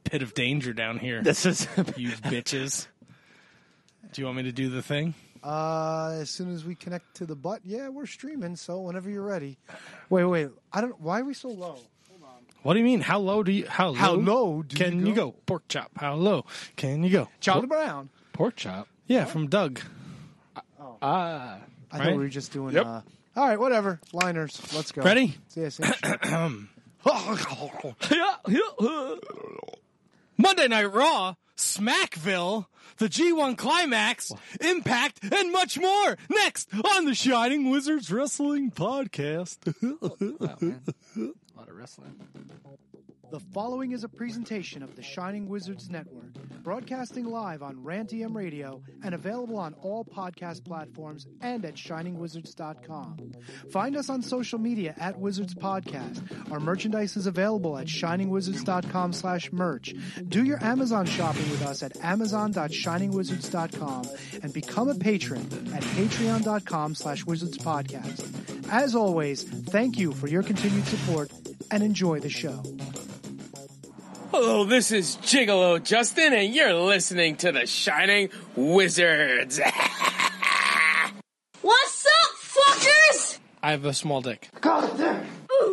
pit of danger down here. This is You bitches. Do you want me to do the thing? As soon as we connect to the butt, yeah, we're streaming. So whenever you're ready. Wait. Why are we so low? What do you mean? How low do you? How low do can you go? Pork chop. How low can you go? Charlie Brown. pork chop. Yeah, from Doug. I thought we were just doing. Yep. All right, whatever. Liners. Let's go. Ready? Yes. Monday Night Raw, Smackville, the G1 Climax, Impact, and much more. Next on the Shining Wizards Wrestling Podcast. Wow, man. A lot of wrestling. The following is a presentation of the Shining Wizards Network, broadcasting live on RantEM Radio and available on all podcast platforms and at shiningwizards.com. Find us on social media at Wizards Podcast. Our merchandise is available at shiningwizards.com/merch. Do your Amazon shopping with us at amazon.shiningwizards.com and become a patron at patreon.com/wizardspodcast. As always, thank you for your continued support and enjoy the show. Hello, this is Gigolo Justin, and you're listening to the Shining Wizards. What's up, fuckers? I have a small dick. God damn.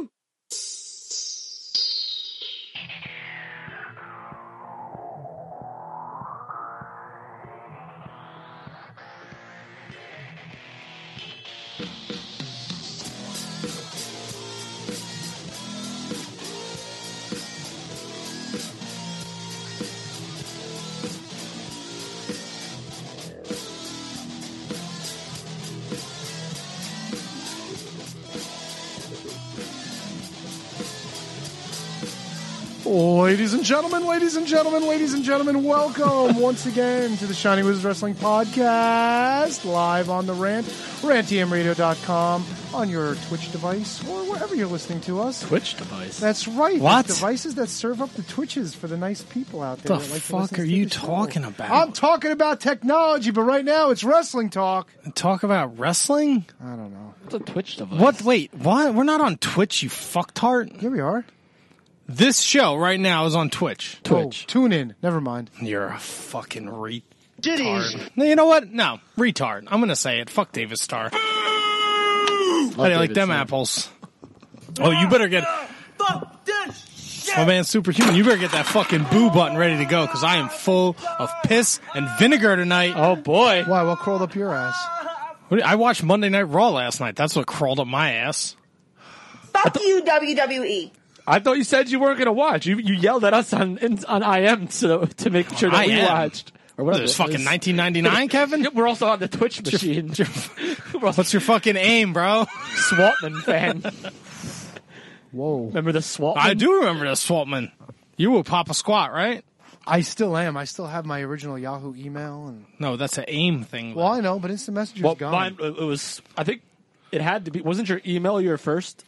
Ladies and gentlemen, welcome once again to the Shining Wizards Wrestling Podcast, live on the Rant, rantemradio.com, on your Twitch device, or wherever you're listening to us. Twitch device? That's right. What? The devices that serve up the Twitches for the nice people out there. What the that like to fuck listen are to you the show. talking about? I'm talking about technology, but right now it's wrestling talk. Talk about wrestling? I don't know. What's a Twitch device? What? Wait, what? We're not on Twitch, you fucktard. Here we are. This show right now is on Twitch. Twitch. Oh, tune in. Never mind. You're a fucking retard. Ditties. No, you know what? No, retard. I'm gonna say it. Fuck David Starr. How do you like them apples? Oh, you better get. Fuck this! My man, Superhuman, you better get that fucking boo button ready to go because I am full of piss and vinegar tonight. Oh, boy. Why? What crawled up your ass? I watched Monday Night Raw last night. That's what crawled up my ass. Fuck you, WWE. I thought you said you weren't going to watch. You yelled at us on IM to make sure that we IM? watched. Or What whatever is this, it fucking is. 1999, Kevin? We're also on the Twitch machine. What's your fucking aim, bro? Swatman fan. Whoa. Remember the Swatman? I do remember the Swatman. You were Papa Squat, right? I still am. I still have my original Yahoo email. And No, that's an aim thing. well, I know, but Instant Messenger's Well, gone. mine, it was, I think it had to be, wasn't your email your first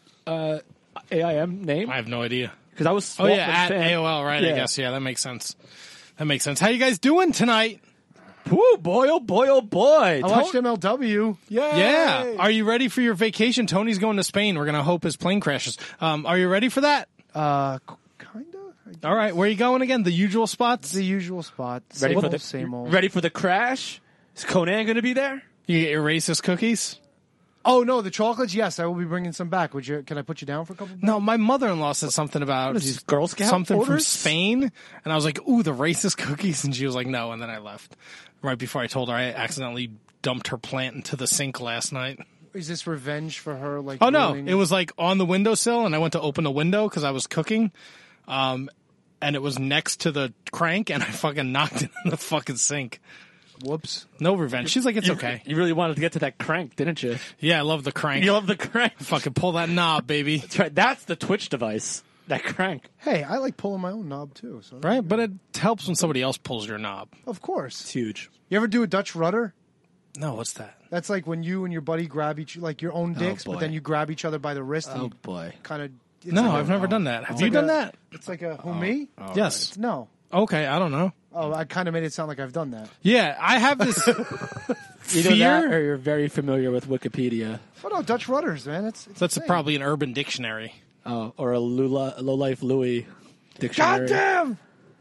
AIM name? I have no idea. Because I was Oh, Swatman yeah, at fan. AOL, right? I Yeah. guess. Yeah, that makes sense. That makes sense. How you guys doing tonight? Ooh, boy, oh boy, oh boy. I watched MLW. Yay. Yeah. Are you ready for your vacation? Tony's going to Spain. We're going to hope his plane crashes. Are you ready for that? Kinda. All right. Where are you going again? The usual spots? The usual spot. Ready Same for old, the same old. Ready for the crash? Is Conan going to be there? You get your racist cookies? Oh no, the chocolates. Yes, I will be bringing some back. Would you? Can I put you down for a couple? No, my mother-in-law said something about What is these Girl Scout something from orders? Spain, and I was like, "Ooh, the racist cookies," and she was like, "No," and then I left. Right before I told her, I accidentally dumped her plant into the sink last night. Is this revenge for her? Like, Oh no, ruining- it was like on the windowsill, and I went to open the window because I was cooking, and it was next to the crank, and I fucking knocked it in the fucking sink. Whoops. No revenge. She's like, "It's okay." You really wanted to get to that crank, didn't you? Yeah, I love the crank. You love the crank. Fucking pull that knob, baby. That's right. That's the Twitch device. That crank. Hey, I like pulling my own knob too. So Right, but it helps when somebody else pulls your knob. of course. It's huge. You ever do a Dutch rudder? No, what's that? That's like when you and your buddy grab each like your own dicks, boy. but then you grab each other by the wrist and you boy. kind of. No, I've never done that. Have you like done a- that? It's like a who me? Yes. No. Okay, I don't know. Oh, I kind of made it sound like I've done that. Yeah, I have this Either that or fear. you're very familiar with Wikipedia. Oh no, Dutch rudders, man. It's That's a thing. probably an Urban Dictionary. Or a low life Louis dictionary. God damn!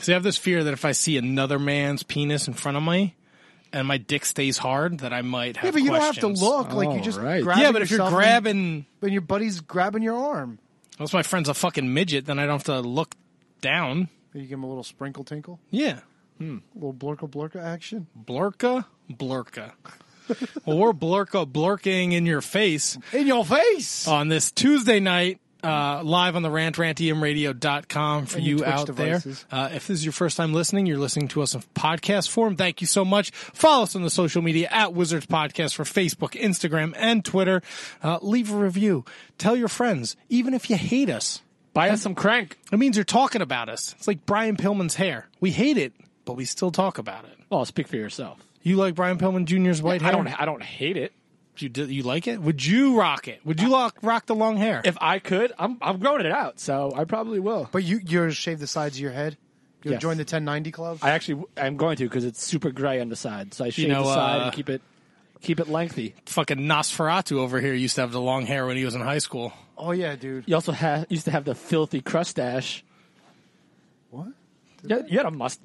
See, I have this fear that if I see another man's penis in front of me and my dick stays hard, that I might have Yeah, but you questions. don't have to look. Like, you just right. grab Yeah, but if you're grabbing... and your buddy's grabbing your arm. Unless my friend's a fucking midget, then I don't have to look down. You give him a little sprinkle tinkle. Yeah. A little blurka action. Blurka. Well, we're blurking in your face In your face! on this Tuesday night, live on the rantiumradio.com for And your you Twitch out devices. there. If this is your first time listening, you're listening to us in podcast form. Thank you so much. Follow us on the social media at Wizards Podcast for Facebook, Instagram, and Twitter. Leave a review. Tell your friends, even if you hate us. Buy us some crank. It means you're talking about us. It's like Brian Pillman's hair. We hate it, but we still talk about it. Well, speak for yourself. You like Brian Pillman Jr.'s white hair? I don't hate it. You like it? Would you rock it? Would you rock the long hair? If I could, I'm growing it out, so I probably will. But you're shave the sides of your head? You'll Yes. join the 1090 club? I'm going to because it's super gray on the side, so I shave know, the side and keep it lengthy. Fucking Nosferatu over here used to have the long hair when he was in high school. Oh, yeah, dude. You also used to have the filthy crustache. What? Yeah, you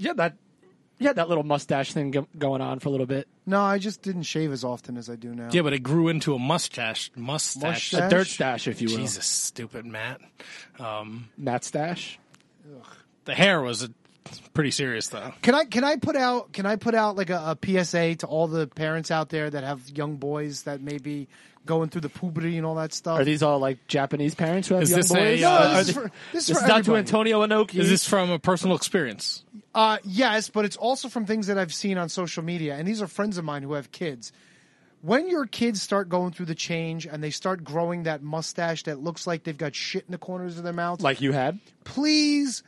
had that little mustache thing going on for a little bit. No, I just didn't shave as often as I do now. Yeah, but it grew into a mustache. Mustache? A dirt stash, if you will. Jesus, stupid Matt. Matt stash. The hair was pretty serious though. Can I put out like a PSA to all the parents out there that have young boys that may be going through the puberty and all that stuff? Are these all like Japanese parents who have Is young this boys? a, No, are this is they- for This is not to everybody. Antonio Inoki. Is this from a personal experience? Yes, but it's also from things that I've seen on social media, and these are friends of mine who have kids. When your kids start going through the change and they start growing that mustache that looks like they've got shit in the corners of their mouths, like you had? please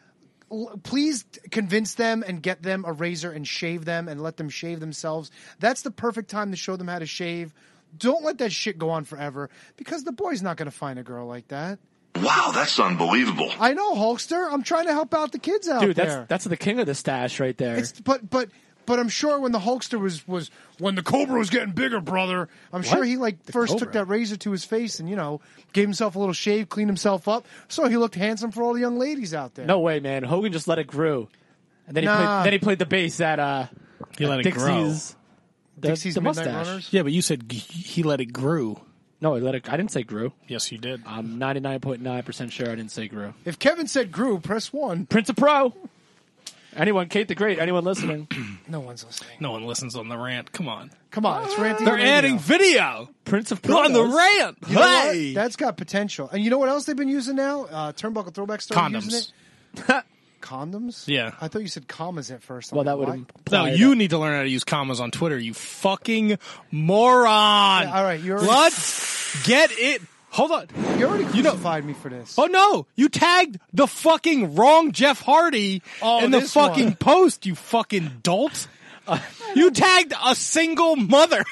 convince them and get them a razor and shave them and let them shave themselves. That's the perfect time to show them how to shave. Don't let that shit go on forever, because the boy's not going to find a girl like that. Wow, that's unbelievable. I know, Hulkster. I'm trying to help out the kids out Dude, there. that's the king of the stash right there. It's but I'm sure when the Hulkster was when the Cobra was getting bigger, brother. I'm sure he first took that razor to his face and gave himself a little shave, cleaned himself up, so he looked handsome for all the young ladies out there. No way, man. Hogan just let it grow. And then Nah. he played the bass at He let it grow. Dixie's. Dixie's the Midnight mustache. Runners. Yeah, but you said he let it grew. No, he let it. I didn't say grew. Yes, you did. I'm 99.9% sure I didn't say grew. If Kevin said grew, press 1. Prince of Pro. Anyone, Kate the Great, anyone listening? No one's listening. No one listens on the rant. Come on. Come on, it's ranting. They're radio. adding video Prince of Pro. on the rant. You know what? Hey! That's got potential. And you know what else they've been using now? Turnbuckle Throwback started Condoms. using it. Condoms? Yeah. I thought you said commas at first. I'm Well, like, that would why? imply No, you need to learn how to use commas on Twitter, you fucking moron. Yeah, all right, you're already- Let's get it. Hold on. You already crucified me for this. Oh no, you tagged the fucking wrong Jeff Hardy in the this fucking one. post, you fucking dolt. You tagged a single mother.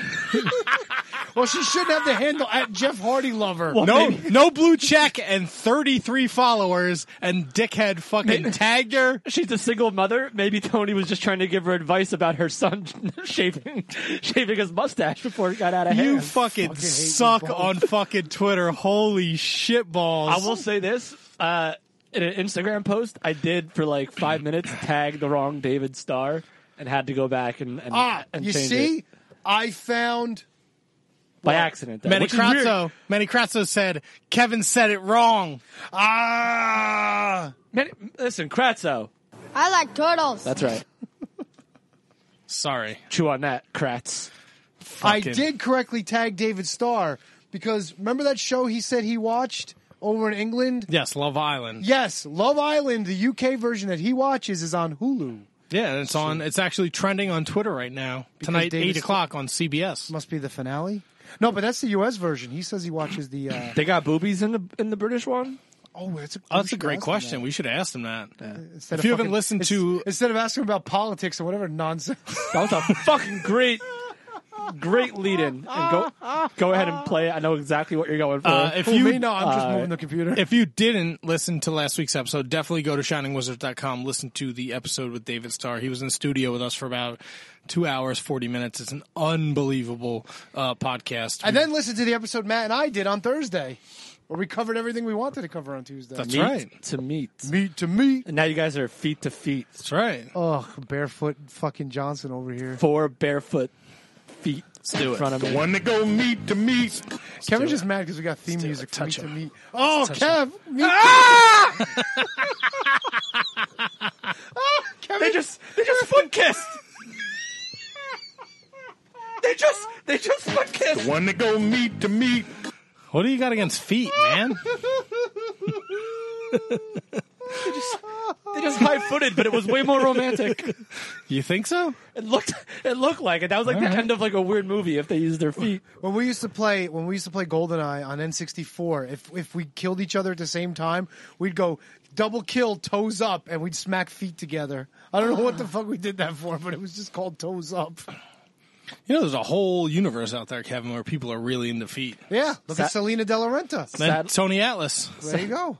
Well, she shouldn't have the handle at Jeff Hardy Lover. No blue check and 33 followers, and dickhead fucking tagged her. She's a single mother. Maybe Tony was just trying to give her advice about her son shaving his mustache before it got out of hand. You fucking hate suck you both. on fucking Twitter. Holy shit balls. I will say this. In an Instagram post, I did for like 5 minutes tag the wrong David Starr and had to go back and You change see? it I found... by accident. though, Manny which is weird. Kratzo said, Kevin said it wrong. Listen, Kratzo. I like turtles. That's right. Sorry. Chew on that, Kratz. I Fucking- did correctly tag David Starr because remember that show he said he watched over in England? Yes, Love Island. Yes, Love Island, the UK version that he watches is on Hulu. Yeah, and it's actually trending on Twitter right now. Tonight, David 8 o'clock on CBS. Must be the finale. No, but that's the US version. He says he watches the They got boobies in the British one. that's a, Oh, that's a great question. We should have asked him that. Instead If of you haven't listened to... instead of asking about politics or whatever nonsense. That was a fucking great lead-in. And go ahead and play it. I know exactly what you're going for. If Who, you me? No, I'm just moving the computer. If you didn't listen to last week's episode, definitely go to shiningwizards.com, listen to the episode with David Starr. He was in studio with us for about 2 hours, 40 minutes. It's an unbelievable podcast. And then listen to the episode Matt and I did on Thursday. Or we covered everything we wanted to cover on Tuesday. That's Meat right. to meat. Meat to meat. And now you guys are feet to feet. That's right. Oh, barefoot fucking Johnson over here. 4 barefoot feet do in it. front of me. One to go meat to meat. Kevin's just mad because we got theme music for Touch Meat to him. Meat. Oh, Touch Kev. Meat They just foot kissed. They just foot kissed. One to go meat to meat. What do you got against feet, man? They just high-footed, but it was way more romantic. You think so? It looked like it. That was like the end of like a weird movie if they used their feet. When we used to play GoldenEye on N64, if we killed each other at the same time, we'd go double kill, toes up, and we'd smack feet together. I don't know what the fuck we did that for, but it was just called toes up. You know, there's a whole universe out there, Kevin, where people are really into feet. Yeah, look at Selena De La Renta. Then Tony Atlas. There you go.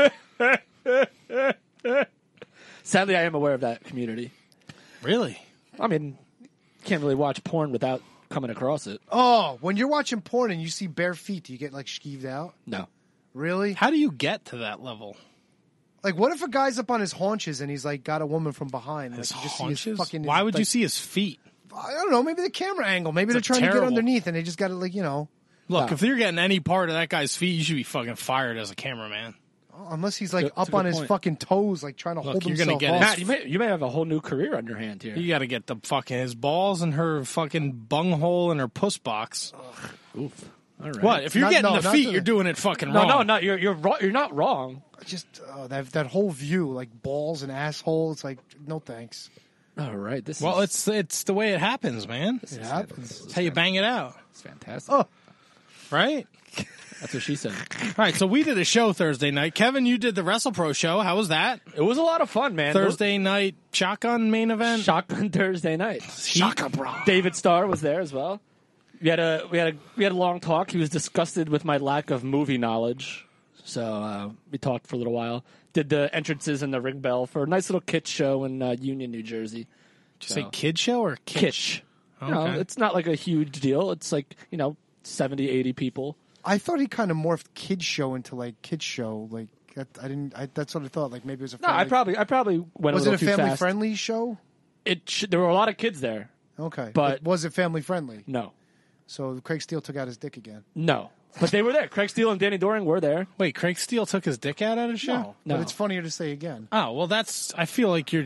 Sadly, I am aware of that community. Really? I mean, you can't really watch porn without coming across it. Oh, when you're watching porn and you see bare feet, do you get like skeeved out? No. Really? How do you get to that level? Like, what if a guy's up on his haunches and he's like got a woman from behind? His Like, you just see haunches? fucking, Why would you like, see his feet? I don't know. Maybe the camera angle. Maybe It's they're trying to terrible. get underneath and they just got to like, Look, No. if you're getting any part of that guy's feet, you should be fucking fired as a cameraman. unless he's like That's a up good on his point. fucking toes, like trying to Look, hold you're himself gonna get off. his- Matt, you may have a whole new career on your hand here. You got to get the fucking his balls and her fucking bunghole and her puss box. Oof. All right. What? If you're getting the not feet, the- you're doing it fucking No, wrong. no, you're wrong. You're not wrong. Just that whole view, like balls and asshole. It's like, no thanks. All right. Well, it's the way it happens, man. It happens. That's how you bang it out, it's fantastic. Oh. right? That's what she said. All right, so we did a show Thursday night. Kevin, you did the WrestlePro show. How was that? It was a lot of fun, man. Thursday night shotgun main event. Shotgun Thursday night. Shaka, bro. David Starr was there as well. We had a long talk. He was disgusted with my lack of movie knowledge, so we talked for a little while. Did the entrances and the ring bell for a nice little kitsch show in Union, New Jersey. Did you say kid show or Kitsch. You know, Okay. it's not like a huge deal. It's like 70, 80 people. I thought he kind of morphed kids show into like kids show. Like that's what I thought. Like maybe it was a. No, Family, I probably went was a it little a too family fast. friendly show? There were a lot of kids there. Okay, But- was it family friendly? No, So Craig Steele took out his dick again. no, but they were there. Craig Steele and Danny Doring were there. Wait, Craig Steele took his dick out at a show? No, No. but it's funnier to say again. Oh, well, I feel like you're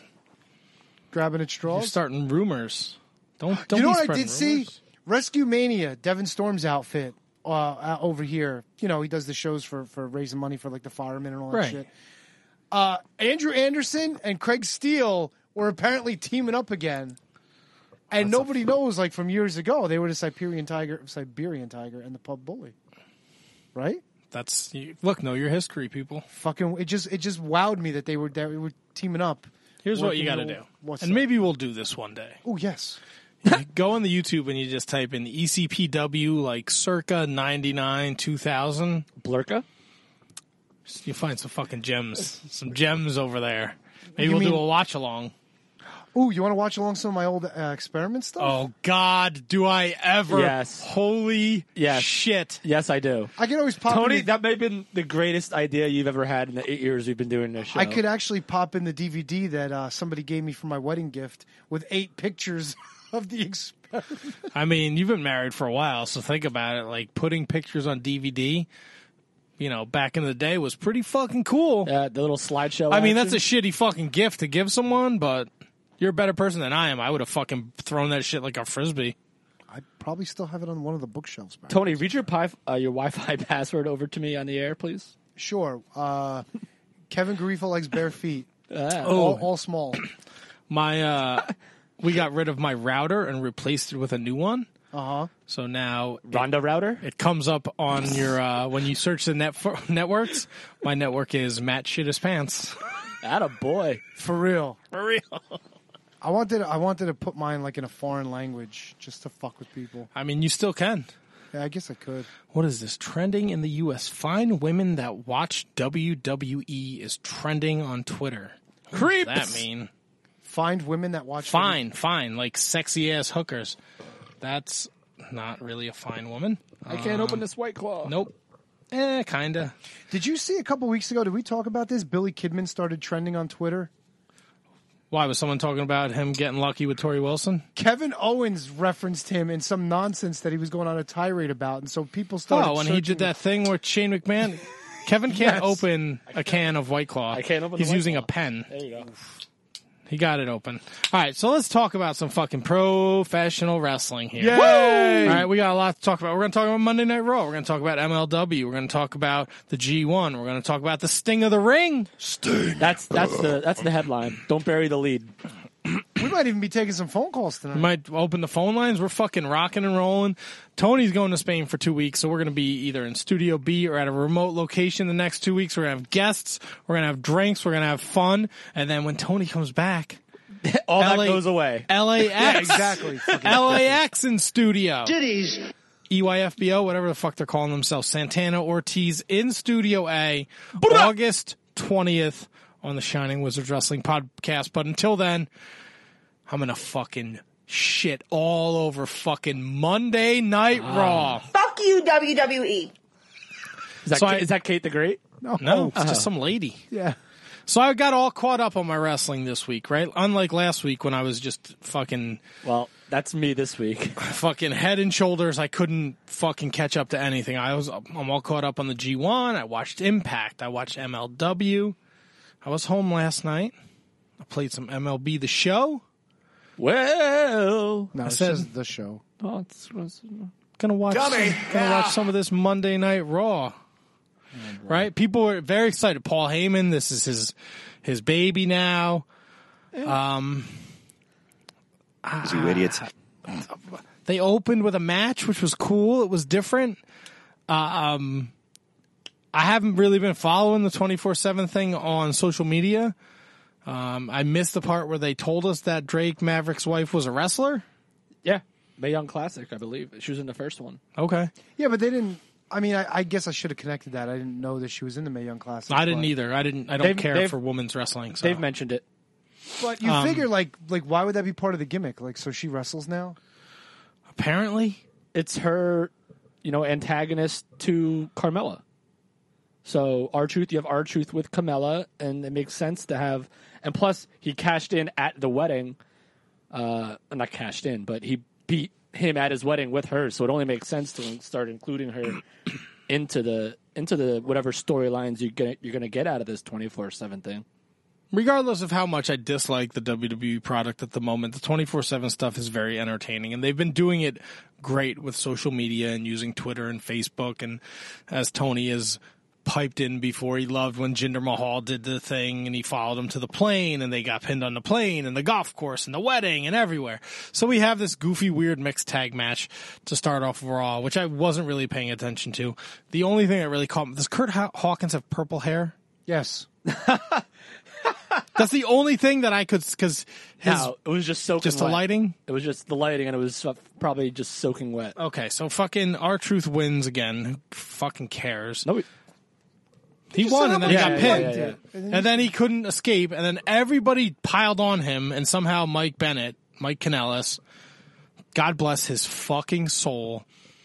Grabbing at straws. starting rumors. Don't You know be what I spreading did see? rumors. Rescue Mania, Devin Storm's outfit over here. He does the shows for raising money for like the firemen and all that Right. shit. Andrew Anderson and Craig Steele were apparently teaming up again. And nobody knows, like from years ago, they were the Siberian Tiger and the Pub Bully. Right? Know your history, people. Fucking it just wowed me that they were teaming up. Here's what you got Working to on- do. what's And that? maybe we'll do this one day. Oh, yes. You go on the YouTube and you just type in ECPW like circa 99, 2000. Blurka. You find some fucking gems. Some gems over there. Maybe You we'll do mean- a watch along. Oh, you want to watch along some of my old experiment stuff? Oh, God, do I ever? Yes. Holy Yes. shit. Yes, I do. I could always pop Tony, in the, that may have been the greatest idea you've ever had in the 8 years we've been doing this show. I could actually pop in the DVD that somebody gave me for my wedding gift with 8 pictures of the experiment. I mean, you've been married for a while, so think about it. Like, putting pictures on DVD, back in the day was pretty fucking cool. the little slideshow. I mean, that's a action. shitty fucking gift to give someone, but you're a better person than I am. I would have fucking thrown that shit like a Frisbee. I probably still have it on one of the bookshelves. Back. Tony, read your Wi-Fi password over to me on the air, please. Sure. Kevin Garifo likes bare feet. Oh. All small. We got rid of my router and replaced it with a new one. Uh-huh. So now Ronda router. it comes up on your when you search the networks. My network is Matt Shit His Pants. Atta boy. For real. For real. I wanted to put mine like in a foreign language just to fuck with people. I mean, you still can. Yeah, I guess I could. What is this? Trending in the U.S. Fine women that watch WWE is trending on Twitter. Creeps. What does that mean? Find women that watch. Fine, like sexy ass hookers. That's not really a fine woman. I can't open this White Claw. Nope. Kinda. Did you see a couple weeks ago, did we talk about this? Billy Kidman started trending on Twitter. Why, was someone talking about him getting lucky with Tori Wilson? Kevin Owens referenced him in some nonsense that he was going on a tirade about, and so people started When he did that thing with Shane McMahon. Kevin can't open a can of White Claw. I can't open He's the White using Claw. a pen. There you go. He got it open. All right, so let's talk about some fucking professional wrestling here. Yay! All right, we got a lot to talk about. We're going to talk about Monday Night Raw. We're going to talk about MLW. We're going to talk about the G1. We're going to talk about the Sting of the Ring. That's the headline. Don't bury the lead. We might even be taking some phone calls tonight. We might open the phone lines. We're fucking rocking and rolling. Tony's going to Spain for 2 weeks, so we're going to be either in Studio B or at a remote location the next 2 weeks. We're going to have guests. We're going to have drinks. We're going to have fun. And then when Tony comes back, All LA that goes away. LAX. Yeah, exactly. LAX in studio. Titties. EYFBO, whatever the fuck they're calling themselves. Santana Ortiz in Studio A, August 20th on the Shining Wizards Wrestling Podcast. But until then, I'm going to fucking shit all over fucking Monday Night Raw. Fuck you, WWE. Is that Kate the Great? No, it's just some lady. Yeah. So I got all caught up on my wrestling this week, right? Unlike last week when I was just fucking Well, that's me this week. fucking head and shoulders. I couldn't fucking catch up to anything. I'm all caught up on the G1. I watched Impact. I watched MLW. I was home last night. I played some MLB The Show. Well, No, it's said- just the show. Gonna watch some of this Monday Night Raw. Right? People were very excited. Paul Heyman, this is his baby now. You idiots. They opened with a match, which was cool. It was different. I haven't really been following the 24/7 thing on social media. I missed the part where they told us that Drake Maverick's wife was a wrestler. yeah, Mae Young Classic, I believe. She was in the first one. Okay. Yeah, but they didn't. I mean, I guess I should have connected that. I didn't know that she was in the Mae Young Classic. I didn't but- either. I don't They've- care they've- for women's wrestling. So. They've mentioned it. But you figure, like, why would that be part of the gimmick? Like, so she wrestles now? Apparently. It's her, antagonist to Carmella. So R-Truth, you have R-Truth with Carmella, and it makes sense to have. And plus, he cashed in at the wedding. Not cashed in, but he beat him at his wedding with her. So it only makes sense to start including her into the whatever storylines you're gonna get out of this 24/7 thing. Regardless of how much I dislike the WWE product at the moment, the 24/7 stuff is very entertaining, and they've been doing it great with social media and using Twitter and Facebook. And as Tony has piped in before, he loved when Jinder Mahal did the thing and he followed him to the plane and they got pinned on the plane and the golf course and the wedding and everywhere. So we have this goofy, weird mixed tag match to start off Raw, which I wasn't really paying attention to. The only thing that really caught me, does Kurt Hawkins have purple hair? Yes. That's the only thing that I could, because No, it was just soaking just the wet. lighting. It was just the lighting, and it was probably just soaking wet. Okay, so fucking R-Truth wins again. Who fucking cares? No, He won and then he got pinned. yeah. And then he couldn't escape, and then everybody piled on him, and somehow Mike Kanellis, God bless his fucking soul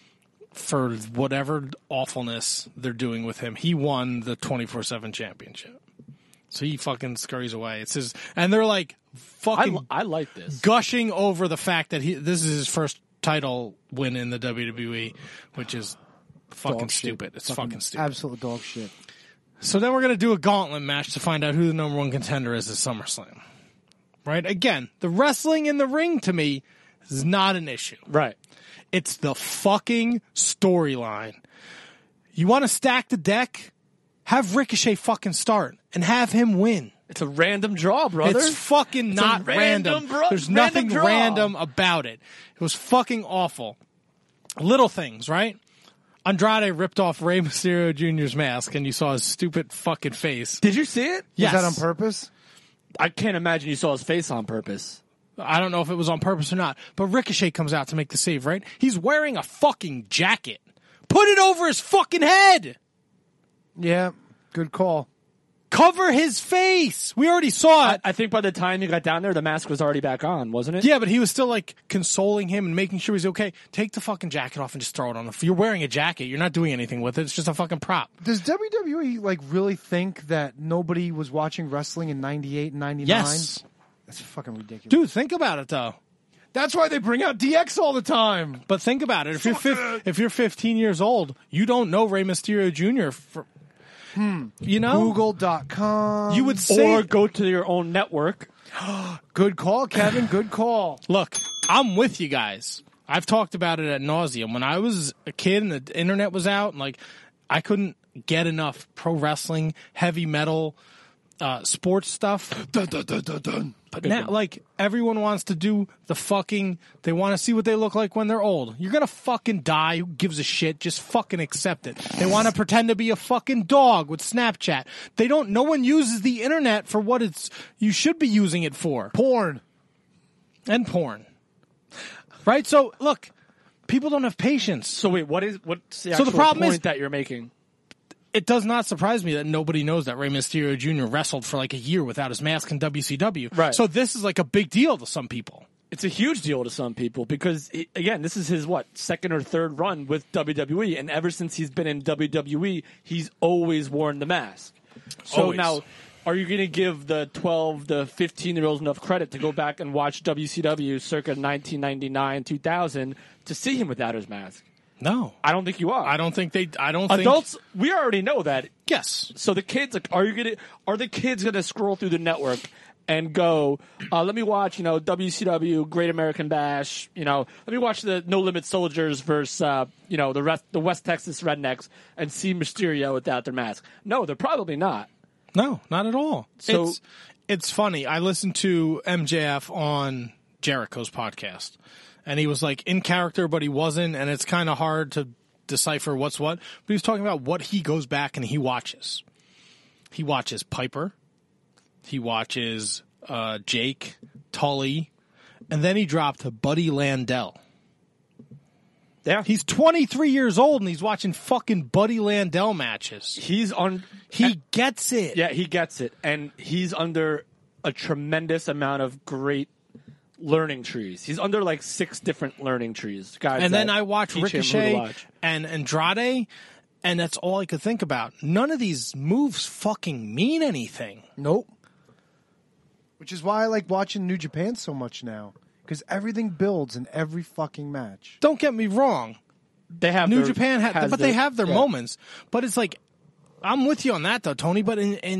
for whatever awfulness they're doing with him. He won the 24/7 championship. So he fucking scurries away. It's his, and they're like fucking I like this. gushing over the fact that this is his first title win in the WWE, which is fucking Dog shit. stupid. It's fucking stupid. Absolute dog shit. So then we're going to do a gauntlet match to find out who the number one contender is at SummerSlam. Right? Again, the wrestling in the ring to me is not an issue. Right. It's the fucking storyline. You want to stack the deck? Have Ricochet fucking start and have him win. It's a random draw, brother. It's fucking It's a not random. There's nothing draw. random about it. It was fucking awful. Little things, right? Andrade ripped off Rey Mysterio Jr.'s mask, and you saw his stupid fucking face. Did you see it? Yes. Was that on purpose? I can't imagine you saw his face on purpose. I don't know if it was on purpose or not, but Ricochet comes out to make the save, right? He's wearing a fucking jacket. Put it over his fucking head! Yeah. Good call. Cover his face. We already saw it. I think by the time he got down there, the mask was already back on, wasn't it? Yeah, but he was still like consoling him and making sure he's okay. Take the fucking jacket off and just throw it on the. You're wearing a jacket. You're not doing anything with it. It's just a fucking prop. Does WWE like really think that nobody was watching wrestling in 98 and 99? Yes. That's fucking ridiculous. Dude, think about it though. That's why they bring out DX all the time. But think about it. If you're 15 years old, you don't know Rey Mysterio Jr. You know, Google.com. You would say, or go to your own network. Good call, Kevin. Good call. Look, I'm with you guys. I've talked about it ad nauseum. When I was a kid and the internet was out, and like I couldn't get enough pro wrestling, heavy metal, sports stuff. Dun, dun, dun, dun, dun. But now, like, everyone wants to do the fucking, they want to see what they look like when they're old. You're gonna fucking die. Who gives a shit? Just fucking accept it. They want to pretend to be a fucking dog with Snapchat. No one uses the internet for what you should be using it for. Porn. And porn. Right? So, look, people don't have patience. So wait, what's the actual problem point that you're making? It does not surprise me that nobody knows that Rey Mysterio Jr. wrestled for like a year without his mask in WCW. Right. So this is like a big deal to some people. It's a huge deal to some people because, again, this is his, second or third run with WWE, and ever since he's been in WWE, he's always worn the mask. So Always. now, are you going to give the 12 to 15-year-olds enough credit to go back and watch WCW circa 1999, 2000 to see him without his mask? No. I don't think you are. I don't think Adults, we already know that. Yes. So the kids, are the kids going to scroll through the network and go, let me watch, WCW, Great American Bash, let me watch the No Limit Soldiers versus, the West Texas Rednecks and see Mysterio without their mask? No, they're probably not. No, not at all. So it's funny. I listened to MJF on Jericho's podcast, and he was like in character, but he wasn't, and it's kind of hard to decipher what's what. But he was talking about what he goes back and he watches. He watches Piper. He watches Jake, Tully, and then he dropped Buddy Landel. Yeah. He's 23 years old and he's watching fucking Buddy Landel matches. He gets it. Yeah, he gets it. And he's under a tremendous amount of great learning trees. He's under like 6 different learning trees. Guys, and then I watch teach him who to Ricochet watch. and Andrade, and that's all I could think about. None of these moves fucking mean anything. Nope. Which is why I like watching New Japan so much now. Because everything builds in every fucking match. Don't get me wrong. They have New Japan, they have their yeah. moments. But it's like, I'm with you on that though, Tony. But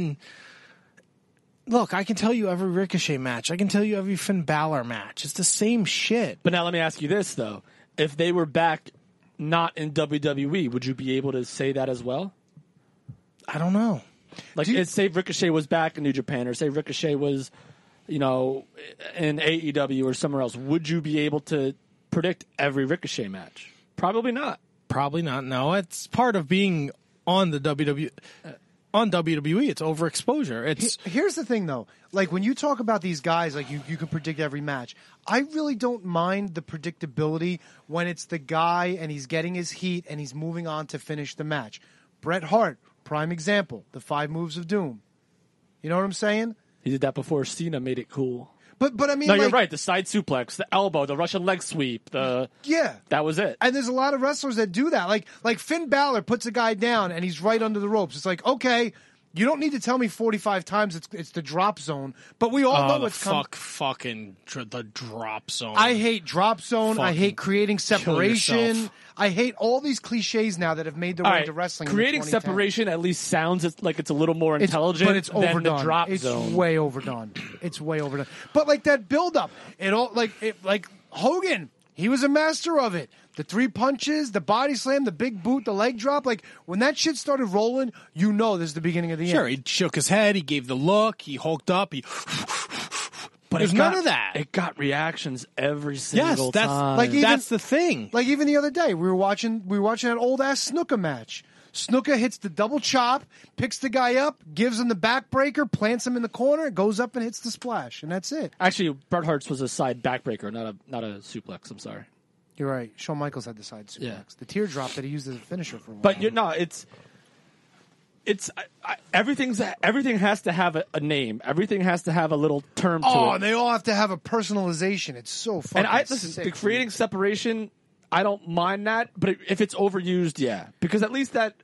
look, I can tell you every Ricochet match. I can tell you every Finn Balor match. It's the same shit. But now let me ask you this though: if they were back not in WWE, would you be able to say that as well? I don't know. Like, say Ricochet was back in New Japan, or say Ricochet was, in AEW or somewhere else, would you be able to predict every Ricochet match? Probably not. Probably not. No, it's part of being on the WWE. On WWE, it's overexposure. Here's the thing, though. Like, when you talk about these guys, like, you can predict every match. I really don't mind the predictability when it's the guy and he's getting his heat and he's moving on to finish the match. Bret Hart, prime example, the 5 moves of doom. You know what I'm saying? He did that before Cena made it cool. But I mean, No, you're right. The side suplex, the elbow, the Russian leg sweep, yeah, that was it. And there's a lot of wrestlers that do that. Like Finn Balor puts a guy down and he's right under the ropes. It's like, okay, you don't need to tell me 45 times it's the drop zone, but we all know what's coming. The drop zone. I hate drop zone. I hate creating separation. yourself. I hate all these cliches now that have made their way into wrestling. Creating in the 2010s. separation at least sounds like it's a little more intelligent, but it's than overdone. the drop it's zone. way overdone. It's way overdone. But like that build up, like Hogan, he was a master of it. The 3 punches, the body slam, the big boot, the leg drop. Like when that shit started rolling, this is the beginning of the Sure, end. he shook his head. He gave the look. He hulked up. But there's none of that. It got reactions every single that's time. like even- that's the thing. Like even the other day, we were watching that old ass Snuka match. Snuka hits the double chop, picks the guy up, gives him the backbreaker, plants him in the corner, goes up and hits the splash, and that's it. Actually, Bret Hart's was a side backbreaker, not a suplex. I'm sorry. You're right. Shawn Michaels had the side suplex, Yeah. the teardrop that he used as a finisher for a while. But everything has to have a name. Everything has to have a little term to it. Oh, they all have to have a personalization. It's so fucking And listen, sick. the creating separation, I don't mind that, but if it's overused, yeah, because at least that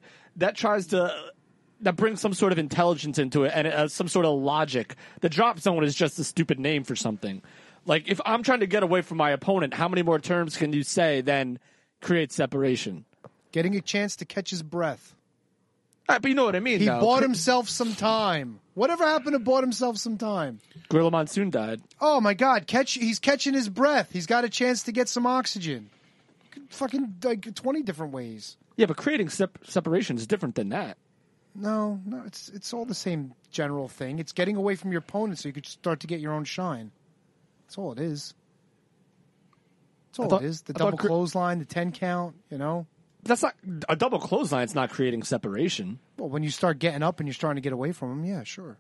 brings some sort of intelligence into it and some sort of logic. The drop zone is just a stupid name for something. Like if I'm trying to get away from my opponent, how many more terms can you say than create separation? Getting a chance to catch his breath. But you know what I mean. He though. bought himself some time. Whatever happened to bought himself some time? Gorilla Monsoon died. Oh my God! He's catching his breath. He's got a chance to get some oxygen. Fucking like 20 different ways. Yeah, but creating separation is different than that. No, it's all the same general thing. It's getting away from your opponent so you could start to get your own shine. That's all it is. That's all it is. The double clothesline, the 10 count, you know? That's not a double clothesline. It's not creating separation. Well, when you start getting up and you're starting to get away from them, yeah, sure.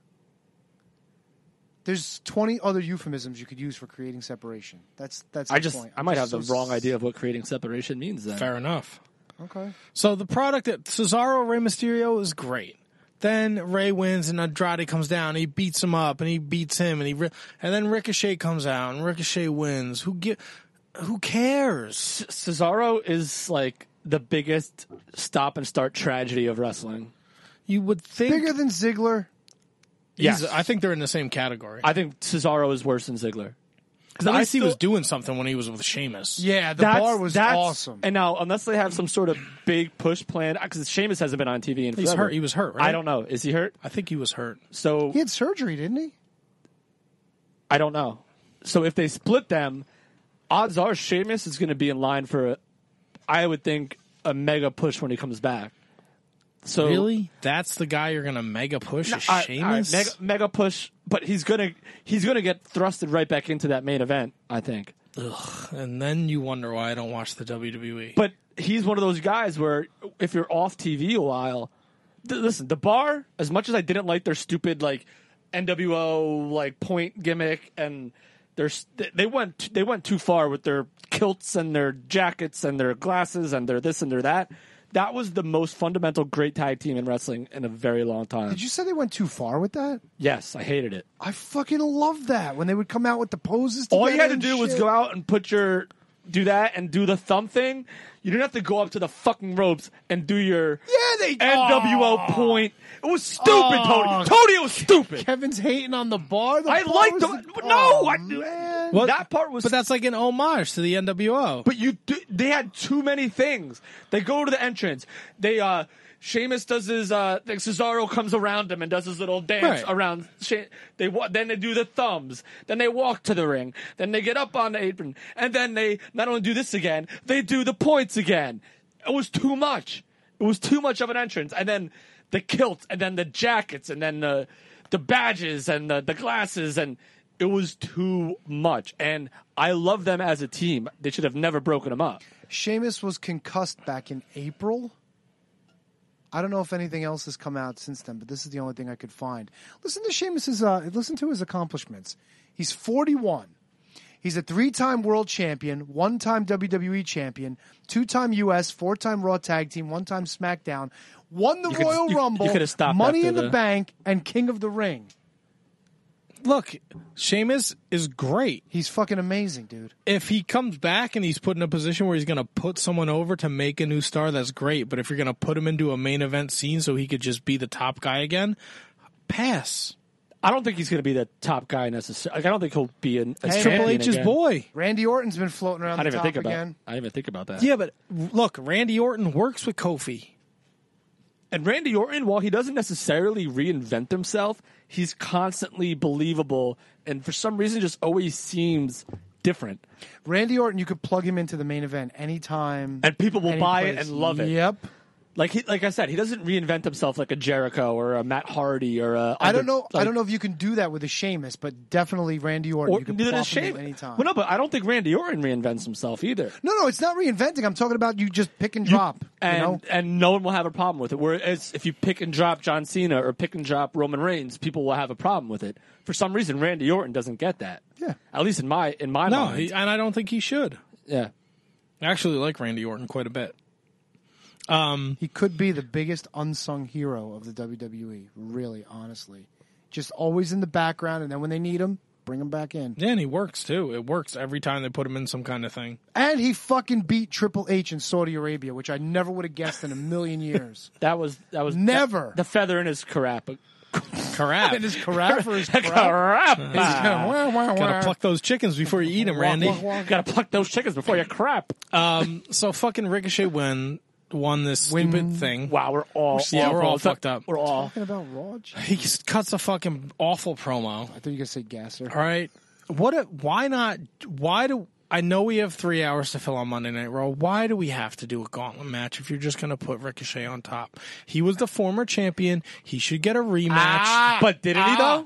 There's 20 other euphemisms you could use for creating separation. That's the point. I might have the wrong idea of what creating separation means then. Fair enough. Okay. So the product at Cesaro, Rey Mysterio is great. Then Rey wins and Andrade comes down. He beats him up and he beats him and then Ricochet comes out and Ricochet wins. Who cares? Cesaro is like the biggest stop and start tragedy of wrestling. You would think Bigger than Ziggler. Yes. I think they're in the same category. I think Cesaro is worse than Ziggler. Because at least he was doing something when he was with Sheamus. Yeah, the bar was awesome. And now, unless they have some sort of big push plan, because Sheamus hasn't been on TV in forever. He's hurt. He was hurt, right? I don't know. Is he hurt? I think he was hurt. So He had surgery, didn't he? I don't know. So if they split them, odds are Sheamus is going to be in line for, I would think, a mega push when he comes back. So Really? That's the guy you're going to mega push? Is Sheamus? all right, mega push, but he's gonna get thrusted right back into that main event, I think. And then you wonder why I don't watch the WWE. But he's one of those guys where if you're off TV a while, listen, the Bar, as much as I didn't like their stupid like NWO like point gimmick and they went too far with their kilts and their jackets and their glasses and their this and their that. That was the most fundamental great tag team in wrestling in a very long time. Did you say they went too far with that? Yes, I hated it. I fucking loved that when they would come out with the poses. All you together had to and do was shit. go out and do that and do the thumb thing. You didn't have to go up to the fucking ropes and do your NWO point. It was stupid, Tony. Tony, it was stupid. Kevin's hating on the bar. I liked man. that part was. But that's like an homage to the NWO. But they had too many things. They go to the entrance. Sheamus does his. Cesaro comes around him and does his little dance Right. around. Then they do the thumbs. Then they walk to the ring. Then they get up on the apron. And then they not only do this again, they do the points again. It was too much. It was too much of an entrance. And then the kilts, and then the jackets, and then the badges, and the glasses, and it was too much. And I love them as a team. They should have never broken them up. Sheamus was concussed back in April. I don't know if anything else has come out since then, but this is the only thing I could find. Listen to his accomplishments. He's 41. He's a 3-time world champion, 1-time WWE champion, 2-time US, 4-time Raw Tag Team, 1-time SmackDown, won the Royal Rumble, you could have stopped Money after in the Bank, and King of the Ring. Look, Sheamus is great. He's fucking amazing, dude. If he comes back and he's put in a position where he's going to put someone over to make a new star, that's great. But if you're going to put him into a main event scene so he could just be the top guy again, pass. I don't think he's going to be the top guy necessarily. Like, I don't think he'll be a Triple champion H's again. boy. Randy Orton's been floating around I the didn't top even think about. again. I didn't even think about that. Yeah, but look, Randy Orton works with Kofi. And Randy Orton, while he doesn't necessarily reinvent himself, he's constantly believable, and for some reason, just always seems different. Randy Orton, you could plug him into the main event anytime. And people will any buy it place. and love it. Yep. Like I said, he doesn't reinvent himself like a Jericho or a Matt Hardy or a. I don't know if you can do that with a Sheamus, but definitely Randy Orton. You can neither plop does him in Sheamus. anytime. Well, no, but I don't think Randy Orton reinvents himself either. No, it's not reinventing. I'm talking about you just pick and drop. And no one will have a problem with it. Whereas if you pick and drop John Cena or pick and drop Roman Reigns, people will have a problem with it. For some reason, Randy Orton doesn't get that. Yeah. At least in my No, mind. and I don't think he should. Yeah. I actually like Randy Orton quite a bit. He could be the biggest unsung hero of the WWE, really, honestly. Just always in the background, and then when they need him, bring him back in. Yeah, and he works, too. It works every time they put him in some kind of thing. And he fucking beat Triple H in Saudi Arabia, which I never would have guessed in a million years. That was Never. the feather in his crap. Correct. And his carafe or his crap. Gotta pluck those chickens before you eat them, Randy. Gotta pluck those chickens before you crap. So fucking Ricochet won this stupid thing. Wow, we're all we're all fucked up. We're all Talking about Raw? He cuts a fucking awful promo. I thought you were going to say Gasser. All right. Why not? I know we have 3 hours to fill on Monday Night Raw. Why do we have to do a gauntlet match if you're just going to put Ricochet on top? He was the former champion. He should get a rematch. But didn't he though?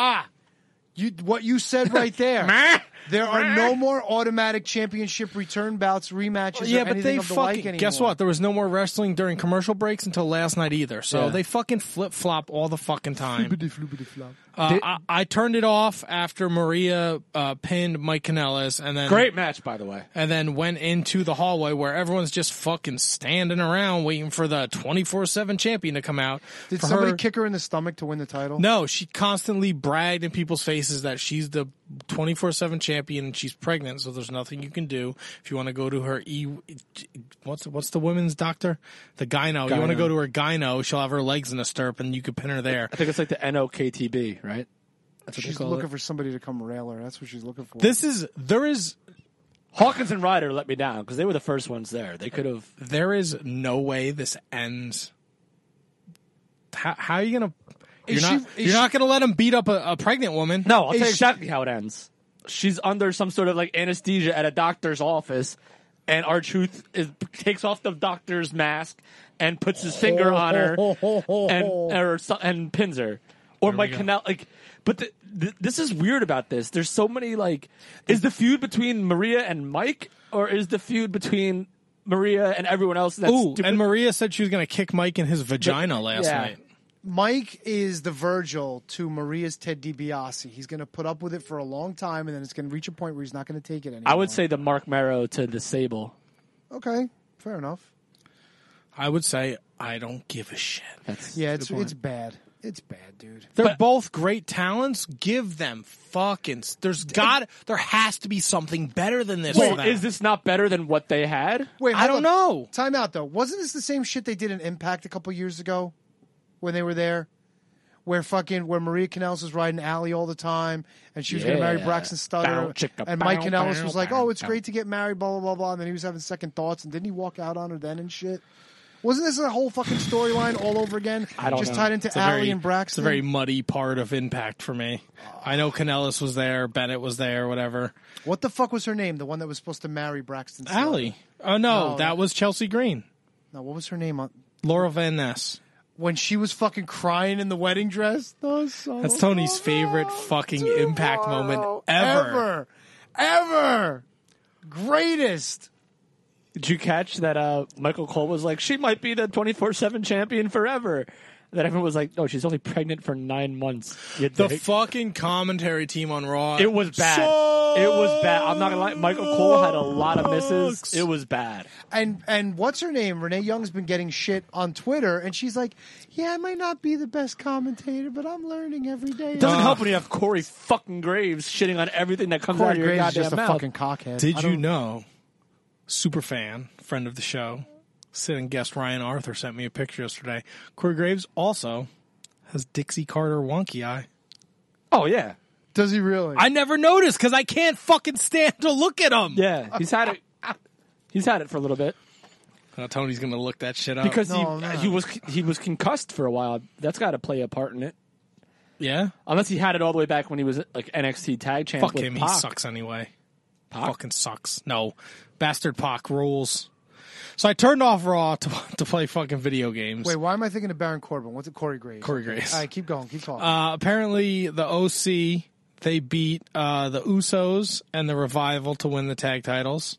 What you said right there. There are no more automatic championship return bouts, rematches, Yeah, or but anything they of the like fucking anymore. guess what? There was no more wrestling during commercial breaks until last night either. So they fucking flip flop all the fucking time. Floopity-floopity-flop. I turned it off after Maria pinned Mike Kanellis, and then Great match, by the way. and then went into the hallway where everyone's just fucking standing around waiting for the 24/7 champion to come out. Did For somebody her- kick her in the stomach to win the title? No, she constantly bragged in people's faces that she's the 24/7 champion and she's pregnant, so there's nothing you can do. If you want to go to her what's the women's doctor? The gyno. You want to go to her gyno, she'll have her legs in a stirrup and you could pin her there. I think it's like the NOKTB, right? That's what She's they call looking it. for somebody to come rail her. That's what she's looking for. There is Hawkins and Ryder let me down because they were the first ones there. They could have. there is no way this ends. How are you gonna? You're not gonna let him beat up a pregnant woman. No, I'll tell you exactly how it ends. She's under some sort of like anesthesia at a doctor's office, and R-Truth takes off the doctor's mask and puts his finger on her and pins her. Or Mike Kanellis, like, but this is weird about this. There's so many like, is the feud between Maria and Mike, or is the feud between Maria and everyone else? That's stupid? And Maria said she was gonna kick Mike in his vagina last night. Mike is the Virgil to Maria's Ted DiBiase. He's going to put up with it for a long time, and then it's going to reach a point where he's not going to take it anymore. I would say the Mark Marrow to the Sable. Okay, fair enough. I would say I don't give a shit. Yeah, it's bad. It's bad, dude. They're both great talents. Give them fucking. There has to be something better than this. for Wait, them. is this not better than what they had? Wait, I hold don't on. know. Time out, though. Wasn't this the same shit they did in Impact a couple years ago when they were there? Where Maria Kanellis was riding Allie all the time, and she was going to marry Braxton Stutter, Bow, chicka, and Mike bow, Kanellis bow, was like, bow, "Oh, it's bow. great to get married," blah blah blah blah, and then he was having second thoughts, and didn't he walk out on her then and shit? Wasn't this a whole fucking storyline all over again? I don't just know. tied into Allie and It's Braxton. a very muddy part of Impact for me. I know Kanellis was there, Bennett was there, whatever. What the fuck was her name? The one that was supposed to marry Braxton Stutter? Allie. Oh no, No, that was Chelsea Green. No, what was her name? Laura Van Ness. When she was fucking crying in the wedding dress. That's Tony's favorite fucking Impact moment ever. Ever. Greatest. Did you catch that Michael Cole was like, she might be the 24/7 champion forever? That everyone was like, no, she's only pregnant for 9 months. You The dick. fucking commentary team on Raw. It was bad. It was bad. I'm not gonna lie. Michael Cole had a lot of misses. It was bad. And what's her name? Renee Young's been getting shit on Twitter, and she's like, "Yeah, I might not be the best commentator, but I'm learning every day." It doesn't help when you have Corey fucking Graves shitting on everything that comes out Corey of your Graves is goddamn just a mouth. fucking cockhead. Did you know? Super fan, friend of the show, sitting guest Ryan Arthur sent me a picture yesterday. Corey Graves also has Dixie Carter wonky eye. Oh yeah, Does he really? I never noticed because I can't fucking stand to look at him. yeah. He's had it. He's had it for a little bit Tony's gonna look that shit up because No, he was concussed for a while. That's got to play a part in it. yeah. Unless he had it all the way back when he was like NXT tag champ. Fuck with him. Pac. He sucks anyway. Fucking sucks. No, bastard Pac rules. So I turned off Raw to play fucking video games. Wait, why am I thinking of Baron Corbin? What's it? Corey Graves. Corey Graves. All right, keep going. Keep talking. Apparently, the OC they beat the Usos and the Revival to win the tag titles.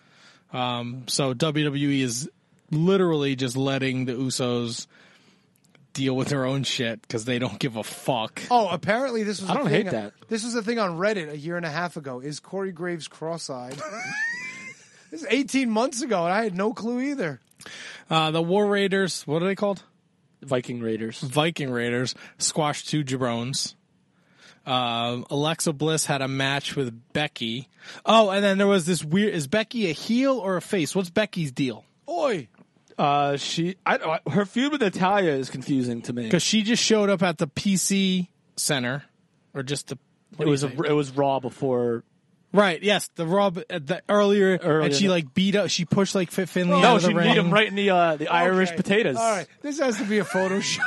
So WWE is literally just letting the Usos deal with their own shit because they don't give a fuck. Oh, apparently this was. I don't a thing, hate that. This was a thing on Reddit a year and a half ago. Is Corey Graves cross-eyed? This is 18 months ago, and I had no clue either. The War Raiders, what are they called? Viking Raiders. Viking Raiders squashed 2 jabrones. Alexa Bliss had a match with Becky. Oh, and then there was this weird, is Becky a heel or a face? What's Becky's deal? Oi. Her feud with Natalya is confusing to me. Because she just showed up at the PC Center, or just the. It was Raw before. Right. Yes, the Raw earlier, and she like beat up. She pushed like Fit Finlay out of the she ring. beat him right in the Irish potatoes. All right, this has to be a Photoshop.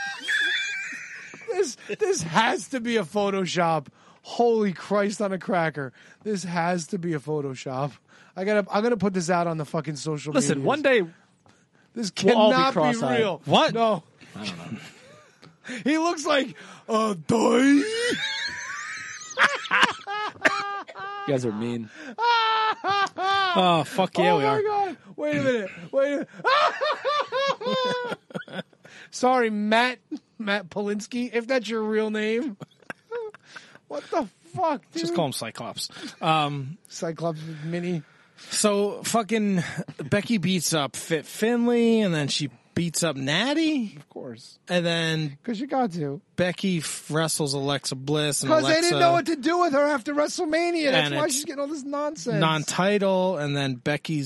This has to be a Photoshop. Holy Christ on a cracker! This has to be a Photoshop. I'm gonna put this out on the fucking social media. Listen, one day this we'll all be cannot be cross-eyed. real. What? No, I don't know. he looks like a die. You guys are mean. Oh fuck yeah, we are. Oh my God! Wait a minute. Sorry, Matt Polinsky, if that's your real name. What the fuck, dude? Just call him Cyclops. Cyclops Mini. So fucking Becky beats up Fit Finlay, and then she beats up Natty, Of course. and then Because you got to. Becky wrestles Alexa Bliss, and Because Alexa they didn't know what to do with her after WrestleMania. That's And why it's she's getting all this nonsense. non-title, and then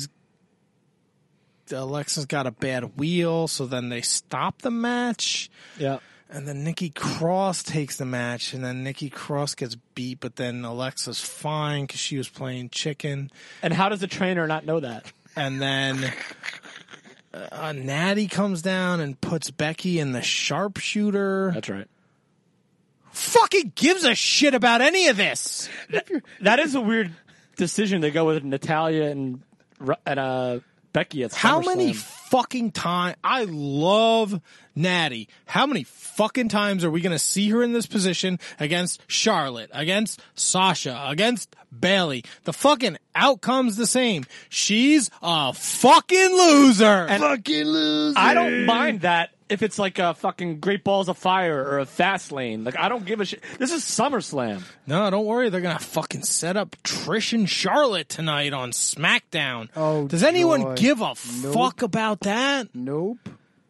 Alexa's got a bad wheel, so then they stop the match. Yeah. And then Nikki Cross takes the match, and then Nikki Cross gets beat, but then Alexa's fine because she was playing chicken. And how does the trainer not know that? And then Natty comes down and puts Becky in the sharpshooter. That's right. Fucking gives a shit about any of this. That is a weird decision to go with Natalya and Becky at SummerSlam. How many fucking times? I love Natty. How many fucking times are we going to see her in this position against Charlotte, against Sasha, against Bayley? The fucking outcome's the same. She's a fucking loser. Fucking loser. I don't mind that if it's like a fucking Great Balls of Fire or a Fast Lane. Like, I don't give a shit. This is SummerSlam. No, don't worry. They're going to fucking set up Trish and Charlotte tonight on SmackDown. Oh, does anyone joy. give a fuck about that? Nope.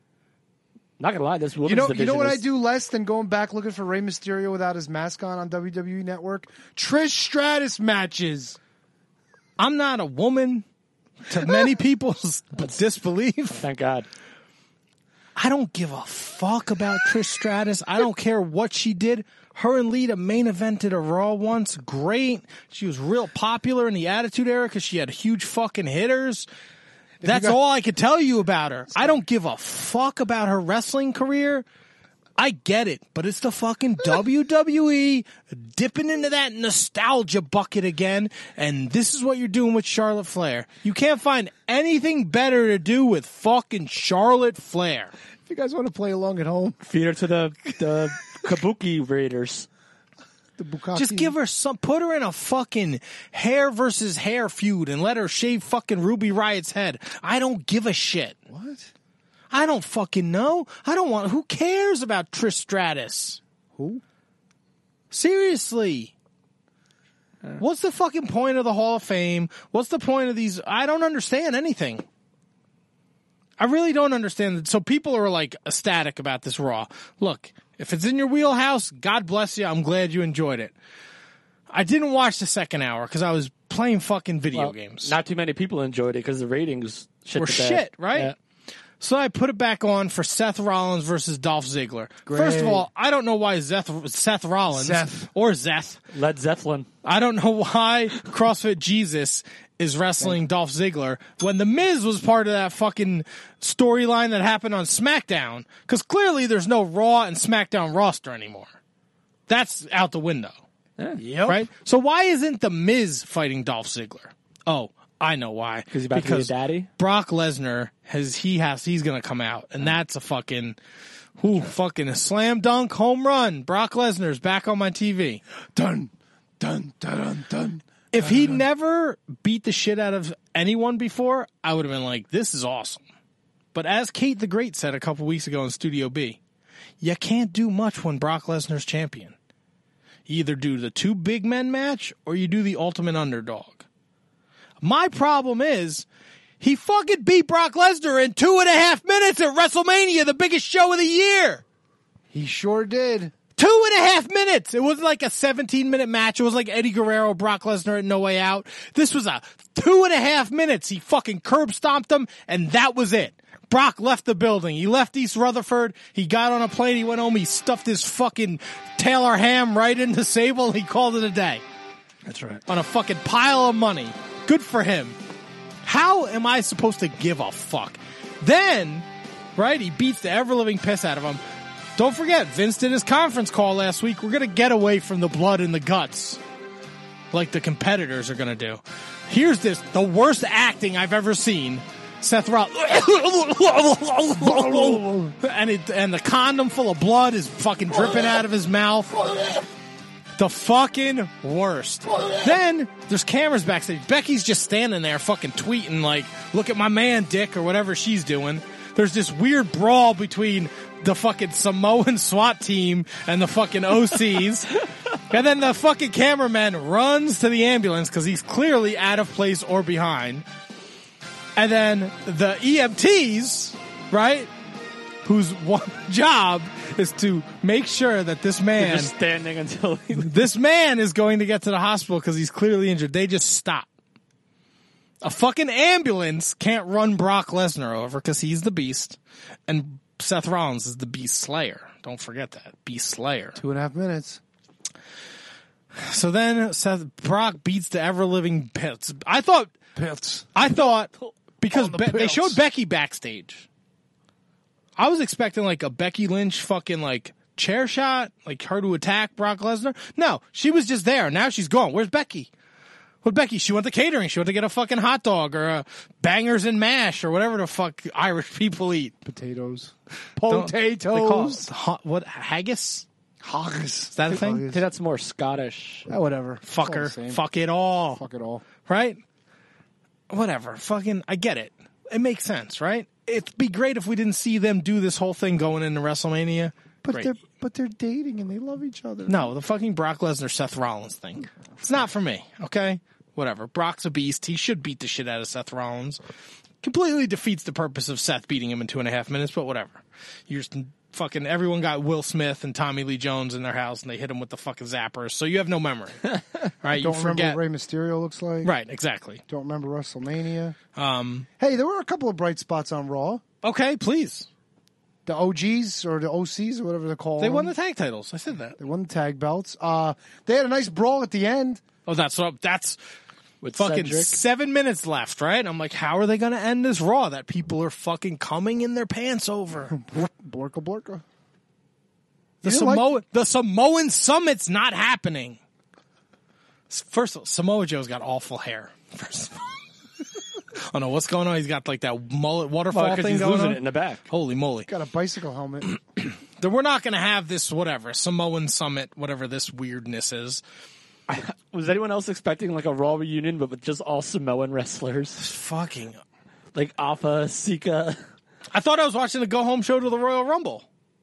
Not gonna lie, this You women's know division what is, I do less than going back looking for Rey Mysterio without his mask on WWE Network? Trish Stratus matches. I'm not a woman, to many people's disbelief. Thank God. I don't give a fuck about Trish Stratus. I don't care what she did. Her and Lita main evented a Raw once. Great. She was real popular in the Attitude Era because she had huge fucking hitters. That's all I could tell you about her. I don't give a fuck about her wrestling career. I get it, but it's the fucking WWE dipping into that nostalgia bucket again, and this is what you're doing with Charlotte Flair. You can't find anything better to do with fucking Charlotte Flair. If you guys want to play along at home, Feed her to the Kabuki Raiders. the Bukaki. Just give her put her in a fucking hair versus hair feud and let her shave fucking Ruby Riot's head. I don't give a shit. What? I don't fucking know. Who cares about Trish Stratus? Who? Seriously. What's the fucking point of the Hall of Fame? What's the point of these? I don't understand anything. I really don't understand it. So people are like ecstatic about this Raw. Look, if it's in your wheelhouse, God bless you. I'm glad you enjoyed it. I didn't watch the second hour because I was playing fucking video games. Not too many people enjoyed it because the ratings Were the bed. shit, right? Yeah. So I put it back on for Seth Rollins versus Dolph Ziggler. First of all, I don't know why Seth Rollins or Zeth. Led Zeppelin. I don't know why CrossFit Jesus is wrestling Dolph Ziggler when The Miz was part of that fucking storyline that happened on SmackDown. Because clearly there's no Raw and SmackDown roster anymore. That's out the window. Yep. Right? So why isn't The Miz fighting Dolph Ziggler? Oh, I know why. Because he's about to be a daddy? Brock Lesnar he's going to come out, and that's a fucking a slam dunk home run. Brock Lesnar's back on my TV. Dun, dun, dun, dun, dun. If he never beat the shit out of anyone before, I would have been like, this is awesome. But as Kate the Great said a couple weeks ago in Studio B, you can't do much when Brock Lesnar's champion. You either do the two big men match or you do the ultimate underdog. My problem is He fucking beat Brock Lesnar in 2.5 minutes at WrestleMania, the biggest show of the year. He sure did. 2.5 minutes. It wasn't like a 17-minute match. It was like Eddie Guerrero, Brock Lesnar at No Way Out. This was a 2.5 minutes. He fucking curb stomped him, and that was it. Brock left the building. He left East Rutherford. He got on a plane. He went home. He stuffed his fucking Taylor ham right into Sable, and he called it a day. That's right. On a fucking pile of money. Good for him. How am I supposed to give a fuck? Then, right, he beats the ever-living piss out of him. Don't forget, Vince did his conference call last week. We're going to get away from the blood and the guts like the competitors are going to do. Here's the worst acting I've ever seen. Seth Rollins. and the condom full of blood is fucking dripping out of his mouth. The fucking worst. Then there's cameras backstage. Becky's just standing there fucking tweeting like, look at my man, Dick, or whatever she's doing. There's this weird brawl between the fucking Samoan SWAT team and the fucking OCs. And then the fucking cameraman runs to the ambulance because he's clearly out of place or behind. And then the EMTs, right, whose one job is to make sure that this man... You're just standing until... this man is going to get to the hospital because he's clearly injured. They just stop. A fucking ambulance can't run Brock Lesnar over because he's the beast. And Seth Rollins is the beast slayer. Don't forget that. Beast slayer. 2.5 minutes. So then Brock beats the ever-living Pitts. I thought because they showed Becky backstage. I was expecting like a Becky Lynch fucking like chair shot, like her to attack Brock Lesnar. No, she was just there. Now she's gone. Where's Becky? Well, Becky, she went to catering. She went to get a fucking hot dog or a bangers and mash or whatever the fuck Irish people eat. Potatoes. They call it what? Haggis? Haggis. Is that a thing? I think that's more Scottish. Whatever. Fucker. Fuck it all. Fuck it all. Right? Whatever. Fucking, I get it. It makes sense, right? It'd be great if we didn't see them do this whole thing going into WrestleMania. But they're dating and they love each other. No, the fucking Brock Lesnar Seth Rollins thing. It's not for me, okay? Whatever. Brock's a beast. He should beat the shit out of Seth Rollins. Completely defeats the purpose of Seth beating him in 2.5 minutes, but whatever. You're just fucking, everyone got Will Smith and Tommy Lee Jones in their house and they hit him with the fucking zappers, so you have no memory. Right? Don't you remember forget. what Rey Mysterio looks like. Right, exactly. Don't remember WrestleMania. Hey, there were a couple of bright spots on Raw. Okay, please. The OGs or the OCs or whatever they're called. They won the tag titles. I said that. They won the tag belts. They had a nice brawl at the end. Oh, that's With fucking Cedric. 7 minutes left, right? I'm like, how are they going to end this Raw that people are fucking coming in their pants over? Borka. The Samoan Summit's not happening. First of all, Samoa Joe's got awful hair. First of all. I don't know what's going on. He's got like that mullet waterfall thing he's going losing on. it in the back. Holy moly. Got a bicycle helmet. We're not going to have this, whatever, Samoan Summit, whatever this weirdness is. Was anyone else expecting like a Raw reunion, but with just all Samoan wrestlers? Fucking. Like Alpha, Sika. I thought I was watching the go-home show to the Royal Rumble.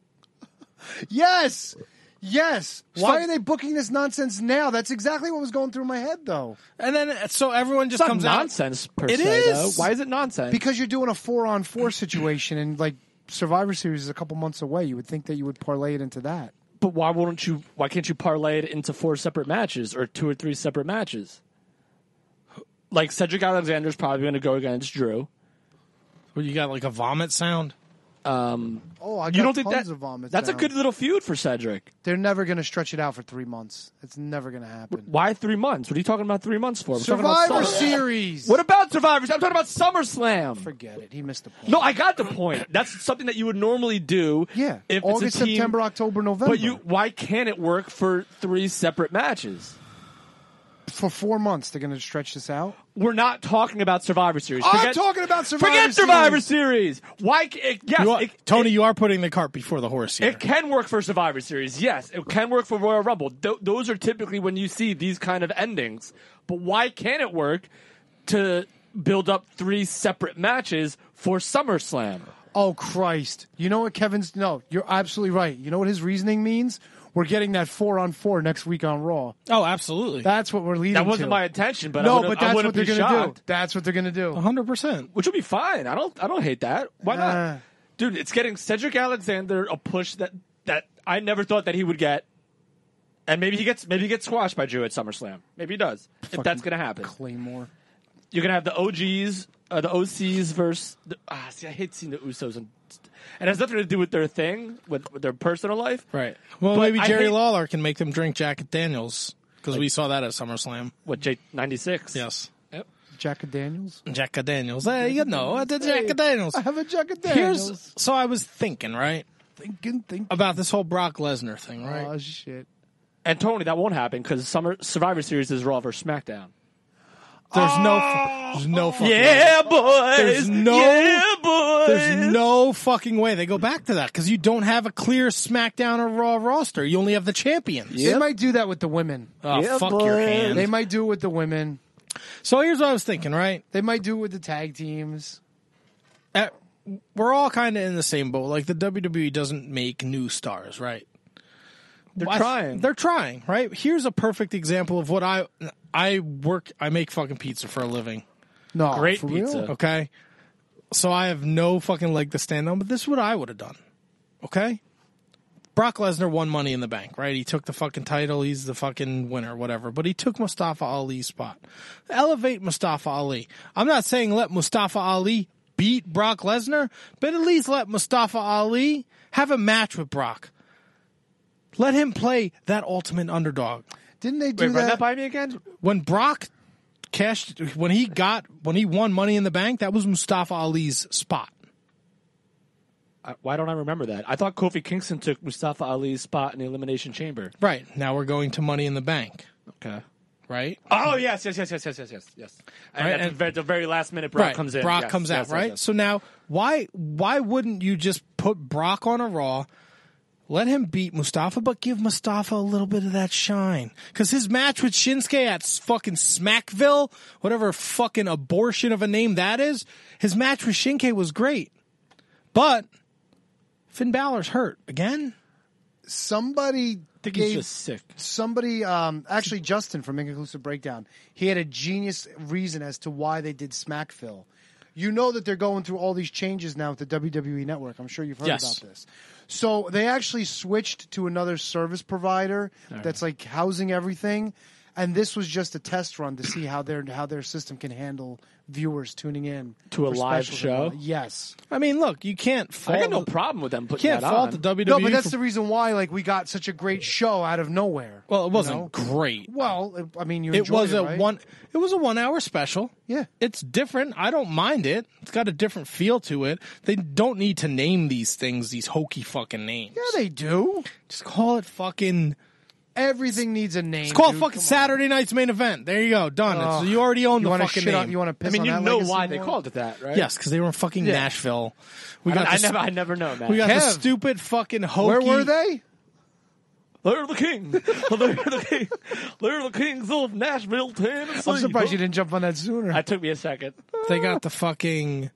Yes. Why are they booking this nonsense now? That's exactly what was going through my head, though. And then, so everyone just It's not comes nonsense per It se, is. though. Why is it nonsense? Because you're doing a 4-on-4 situation, and like Survivor Series is a couple months away. You would think that you would parlay it into that. But why can't you parlay it into 4 separate matches or 2 or 3 separate matches? Like Cedric Alexander's probably going to go against Drew. Well, you got like a vomit sound? I You got don't think tons of vomit that's a sound. good little feud for Cedric? They're never going to stretch it out for 3 months. It's never going to happen. Why 3 months? What are you talking about 3 months for? We're talking about Survivor Summer- Series. What about Survivor? I'm talking about SummerSlam. Forget it. He missed the point. No, I got the point. That's something that you would normally do. Yeah. If August, it's a team, September, October, November. But why can't it work for 3 separate matches? For 4 months, they're going to stretch this out? We're not talking about Survivor Series. I'm talking about Survivor Forget Series. Survivor Series. Why? Tony, you are putting the cart before the horse here. It can work for Survivor Series. Yes, it can work for Royal Rumble. Those are typically when you see these kind of endings. But why can't it work to build up 3 separate matches for SummerSlam? Oh, Christ. You know what Kevin's... No, you're absolutely right. You know what his reasoning means? we're getting that 4-on-4 next week on Raw. Oh, absolutely. That's what we're leading That wasn't to. my intention, but No, I but that's what they're going to do. That's what they're going to do. 100%. Which would be fine. I don't hate that. Why not? Dude, it's getting Cedric Alexander a push that I never thought that he would get. And maybe he gets squashed by Drew at SummerSlam. Maybe he does. If that's going to happen. Claymore. You're going to have the OGs, the OCs versus... see, I hate seeing the Usos. And it has nothing to do with their thing, with their personal life. Right. Well, But maybe I Jerry hate- Lawler can make them drink Jack Daniels because we saw that at SummerSlam. What, J96? Yes. Yep. Jack Daniels. Jack Daniels. Hey, you know, the Jack Daniels. I have a Jack Daniels. So I was thinking, right, Thinking. about this whole Brock Lesnar thing, right? Oh, shit. And Tony, that won't happen because Survivor Series is Raw versus SmackDown. There's no fucking Yeah, way. boys. There's no- Yeah, boys. There's no fucking way they go back to that because you don't have a clear SmackDown or Raw roster. You only have the champions. They might do that with the women. Oh, Yeah, fuck your boy. hand. They might do it with the women. So here's what I was thinking, right? They might do it with the tag teams. We're all kind of in the same boat. Like the WWE doesn't make new stars, right? They're trying. They're trying, right? Here's a perfect example of what I make fucking pizza for a living. No, Great for pizza. real? Okay. So I have no fucking leg to stand on, but this is what I would have done. Okay. Brock Lesnar won Money in the Bank, right? He took the fucking title. He's the fucking winner, whatever. But he took Mustafa Ali's spot. Elevate Mustafa Ali. I'm not saying let Mustafa Ali beat Brock Lesnar, but at least let Mustafa Ali have a match with Brock. Let him play that ultimate underdog. Didn't they do Wait, run that that? by me again? When Brock when he won Money in the Bank, that was Mustafa Ali's spot. Why don't I remember that? I thought Kofi Kingston took Mustafa Ali's spot in the Elimination Chamber. Right. Now we're going to Money in the Bank. Okay. Right? Oh, yes. And Right, at the very last minute, Brock comes in. Brock Yes, comes out, yes, right? yes. So now, why wouldn't you just put Brock on a Raw, let him beat Mustafa, but give Mustafa a little bit of that shine? Because his match with Shinsuke at fucking Smackville, whatever fucking abortion of a name that is, his match with Shinsuke was great. But Finn Balor's hurt again. Somebody I think gave he's just sick. somebody, actually Justin from Inconclusive Breakdown, he had a genius reason as to why they did Smackville. You know that they're going through all these changes now with the WWE Network. I'm sure you've heard Yes. about this. So they actually switched to another service provider that's like housing everything. And this was just a test run to see how their system can handle viewers tuning in To a for live specials show? and all. Yes. I mean, look, you can't fault. I got no problem with them putting Can't that fault on. the WWE. No, but that's for- the reason why we got such a great show out of nowhere. well, it wasn't you know? great. Well, I mean, you It enjoyed was it, a right? It was a 1 hour special. Yeah. It's different. I don't mind it. It's got a different feel to it. They don't need to name these things these hokey fucking names. Yeah, they do. Just call it fucking. Everything needs a name. It's called dude. fucking Come on. Saturday night's main event. There you go. Done. Oh. So you already own You the wanna fucking shit name. on? You want to piss I mean, on you that know legacy why they more? called it that, right? Yes, because they were in fucking Yeah. Nashville. We got I never know, man. we got the Kev. stupid fucking hokey. Where were they? They're the king. They're the king. They're the kings of Nashville, Tennessee. I'm surprised you didn't jump on that sooner. That took me a second. They got the fucking.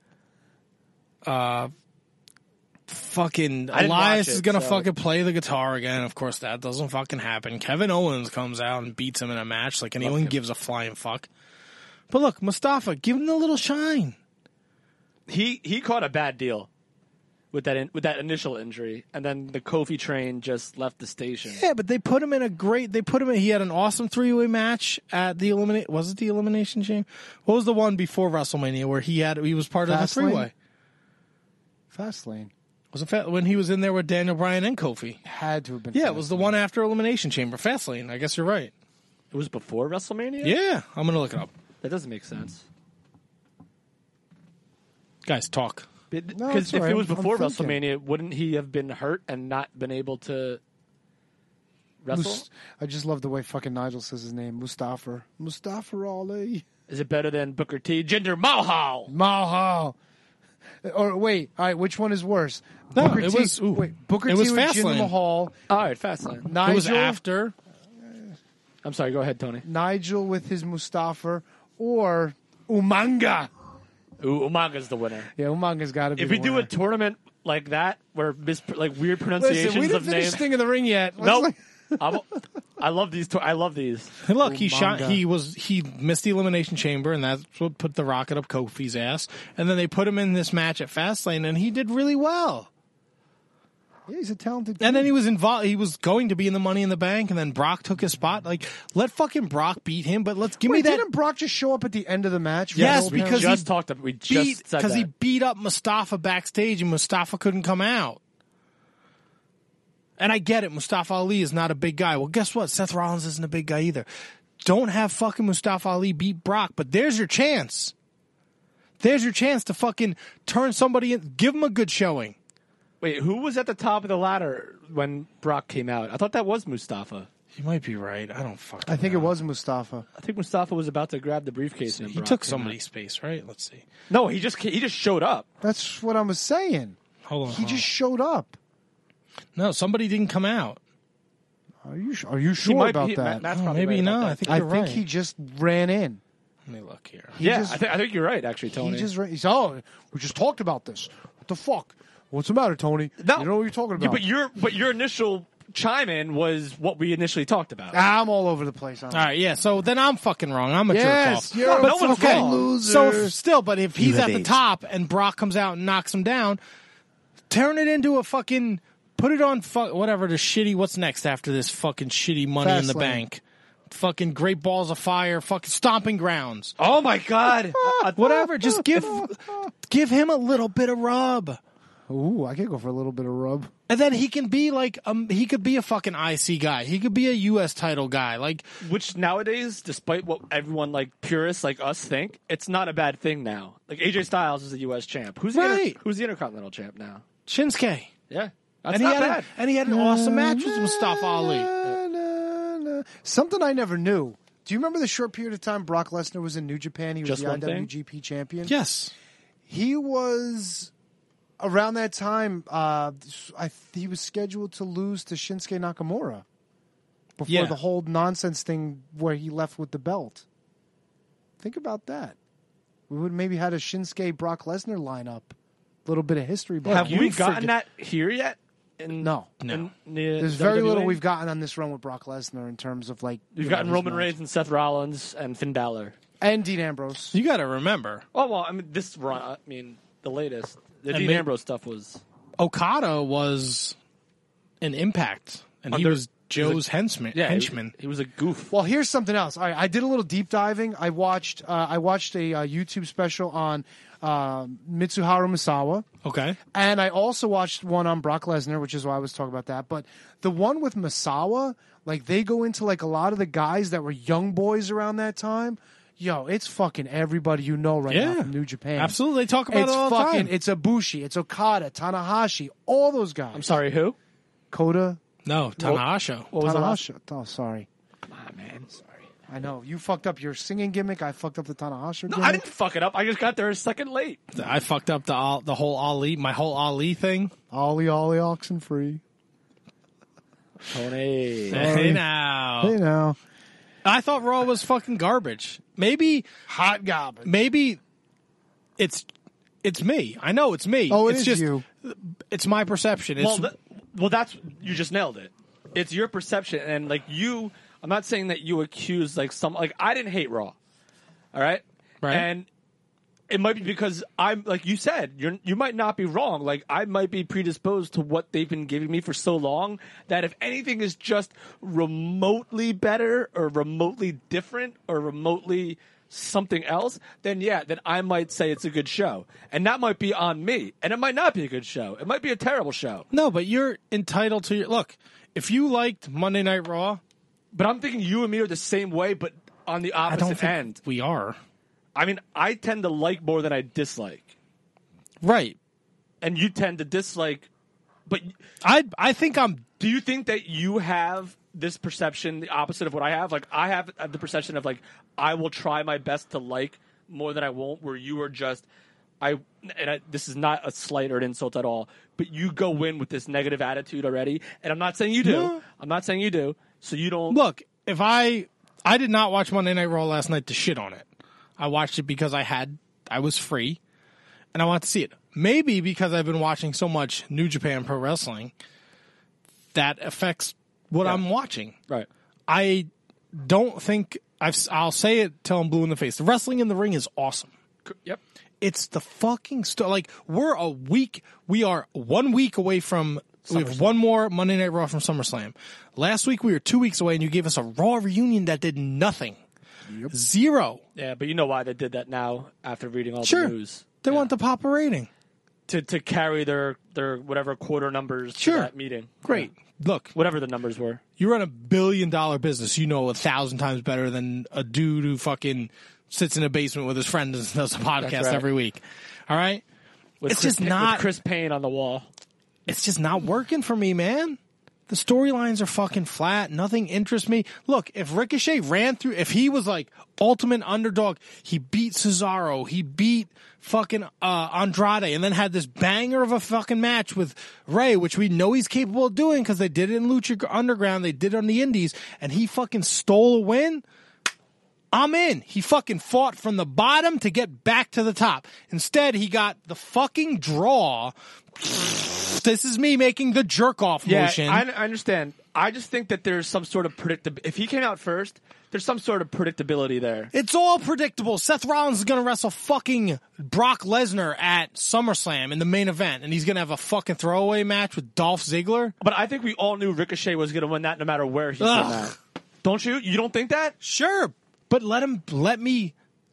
Fucking I didn't Elias watch is it, gonna so- fucking play the guitar again. Of course, that doesn't fucking happen. Kevin Owens comes out and beats him in a match like anyone gives a flying fuck. But look, Mustafa, give him the little shine. He caught a bad deal with that initial injury, and then the Kofi train just left the station. Yeah, but they put him in a great. They put him in. He had an awesome 3-way match at the Was it the Elimination Chamber? What was the one before WrestleMania where he was part of the Fastlane? 3-way? Fastlane. Was it when he was in there with Daniel Bryan and Kofi? Had to have been. Yeah, it was the one after Elimination Chamber, Fastlane. I guess you're right. It was before WrestleMania? Yeah, I'm gonna look it up. That doesn't make sense. Guys, talk. No, Because it's if all right. it was I'm before thinking. WrestleMania, wouldn't he have been hurt and not been able to wrestle? I just love the way fucking Nigel says his name. Mustafa Ali. Is it better than Booker T? Jinder Mahal. Mahal. Or wait, all right, which one is worse? No, Booker it T, was- ooh. wait, Booker It T was with Fastlane. Jinder Mahal. All right, Fastlane. Nigel, It was after. I'm sorry, go ahead, Tony. Nigel with his Mustafa or Umanga. Ooh, Umanga's the winner. Yeah, Umanga's got to be. If the we do a winner. tournament like that, where weird pronunciations Listen, we didn't of finish names. Sting in the Ring yet. Let's Nope. like- I love these. I love these. And look, he Umaga. he missed the Elimination Chamber, and that's what put the rocket up Kofi's ass. And then they put him in this match at Fastlane, and he did really well. Yeah, he's a talented kid. And then he was involved. He was going to be in the Money in the Bank, and then Brock took his spot. Like, let fucking Brock beat him, but let's give me that. Didn't Brock just show up at the end of the match? Yes, We because just talked about. We just said that. he beat up Mustafa backstage, and Mustafa couldn't come out. And I get it, Mustafa Ali is not a big guy. Well, guess what? Seth Rollins isn't a big guy either. Don't have fucking Mustafa Ali beat Brock, but there's your chance. There's your chance to fucking turn somebody in. Give him a good showing. Wait, who was at the top of the ladder when Brock came out? I thought that was Mustafa. You might be right. I don't fucking I think know. it was Mustafa. I think Mustafa was about to grab the briefcase. And He Brock took came somebody's space, right? Let's see. out. No, he just showed up. That's what I was saying. Hold on. He just showed up. No, somebody didn't come out. Are you sure about that? Matt's Oh, probably maybe right about not. that. I think I you're think right. he just ran in. Let me look here. Yeah, just- I think you're right, actually, Tony. He just ran. He's we just talked about this. What the fuck? What's the matter, Tony? No. You know what you're talking about. Yeah, but your initial chime in was what we initially talked about. I'm all over the place. All right, yeah. So then I'm fucking wrong. I'm a Yes, jerk off. you're No one's fucking wrong. loser. So still, but if he's You at have the AIDS. top and Brock comes out and knocks him down, turn it into a fucking. Put it on whatever the shitty. What's next after this fucking shitty Money in the Fastlane. Bank? Fucking Great Balls of Fire. Fucking Stomping Grounds. Oh my God! Whatever. Just give him a little bit of rub. Ooh, I could go for a little bit of rub. And then he can be like, he could be a fucking IC guy. He could be a U.S. title guy. Like, Which nowadays, despite what everyone like purists like us think, it's not a bad thing now. Like AJ Styles is a U.S. champ. Who's Right. who's the Intercontinental champ now? Shinsuke. Yeah, that's And not he had bad. and he had an awesome match with Mustafa Ali. Something I never knew. Do you remember the short period of time Brock Lesnar was in New Japan? He was Just the one thing? IWGP champion. Yes. He was around that time. He was scheduled to lose to Shinsuke Nakamura before Yeah. the whole nonsense thing where he left with the belt. Think about that. We would maybe had a Shinsuke Brock Lesnar lineup. A little bit of history. Have behind we it. gotten that here yet? No. There's Very little we've gotten on this run with Brock Lesnar in terms of like We've you know, gotten his Roman match. Reigns and Seth Rollins and Finn Balor. and Dean Ambrose. You got to remember, Oh well, I mean this run. I mean the latest. The And Dean may- Ambrose stuff was. Okada was an Impact, and he Under- was Joe's henchman. He was a goof. Well, here's something else. I did a little deep diving. I watched a YouTube special on Mitsuharu Misawa. Okay. And I also watched one on Brock Lesnar, which is why I was talking about that. But the one with Misawa, like they go into like a lot of the guys that were young boys around that time. Yo, it's fucking everybody you know right now Yeah. from New Japan. Absolutely. They talk about It's it all the fucking, time. it's Ibushi, it's Okada, Tanahashi, all those guys. I'm sorry, who? Kota, No, Tanahashi. What was the last? Tanahashi. Oh, sorry. Come on, man. Sorry. I know. You fucked up your singing gimmick. I fucked up the Tanahashi No, gimmick. I didn't fuck it up. I just got there a second late. I fucked up the whole Ali, my whole Ali thing. Ollie, oxen free. Tony. Hey now. Hey, now. I thought Raw was fucking garbage. Maybe Hot garbage. maybe it's me. I know it's me. Oh, it's is just you. it's my perception. It's Well, that's you just nailed it. It's your perception, and like you, I'm not saying that you accuse like some like I didn't hate Raw, all right, Right. and it might be because I'm like you said, you might not be wrong. Like I might be predisposed to what they've been giving me for so long that if anything is just remotely better or remotely different or remotely something else, then yeah, then I might say it's a good show. And that might be on me. And it might not be a good show. It might be a terrible show. no, but you're entitled to your look. If you liked Monday Night Raw, But I'm thinking you and me are the same way, but on the I don't opposite think end. we are. I mean, I tend to like more than I dislike. Right. And you tend to dislike. But I think I'm do you think that you have this perception, the opposite of what I have? Like, I have the perception of, like, I will try my best to like more than I won't, where you are just, this is not a slight or an insult at all, but you go in with this negative attitude already. And I'm not saying you do. No. I'm not saying you do. So you don't. look, if I did not watch Monday Night Raw last night to shit on it. I watched it because I was free and I wanted to see it. Maybe because I've been watching so much New Japan Pro Wrestling, that affects what I'm watching. Right. I don't think I'll say it till I'm blue in the face. The wrestling in the ring is awesome. Yep. It's the fucking like we are 1 week away from. We have one more Monday Night Raw from SummerSlam. Last week we were 2 weeks away, and you gave us a Raw reunion that did nothing. Yep. Zero. Yeah, but you know why they did that now after reading all Sure. the news. They want the Papa rating. To carry their whatever quarter numbers Sure. to that meeting. Great. Look, Whatever the numbers were. you run $1 billion business. You know 1,000 times better than a dude who fucking sits in a basement with his friends and does a podcast right. every week. All right? With It's Chris just not- with Chris Payne on the wall. It's just not working for me, man. The storylines are fucking flat. Nothing interests me. Look, if Ricochet ran through, if he was like ultimate underdog, he beat Cesaro, he beat fucking Andrade, and then had this banger of a fucking match with Rey, which we know he's capable of doing because they did it in Lucha Underground, they did it on the Indies, and he fucking stole a win. I'm in. He fucking fought from the bottom to get back to the top. Instead, he got the fucking draw. This is me making the jerk-off motion. I understand. I just think that there's some sort of predictability. If he came out first, there's some sort of predictability there. It's all predictable. Seth Rollins is going to wrestle fucking Brock Lesnar at SummerSlam in the main event, and he's going to have a fucking throwaway match with Dolph Ziggler. But I think we all knew Ricochet was going to win that no matter where he's from at. Don't you? You don't think that? Sure, but let me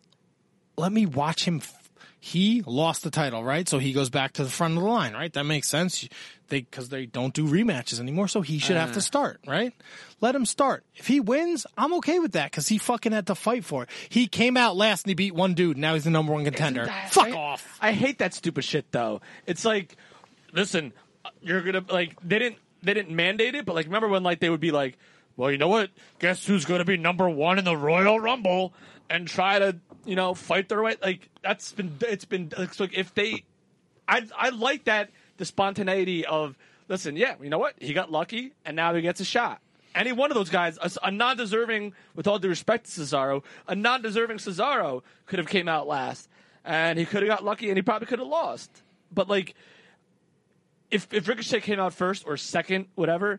watch him. He lost the title, right? So he goes back to the front of the line, right? That makes sense. Because they don't do rematches anymore, so he should have to start, right? Let him start. If he wins, I'm okay with that because he fucking had to fight for it. He came out last and he beat one dude. Now he's the number one contender. Fuck off. I hate that stupid shit though. It's like, listen, you're gonna like they didn't mandate it, but like remember when like they would be like, well, you know what? Guess who's gonna be number one in the Royal Rumble and try to fight their way. Like it's like if they, I like that. The spontaneity of, listen, yeah, you know what? He got lucky, and now he gets a shot. Any one of those guys, a non-deserving, with all due respect to Cesaro, a non-deserving Cesaro could have came out last, and he could have got lucky, and he probably could have lost. But, like, if Ricochet came out first or second, whatever,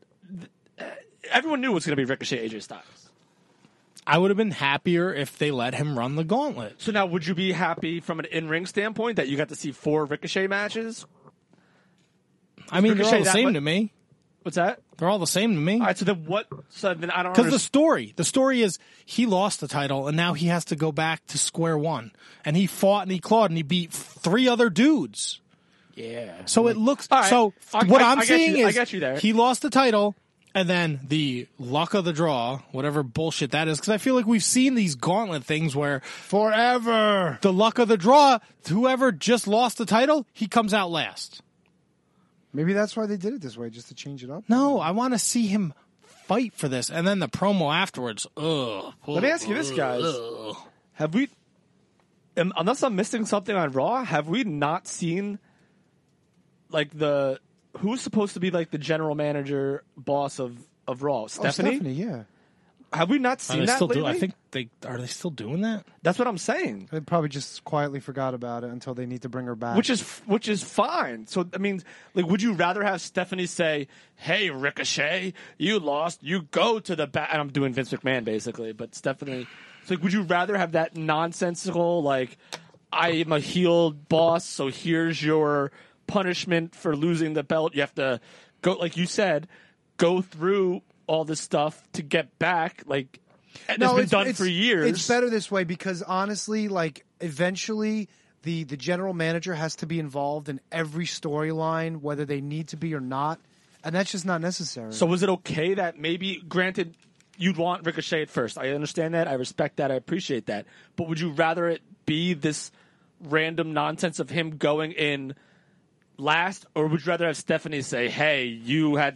everyone knew it was going to be Ricochet, AJ Styles. I would have been happier if they let him run the gauntlet. So now, would you be happy from an in-ring standpoint that you got to see 4 Ricochet matches? I mean, they're all Ricochet the same to me. What's that? They're all the same to me. All right, so then what? So then I don't Because the story is he lost the title and now he has to go back to square one. And he fought and he clawed and he beat 3 other dudes. Yeah. So it looks. All right. So I I'm get seeing you. I is get you there. he lost the title and then the luck of the draw, whatever bullshit that is. Because I feel like we've seen these gauntlet things where Forever. the luck of the draw, whoever just lost the title, he comes out last. Maybe that's why they did it this way, just to change it up. No, I want to see him fight for this. And then the promo afterwards. Ugh. Let me ask you this, guys. Have we, unless I'm missing something on Raw, have we not seen, like, who's supposed to be, like, the general manager boss of Raw? Stephanie? Oh, Stephanie, yeah. Have we not Are seen they that still lately? I think are they still doing that? That's what I'm saying. They probably just quietly forgot about it until they need to bring her back. Which is fine. So, I mean, like, would you rather have Stephanie say, hey, Ricochet, you lost, you go to the back, and I'm doing Vince McMahon, basically, but Stephanie, it's like, would you rather have that nonsensical, like, I am a heel boss, so here's your punishment for losing the belt, you have to go, like you said, go through all this stuff to get back, like, and it's been done for years. It's better this way because honestly, like eventually the general manager has to be involved in every storyline, whether they need to be or not, and that's just not necessary. So was it okay that maybe, granted, you'd want Ricochet at first. I understand that. I respect that. I appreciate that. But would you rather it be this random nonsense of him going in last, or would you rather have Stephanie say, hey, you have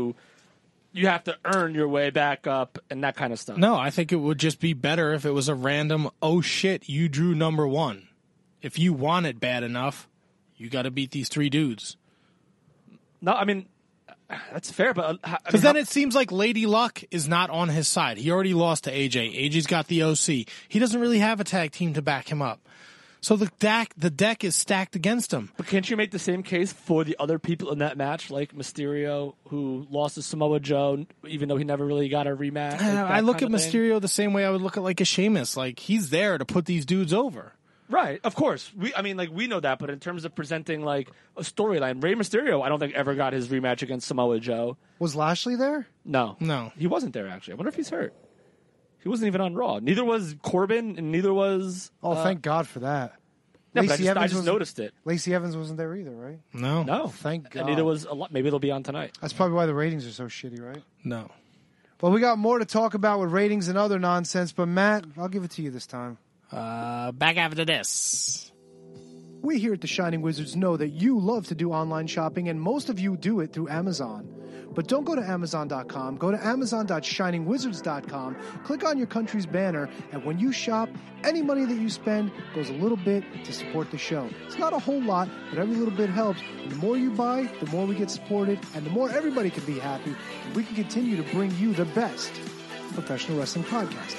to earn your way back up and that kind of stuff? No, I think it would just be better if it was a random, oh shit, you drew number one. If you want it bad enough, you got to beat these 3 dudes. No, I mean, that's fair, but Because then it seems like Lady Luck is not on his side. He already lost to AJ. AJ's got the OC. He doesn't really have a tag team to back him up. So the deck is stacked against him. But can't you make the same case for the other people in that match, like Mysterio, who lost to Samoa Joe, even though he never really got a rematch? Like I look at kind of thing? Mysterio the same way I would look at like a Sheamus. Like, he's there to put these dudes over. Right, of course. We know that, but in terms of presenting like a storyline, Rey Mysterio, I don't think ever got his rematch against Samoa Joe. Was Lashley there? No, he wasn't there. Actually, I wonder if he's hurt. He wasn't even on Raw. Neither was Corbin, and neither was. Oh, thank God for that. Yeah, but I just wasn't- noticed it. Lacey Evans wasn't there either, right? No. No, Thank God. And neither was a lot. Maybe it'll be on tonight. That's probably why the ratings are so shitty, right? No. Well, we got more to talk about with ratings and other nonsense, but Matt, I'll give it to you this time. Back after this. We here at the Shining Wizards know that you love to do online shopping, and most of you do it through Amazon. But don't go to Amazon.com. Go to Amazon.shiningwizards.com. Click on your country's banner, and when you shop, any money that you spend goes a little bit to support the show. It's not a whole lot, but every little bit helps. And the more you buy, the more we get supported, and the more everybody can be happy, and we can continue to bring you the best professional wrestling podcasting.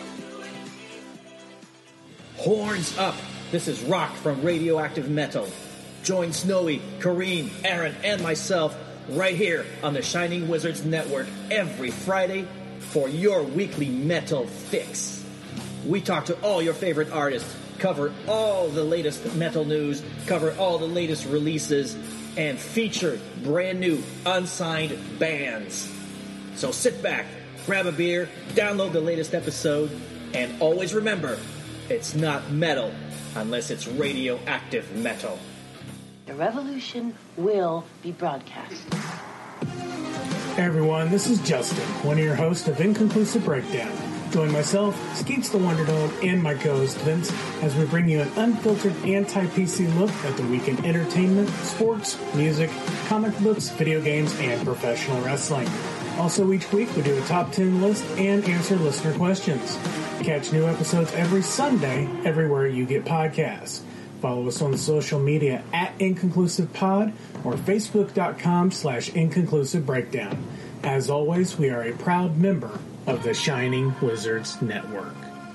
Horns up! This is Rock from Radioactive Metal. Join Snowy, Kareem, Aaron, and myself right here on the Shining Wizards Network every Friday for your weekly metal fix. We talk to all your favorite artists, cover all the latest metal news, cover all the latest releases, and feature brand new unsigned bands. So sit back, grab a beer, download the latest episode, and always remember, it's not metal unless it's radioactive metal. The revolution will be broadcast. Hey everyone, this is Justin, one of your hosts of Inconclusive Breakdown. Join myself, Skeets the Wonder Dog, and my co-host Vince as we bring you an unfiltered anti-PC look at the week in entertainment, sports, music, comic books, video games, and professional wrestling. Also, each week we do a top 10 list and answer listener questions. Catch new episodes every Sunday everywhere you get podcasts. Follow us on the social media at InconclusivePod or Facebook.com/InconclusiveBreakdown. As always, we are a proud member of the Shining Wizards Network.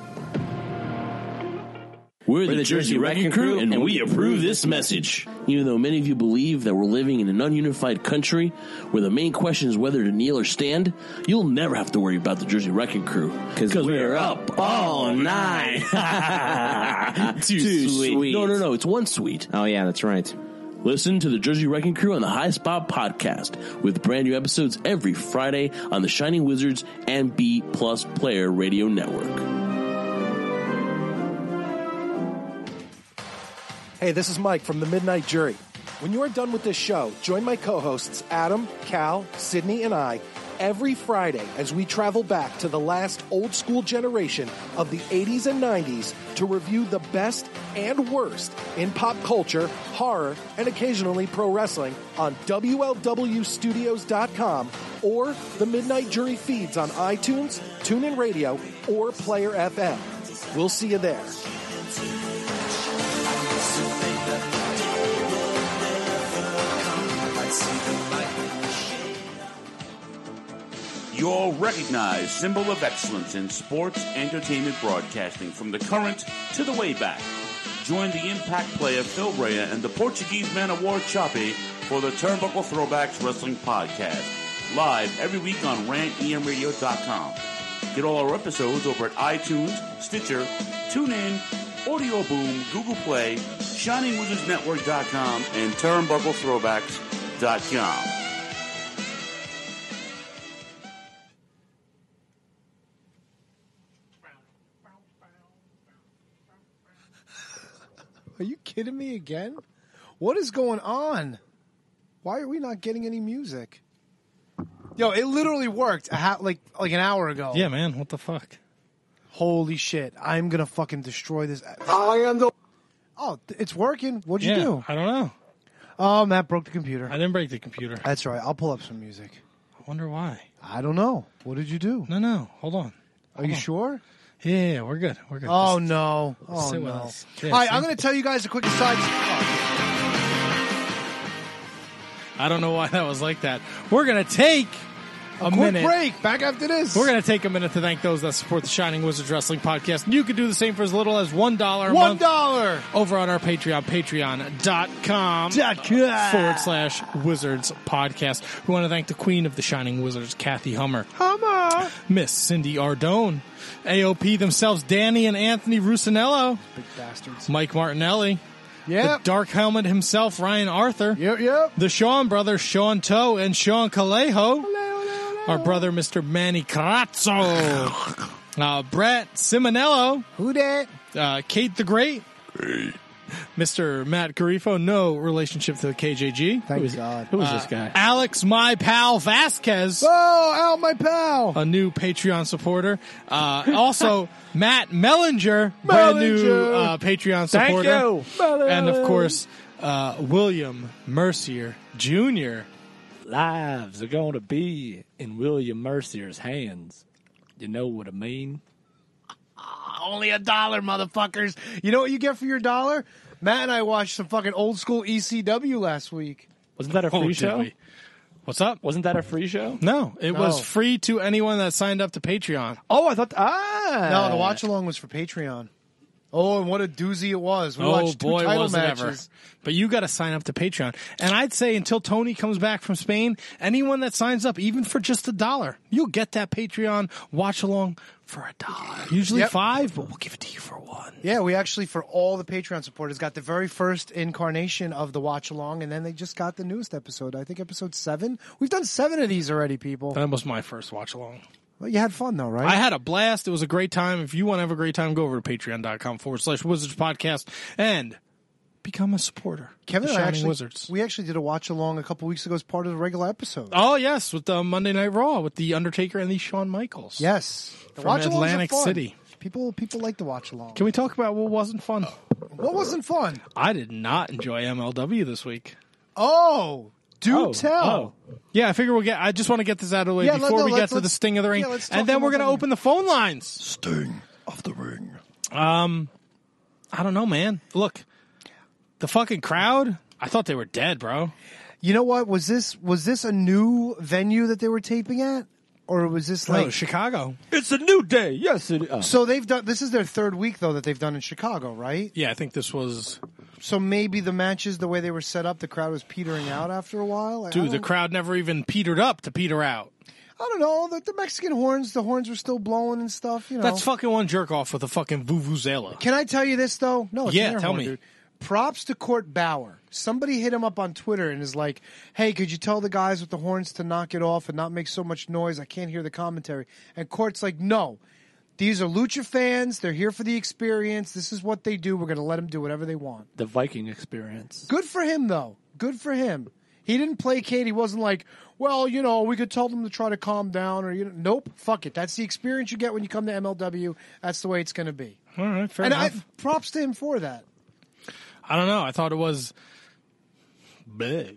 We're the Jersey Wrecking Crew, and we approve this message. Even though many of you believe that we're living in an ununified country where the main question is whether to kneel or stand, you'll never have to worry about the Jersey Wrecking Crew. Because we're up all night. Too sweet. No, it's one sweet. Oh, yeah, that's right. Listen to the Jersey Wrecking Crew on the High Spot Podcast with brand new episodes every Friday on the Shining Wizards and B Plus Player Radio Network. Hey, this is Mike from the Midnight Jury. When you are done with this show, join my co-hosts Adam, Cal, Sydney, and I every Friday as we travel back to the last old school generation of the 80s and 90s to review the best and worst in pop culture, horror, and occasionally pro wrestling on WLWstudios.com or the Midnight Jury feeds on iTunes, TuneIn Radio, or Player FM. We'll see you there. Your recognized symbol of excellence in sports entertainment broadcasting from the current to the way back. Join the Impact player Phil Rea and the Portuguese man of war Choppy for the Turnbuckle Throwbacks Wrestling Podcast. Live every week on rantemradio.com. Get all our episodes over at iTunes, Stitcher, TuneIn, Audio Boom, Google Play, ShiningWizardsNetwork.com, and TurnbuckleThrowbacks.com. Are you kidding me again? What is going on? Why are we not getting any music? Yo, it literally worked like an hour ago. Yeah, man. What the fuck? Holy shit. I'm going to fucking destroy this. I am the... Oh, it's working. What'd you do? I don't know. Oh, Matt broke the computer. I didn't break the computer. That's right. I'll pull up some music. I wonder why. I don't know. What did you do? No. Hold on. Are you sure? Yeah, we're good. We're good. Oh, no. Just Oh, sit with no. us. All Yeah, right, see? I'm going to tell you guys a quick aside. I don't know why that was like that. We're going to take a quick minute. break. Back after this. We're going to take a minute to thank those that support the Shining Wizards Wrestling Podcast. And you can do the same for as little as $1 a month $1 over on our Patreon, patreon.com/Wizards Podcast. We want to thank the queen of the Shining Wizards, Kathy Hummer. Miss Cindy Ardone. AOP themselves, Danny and Anthony Rusinello. Big bastards. Mike Martinelli. Yep. The Dark Helmet himself, Ryan Arthur. Yep. The Sean brothers, Sean Toe and Sean Calejo. Our brother, Mr. Manny Carazzo. Brett Simonello. Who dat? Kate the Great. Mr. Matt Garifo, no relationship to the KJG. Thank God. Who is this guy? Alex, my pal Vasquez. Oh, Al, my pal. A new Patreon supporter. Also, Matt Mellinger, brand new Patreon supporter. Thank you. And of course, William Mercier Jr. Lives are going to be in William Mercier's hands. You know what I mean? Only $1, motherfuckers. You know what you get for your $1? Matt and I watched some fucking old school ECW last week. Wasn't that a free did show? we? What's up? Wasn't that a free show? No, it was free to anyone that signed up to Patreon. Oh, I thought. No, the watch along was for Patreon. Oh, and what a doozy it was. We watched two title matches. But you got to sign up to Patreon. And I'd say until Tony comes back from Spain, anyone that signs up, even for just $1, you'll get that Patreon watch along for $1. Usually $5, but we'll give it to you for $1. Yeah, we actually, for all the Patreon supporters, got the very first incarnation of the watch along, and then they just got the newest episode. I think episode 7. We've done 7 of these already, people. That was my first watch along. Well, you had fun though, right? I had a blast. It was a great time. If you want to have a great time, go over to patreon.com/Wizards Podcast and become a supporter. Kevin and I Shining actually, Wizards. we actually did a watch along a couple weeks ago as part of the regular episode. Oh, yes, with the Monday Night Raw with The Undertaker and the Shawn Michaels. Yes. The From watch-alongs are Atlantic fun. City. People like to watch along. Can we talk about what wasn't fun? What wasn't fun? I did not enjoy MLW this week. Oh, do tell. Yeah, I figure I just want to get this out of the way before we get to the sting of the ring. yeah, let's talk and then we're about going to the open the phone lines. Sting of the ring. I don't know, man. Look, the fucking crowd, I thought they were dead, bro. You know what? Was this a new venue that they were taping at? Or was this No, like Chicago. It's a new day. Yes, it is. So they've done this is their third week though that they've done in Chicago, right? Yeah, I think this was... So maybe the matches, the way they were set up, the crowd was petering out after a while. Dude, the crowd never even petered up to peter out. I don't know. The Mexican horns, the horns were still blowing and stuff. You know, That's fucking one jerk off with a fucking vuvuzela. Can I tell you this though? No, it's Yeah, an air tell horn, me. Dude. Props to Court Bauer. Somebody hit him up on Twitter and is like, "Hey, could you tell the guys with the horns to knock it off and not make so much noise? I can't hear the commentary." And Court's like, "No, these are Lucha fans. They're here for the experience. This is what they do. We're going to let them do whatever they want." The Viking experience. Good for him, though. Good for him. He didn't placate. He wasn't like, well, you know, we could tell them to try to calm down, or nope, fuck it. That's the experience you get when you come to MLW. That's the way it's going to be. All right, fair and enough. Props to him for that. I don't know. I thought it was big.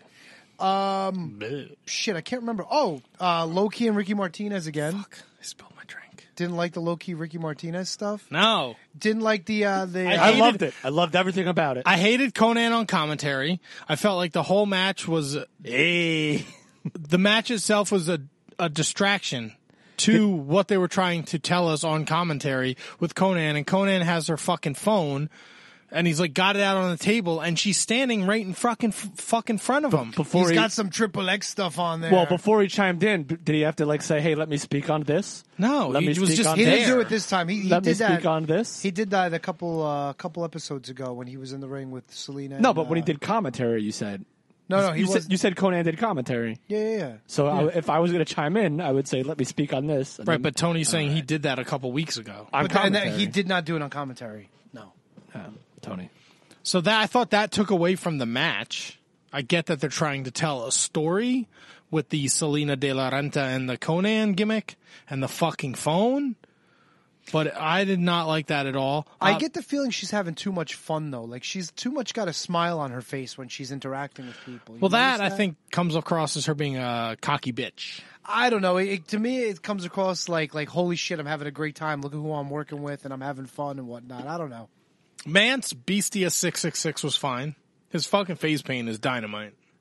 Shit, I can't remember. Oh, Low-Key and Ricky Martinez again. Fuck, I spilled my drink. Didn't like the Low-Key Ricky Martinez stuff. No. Didn't like the. I loved it. I loved everything about it. I hated Conan on commentary. I felt like the whole match was... the match itself was a distraction to what they were trying to tell us on commentary with Conan. And Conan has her fucking phone... And he's like got it out on the table, and she's standing right in fucking front of him. He's got some Triple X stuff on there. Well, before he chimed in, did he have to like say, "Hey, let me speak on this"? No, let he me was speak just on he this. didn't do it this time. He let did me that. speak on this. He did that a couple episodes ago when he was in the ring with Selena. No, and, but when he did commentary, you said. No, you said Conan did commentary. Yeah. So if I was going to chime in, I would say, "Let me speak on this." Right, but Tony's saying he did that a couple weeks ago. On commentary. He did not do it on commentary. No, Tony. So that I thought that took away from the match. I get that they're trying to tell a story with the Selena De La Renta and the Conan gimmick and the fucking phone, but I did not like that at all. I get the feeling she's having too much fun though. Like she's too much got a smile on her face when she's interacting with people. You well, that notice I think comes across as her being a cocky bitch. I don't know. To me, it comes across like holy shit, I'm having a great time. Look at who I'm working with, and I'm having fun and whatnot. I don't know. Mance Beastia 666 was fine. His fucking face paint is dynamite.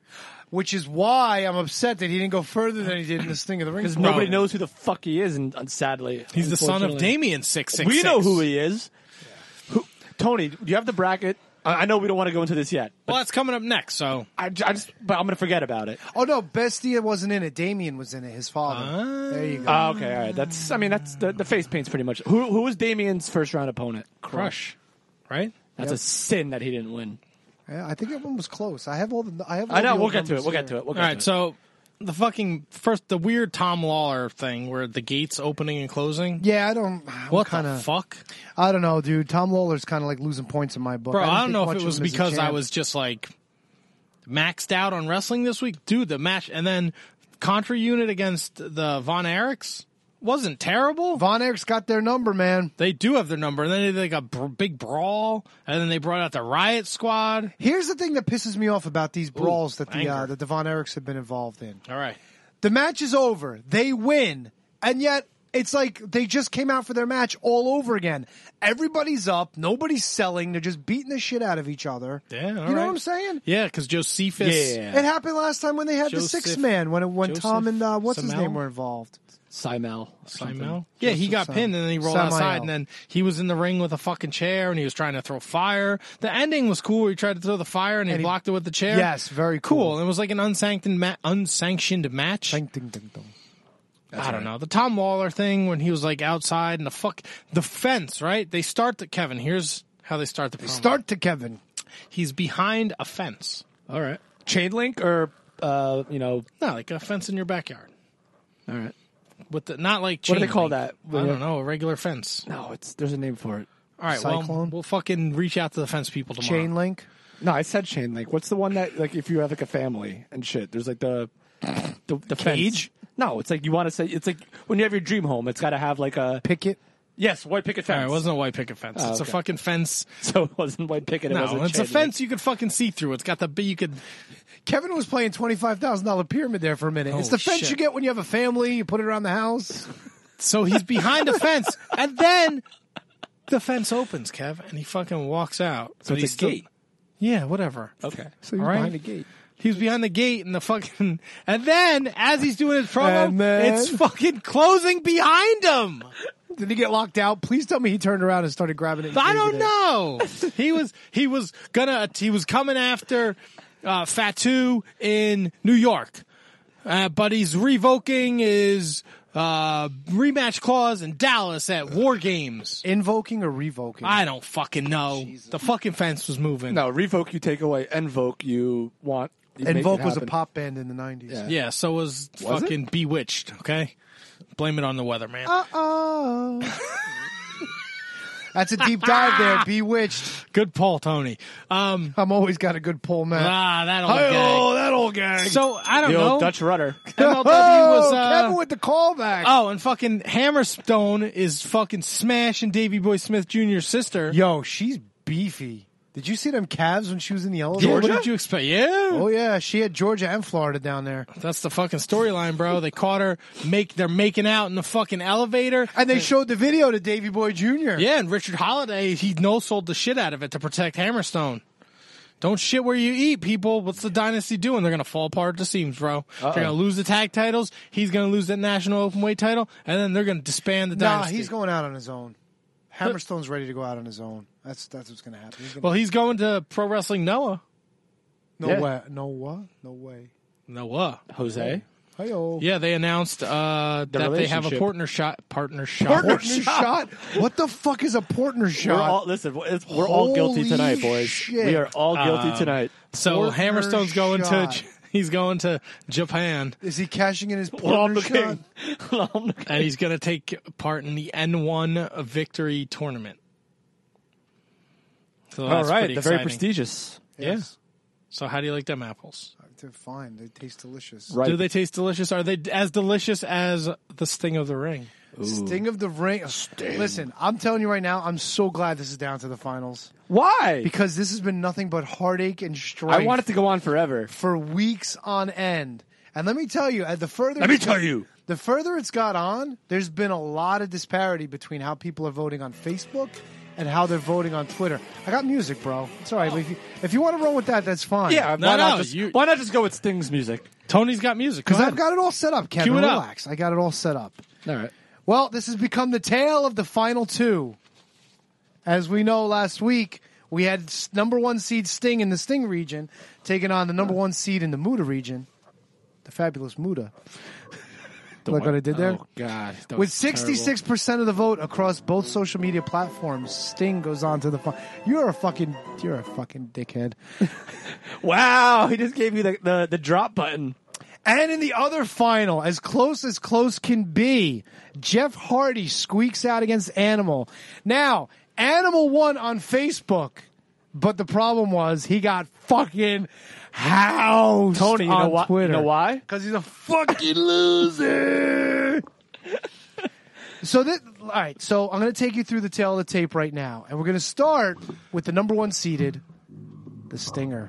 which is why I'm upset that he didn't go further than he did in this Sting of the Ring. Because nobody knows who the fuck he is, and sadly. He's the son of Damien 666. We know who he is. Tony, do you have the bracket? I know we don't want to go into this yet. Well, that's coming up next, so. but I'm going to forget about it. Oh, no, Bestia wasn't in it. Damien was in it, his father. There you go. Okay, all right. That's the face paint's pretty much. Who was Damien's first round opponent? Crush. Right? That's a sin that he didn't win. Yeah, I think that one was close. I know. We'll get to it. All right, so the fucking the weird Tom Lawler thing where the gates opening and closing. Yeah, I don't. What the fuck? I don't know, dude. Tom Lawler's kind of like losing points in my book. Bro, I don't think know if much it of was him as a because I champ. was just like maxed out on wrestling this week. Dude, the match and then Contra Unit against the Von Erichs wasn't terrible. Von Erichs got their number, man. They do have their number. And then they got a big brawl. And then they brought out the Riot Squad. Here's the thing that pisses me off about these brawls that anger. the Von Erichs have been involved in. All right. The match is over. They win. And yet, it's like they just came out for their match all over again. Everybody's up. Nobody's selling. They're just beating the shit out of each other. Yeah, you know what I'm saying? Yeah, because Josephus. It happened last time when they had the six-man, when Tom and, what's his Simel? name were involved. Simel? Yeah, he got pinned and then he rolled outside and then he was in the ring with a fucking chair and he was trying to throw fire. The ending was cool where he tried to throw the fire and he blocked it with the chair. Yes, very cool. It was like an unsanctioned match. I don't know. The Tom Lawler thing when he was like outside and the fence, right? They start Kevin, here's how they start the promo. Start to Kevin. He's behind a fence. All right. Chain link or, No, like a fence in your backyard. All right. With the, not like what do chain they call link. that? I don't know, a regular fence. No, there's a name for it. All right, well, we'll fucking reach out to the fence people tomorrow. Chain link? No, I said chain link. What's the one that, like, if you have, like, a family and shit, there's, like, the cage? Fence. No, it's like you want to say, it's like when you have your dream home, it's got to have, like, a... Picket? Yes, white picket fence. All right, it wasn't a white picket fence. It's a fucking fence. So it wasn't white picket. It wasn't it's a fence you could fucking see through. It's got you could... Kevin was playing $25,000 pyramid there for a minute. It's the fence you get when you have a family. You put it around the house. So he's behind a fence, and then the fence opens, Kev, and he fucking walks out. So but it's a gate. Yeah, whatever. Okay. So he's behind the gate. He was behind the gate and and then as he's doing his promo, it's fucking closing behind him. Did he get locked out? Please tell me he turned around and started grabbing it. I don't know. he was coming after Fatu in New York, but he's revoking his rematch clause in Dallas at War Games. Invoking or revoking? I don't fucking know. Jesus. The fucking fence was moving. No, revoke you take away. Invoke you want. Invoke was a pop band in the 90s. Yeah, so was fucking Bewitched, okay? Blame it on the weather, man. Uh-oh. That's a deep dive there, Bewitched. Good pull, Tony. I'm always got a good pull, man. That old gang. That old gang. So, I don't the know. Old Dutch rudder. MLW was... Kevin with the callback. Oh, and fucking Hammerstone is fucking smashing Davey Boy Smith Jr.'s sister. Yo, she's beefy. Did you see them calves when she was in the elevator? Georgia? What did you expect? Yeah. Oh, yeah. She had Georgia and Florida down there. That's the fucking storyline, bro. They caught her. They're making out in the fucking elevator. And they showed the video to Davey Boy Jr. Yeah, and Richard Holiday, he no-sold the shit out of it to protect Hammerstone. Don't shit where you eat, people. What's the dynasty doing? They're going to fall apart at the seams, bro. They're going to lose the tag titles. He's going to lose that national openweight title. And then they're going to disband the dynasty. Nah, he's going out on his own. Hammerstone's ready to go out on his own. That's what's going to happen. He's going to Pro Wrestling Noah. Way. No what? No way. Noah. Jose. Hi-yo. Yeah, they announced that they have a partner shot. Partner shot? What the fuck is a partner shot? We're all guilty tonight, boys. Shit. We are all guilty tonight. So Hammerstone's going he's going to Japan. Is he cashing in his partner shot? And he's going to take part in the N1 Victory Tournament. So all right, they're very prestigious. Yes. Yeah. So how do you like them apples? They're fine. They taste delicious. Right. Do they taste delicious? Are they as delicious as the Sting of the Ring? Ooh. Sting of the Ring. Listen, I'm telling you right now, I'm so glad this is down to the finals. Why? Because this has been nothing but heartache and strife. I want it to go on forever. For weeks on end. And let me tell you, the further it's got on, there's been a lot of disparity between how people are voting on Facebook and how they're voting on Twitter. I got music, bro. It's all right. But if you want to roll with that, that's fine. Yeah, why not just go with Sting's music? Tony's got music. Because I've got it all set up, Kevin. Cue it up. Relax. I got it all set up. All right. Well, this has become the tale of the final two. As we know, last week we had number 1 seed Sting in the Sting region taking on the number 1 seed in the Muda region, the fabulous Muda. Look what I did there? Oh, God. With 66% of the vote across both social media platforms, Sting goes on to the final. You're a fucking dickhead. Wow, he just gave you the drop button. And in the other final, as close can be, Jeff Hardy squeaks out against Animal. Now, Animal won on Facebook, but the problem was he got fucking housed Tony, on Twitter. You know why? Because he's a fucking loser. So all right, so I'm going to take you through the tail of the tape right now, and we're going to start with the number 1 seeded, the Stinger.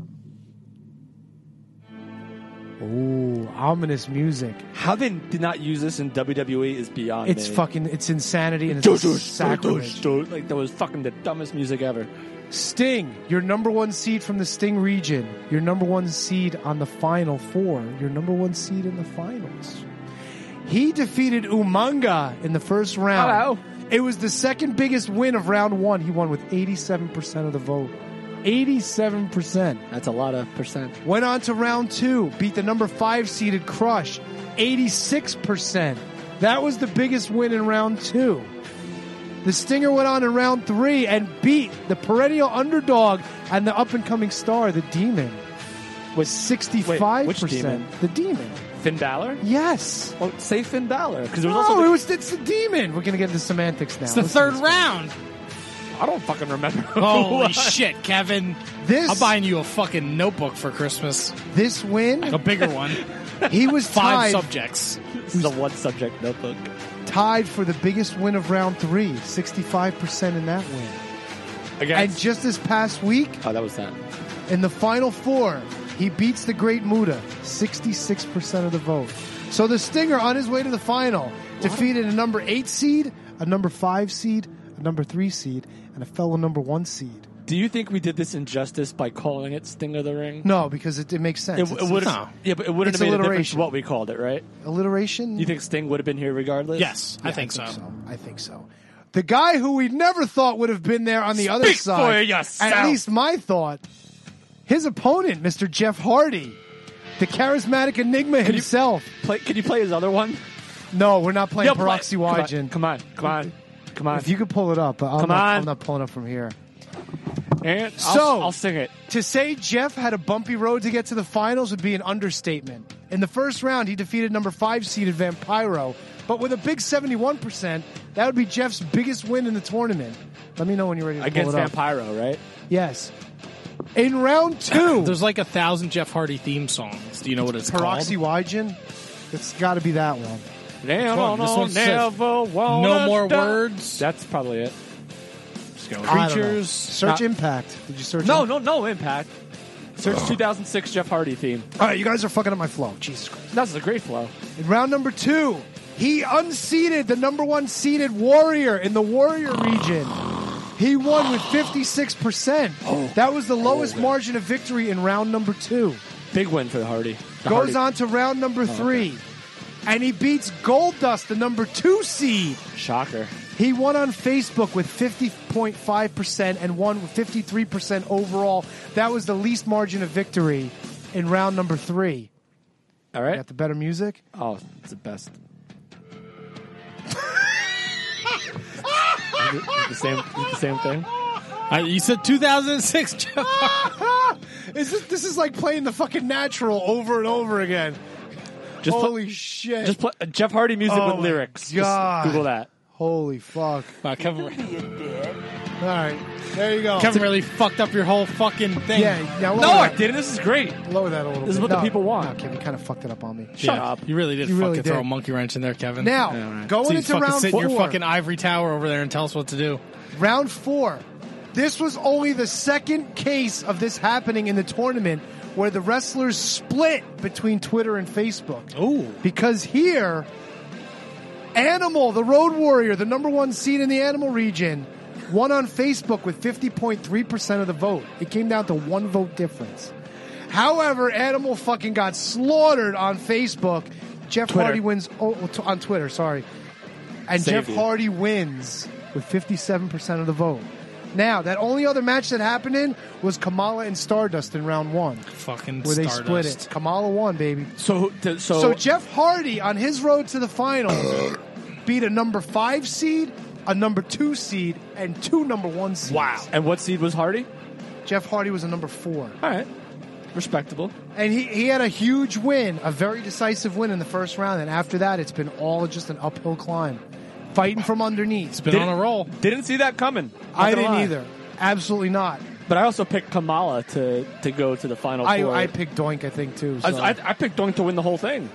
Ooh, ominous music. How they did not use this in WWE is beyond It's me. fucking, it's insanity and it's sacrilege. Like, that was fucking the dumbest music ever. Sting, your number 1 seed from the Sting region. Your number 1 seed on the Final Four. Your number 1 seed in the finals. He defeated Umaga in the first round. Hello. It was the second biggest win of round 1. He won with 87% of the vote. 87%. That's a lot of percent. Went on to round 2, beat the number 5 seeded Crush, 86%. That was the biggest win in round 2. The Stinger went on in round 3 and beat the perennial underdog and the up-and-coming star, the Demon, with 65%. Wait, which Demon? The Demon. Finn Balor? Yes. Well, say Finn Balor. Because there was No, also it's the Demon. We're going to get into semantics now. It's the third round. I don't fucking remember. Holy shit, Kevin. This, I'm buying you a fucking notebook for Christmas. This win, Like a bigger one. he was 5 tied, subjects. This is a one-subject notebook. tied for the biggest win of round 3, 65% in that win. Against? And just this past week, Oh, that was that. in the Final Four, he beats the Great Muta, 66% of the vote. So the Stinger, on his way to the final, defeated a number 8 seed, a number 5 seed, a number 3 seed, and a fellow number 1 seed. Do you think we did this injustice by calling it Sting of the Ring? No, because it makes sense. It would have. Yeah, but it wouldn't it's have made a difference alliteration. what we called it, right? Alliteration? You think Sting would have been here regardless? Yes, Yeah, I think so. I think so. The guy who we never thought would have been there on the other Speak side, for yourself. at least my thought, his opponent, Mr. Jeff Hardy, the charismatic enigma himself. Can you play his other one? No, we're not playing Yo, play- Peroxywagen. Come on. If you could pull it up, but I'm not pulling up from here. And So- I'll sing it. To say Jeff had a bumpy road to get to the finals would be an understatement. In the first round, he defeated number 5 seeded Vampiro, but with a big 71%, that would be Jeff's biggest win in the tournament. Let me know when you're ready to Against pull it up. Vampiro, right? Yes. In round 2, There's like 1,000 Jeff Hardy theme songs. Do you know what it's called? Peroxywagen. It's got to be that one. Never, This one says, never wanna No more die. words. That's probably it. Just go with I don't know. creatures. Search Impact. Did you search? No, Impact? no Impact. Search 2006 Jeff Hardy theme. All right, you guys are fucking up my flow. Jesus Christ. That's a great flow. In round number 2, he unseated the number 1 seeded Warrior in the Warrior region. He won with 56%. That was the lowest margin of victory in round number 2. Big win for the Hardy. Goes on to round number 3. okay. And he beats Goldust, the number 2 seed. Shocker. He won on Facebook with 50.5% and won with 53% overall. That was the least margin of victory in round number 3. All right. Got the better music? Oh, it's the best. Is it the same thing? You said 2006 Jeff Hardy. This is like playing the fucking Natural over and over again. Holy shit. Just play Jeff Hardy music Oh with my lyrics. God. Just Google that. Holy fuck. Wow, Kevin, All right. There you go. Kevin really fucked up your whole fucking thing. Yeah. Now No, I didn't. This is great. Lower that a little bit. This is what the people want. No, Kevin, you kind of fucked it up on me. Shut up. You really did You fucking really throw did. a monkey wrench in there, Kevin. Now, So going you into fucking round sit 4. in your fucking ivory tower over there and tell us what to do. Round 4. This was only the second case of this happening in the tournament where the wrestlers split between Twitter and Facebook. Ooh. Because here, Animal, the Road Warrior, the number 1 seed in the Animal region, won on Facebook with 50.3% of the vote. It came down to 1 vote difference. However, Animal fucking got slaughtered on Facebook. Jeff Twitter. Hardy wins on Twitter, sorry. And Saved Jeff you. Hardy wins with 57% of the vote. Now, that only other match that happened in was Kamala and Stardust in round 1. Fucking where they Stardust. split it. Kamala won, baby. So Jeff Hardy, on his road to the finals, beat a number 5 seed, a number 2 seed, and 2 number 1 seeds. Wow. And what seed was Hardy? Jeff Hardy was a number 4. All right. Respectable. And he had a huge win, a very decisive win in the first round. And after that, it's been all just an uphill climb. Fighting from underneath. It's been on a roll. Didn't see that coming. I didn't either. Absolutely not. But I also picked Kamala to go to the final four. I picked Doink, I think, too. So. I picked Doink to win the whole thing.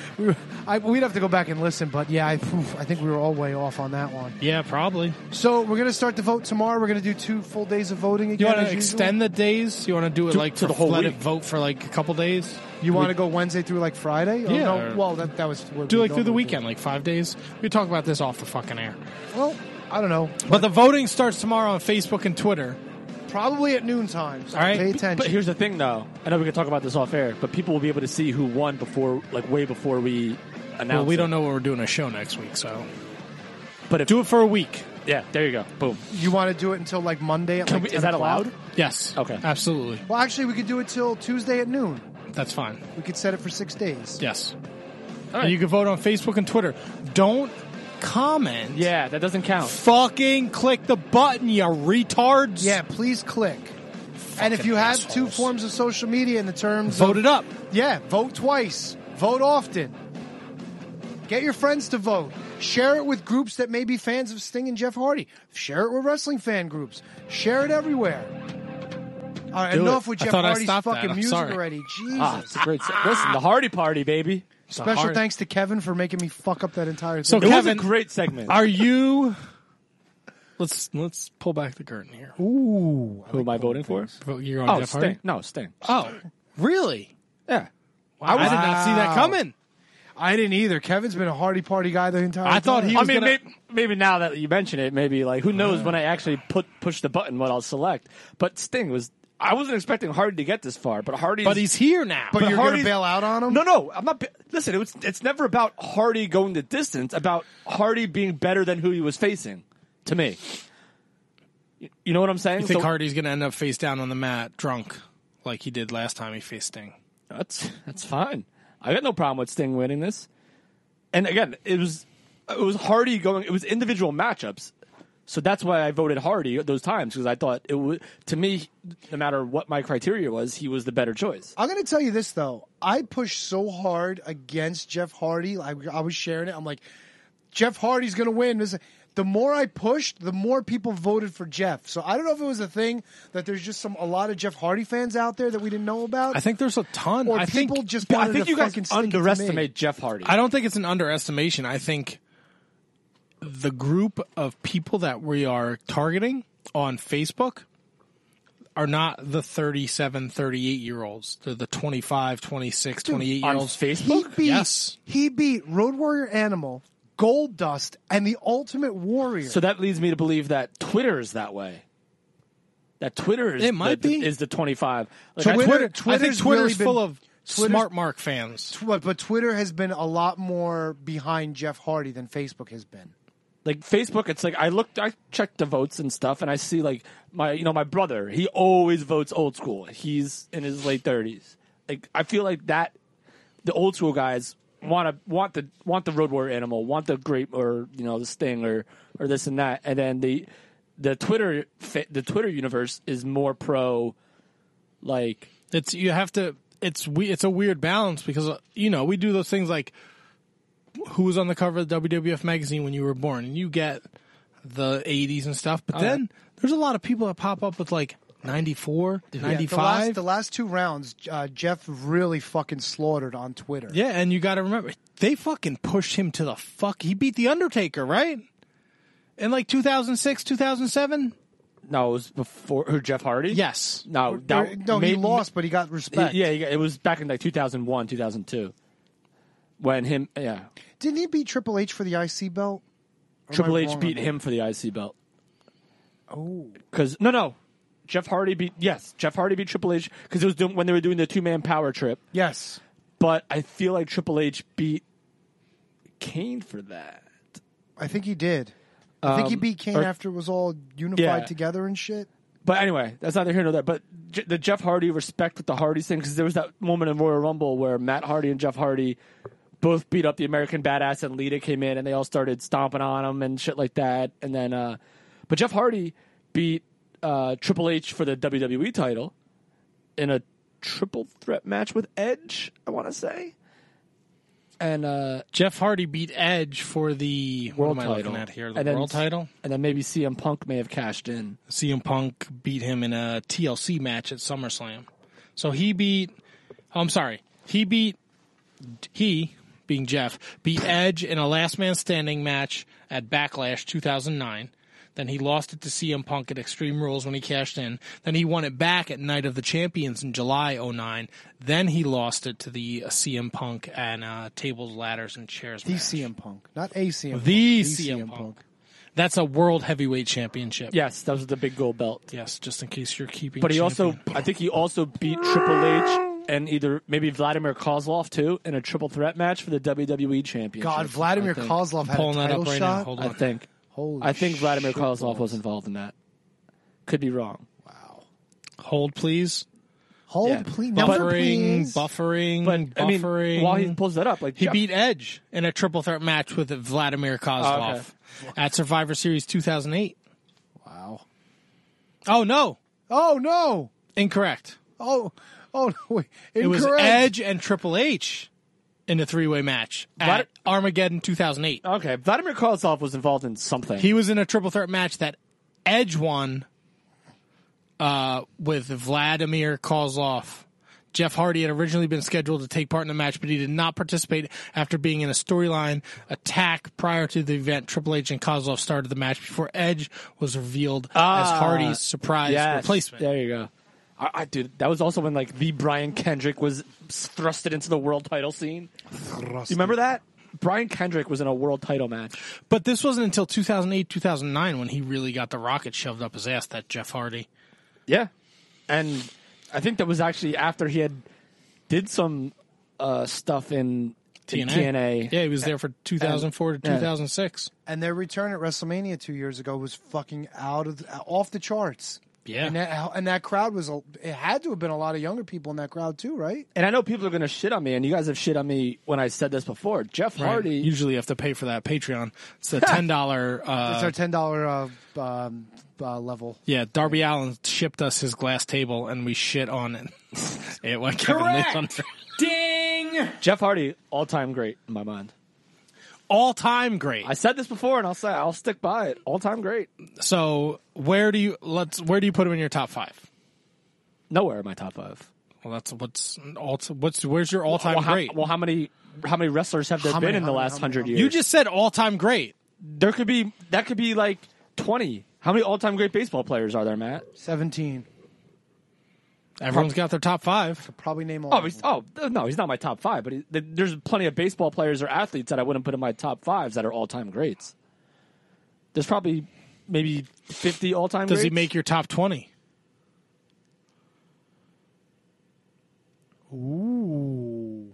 We'd have to go back and listen, but yeah, I think we were all way off on that one. Yeah, probably. So we're going to start the vote tomorrow. We're going to do 2 full days of voting again. You want as to usual. extend the days? You want to do it To- like to the for- whole let week. it vote for like a couple days? You want to go Wednesday through like Friday? Or Yeah. No? Well, that was what Do we like through the normally weekend, like 5 days. We talk about this off the fucking air. do. Well, I don't know. But the voting starts tomorrow on Facebook and Twitter. Probably at noontime. So All right. pay attention. But here's the thing, though. I know we can talk about this off air, but people will be able to see who won before, like way before we announce. Well, we it. don't know when we're doing a show next week, so But if, do it for a week. yeah, there you go. Boom. You want to do it until like Monday at like 10 Is that o'clock? allowed? Yes. Okay. Absolutely. Well, actually, we could do it till Tuesday at noon. That's fine. We could set it for 6 days. Yes. All right. And you can vote on Facebook and Twitter. Don't comment. Yeah, that doesn't count. Fucking click the button, you retards. Yeah, please click. And if you have 2 assholes. forms of social media in the terms Vote of, it up. Yeah, vote twice. Vote often. Get your friends to vote. Share it with groups that may be fans of Sting and Jeff Hardy. Share it with wrestling fan groups. Share it everywhere. All right, Do enough it. with I Jeff thought I Hardy's stopped that. fucking I'm music sorry. already. Jesus. Ah, it's a great. Listen, the Hardy Party, baby. Special thanks to Kevin for making me fuck up that entire thing. So It was a Kevin, great segment. are you? Let's pull back the curtain here. Ooh. Who am I voting for? You're on Jeff Sting. Hardy. No, Sting. Oh, really? Yeah. I did not see that coming. I didn't either. Kevin's been a Hardy Party guy the entire time. I thought he I was mean, gonna- maybe now that you mention it, maybe like who knows when I actually push the button what I'll select. But Sting was. I wasn't expecting Hardy to get this far, but Hardy. But he's here now. But you're going to Hardy's- bail out on him? No, I'm not. Listen, it's never about Hardy going the distance. About Hardy being better than who he was facing. To me, you know what I'm saying? You think So- Hardy's going to end up face down on the mat, drunk, like he did last time he faced Sting? That's fine. I got no problem with Sting winning this. And again, it was Hardy going. It was individual matchups, so that's why I voted Hardy those times because I thought it would. To me, no matter what my criteria was, he was the better choice. I'm going to tell you this, though. I pushed so hard against Jeff Hardy. I was sharing it. I'm like, Jeff Hardy's going to win. The more I pushed, the more people voted for Jeff. So I don't know if it was a thing that there's just a lot of Jeff Hardy fans out there that we didn't know about. I think there's a ton. Or I people think, just I wanted think to you guys fucking stick it to me. underestimate Jeff Hardy. I don't think it's an underestimation. I think the group of people that we are targeting on Facebook are not the 37, 38-year-olds. They're the 25, 26, 28-year-olds. on Facebook. He beat Road Warrior Animal, Gold Dust, and the Ultimate Warrior. So that leads me to believe that Twitter is that way. That Twitter is It might be. is the 25. Like, So I- Twitter- I think Twitter's Twitter's really been- full of Twitter's- smart Mark fans. But Twitter has been a lot more behind Jeff Hardy than Facebook has been. Like Facebook, it's like I checked the votes and stuff, and I see like my brother. He always votes old school. He's in his late 30s. Like I feel like that the old school guys want the Road Warrior Animal, want the great or the Sting or this and that, and then the Twitter universe is more pro. Like It's a weird balance because we do those things like who was on the cover of the WWF magazine when you were born, and you get the 80s and stuff. But then there's a lot of people that pop up with like 94, 95. The last 2 rounds, Jeff really fucking slaughtered on Twitter. Yeah, and you got to remember, they fucking pushed him to the fuck. He beat The Undertaker, right? In like 2006, 2007? no, it was before Jeff Hardy. Yes. No, He lost, but he got respect. it was back in like 2001, 2002. When Didn't he beat Triple H for the IC belt? Or am Triple I H wrong beat on him for the IC belt. Oh, because Jeff Hardy beat Triple H because it was when they were doing the 2-man power trip. yes. But I feel like Triple H beat Kane for that. I think he did. I think he beat Kane after it was all unified together and shit. But anyway, that's neither here nor there. But the Jeff Hardy respect with the Hardys thing, because there was that moment in Royal Rumble where Matt Hardy and Jeff Hardy both beat up the American Badass, and Lita came in and they all started stomping on him and shit like that. And then, but Jeff Hardy beat Triple H for the WWE title in a triple threat match with Edge, I want to say. And Jeff Hardy beat Edge for the world what am I title. looking at here? The world title? And then maybe CM Punk may have cashed in. CM Punk beat him in a TLC match at SummerSlam. So he beat being Jeff, beat Edge in a last man standing match at Backlash 2009. Then he lost it to CM Punk at Extreme Rules when he cashed in. Then he won it back at Night of the Champions in July 2009. Then he lost it to the CM Punk and Tables, Ladders, and Chairs match. The CM Punk. Not a CM Punk. The CM Punk. That's a World Heavyweight Championship. Yes, that was the big gold belt. Yes, just in case you're keeping But champion. I think he also beat Triple H and maybe Vladimir Kozlov, too, in a triple threat match for the WWE Championship. God, Vladimir Kozlov had a title shot? Now. Hold on. I think Vladimir Kozlov was involved in that. Could be wrong. Wow. Hold, please. Hold, please. Number, please. Buffering. But, I mean, while he pulls that up, he beat Edge in a triple threat match with Vladimir Kozlov at Survivor Series 2008. Wow. Oh, no. Oh, no. Incorrect. Oh, no. Wait. Incorrect. It was Edge and Triple H in a 3-way match at Armageddon 2008. Okay, Vladimir Kozlov was involved in something. He was in a triple threat match that Edge won with Vladimir Kozlov. Jeff Hardy had originally been scheduled to take part in the match, but he did not participate after being in a storyline attack prior to the event. Triple H and Kozlov started the match before Edge was revealed as Hardy's surprise replacement. There you go. Dude, that was also when the Brian Kendrick was thrusted into the world title scene. You remember that? Brian Kendrick was in a world title match. But this wasn't until 2008, 2009 when he really got the rocket shoved up his ass, that Jeff Hardy. Yeah. And I think that was actually after he did some stuff in TNA. Yeah, he was there for 2004 to 2006. And their return at WrestleMania 2 years ago was fucking off the charts. Yeah. And that crowd it had to have been a lot of younger people in that crowd too, right? And I know people are going to shit on me, and you guys have shit on me when I said this before. Jeff Hardy. Usually you have to pay for that Patreon. It's a $10. It's our $10 level. Yeah, Darby Allin shipped us his glass table, and we shit on it. It went Correct. Ding! Jeff Hardy, all-time great in my mind. All-time great. I said this before, and I'll stick by it. All-time great. So where do you put him in your top 5? Nowhere in my top 5. Well, where's your all-time great? Well, how many wrestlers have there been in the last 100 years? You just said all-time great. That could be like 20. How many all-time great baseball players are there, Matt? 17. Everyone's got their top 5. So probably name all. No, he's not my top 5. But there's plenty of baseball players or athletes that I wouldn't put in my top 5s that are all-time greats. There's probably maybe 50 all-time greats. Does he make your top 20? Ooh.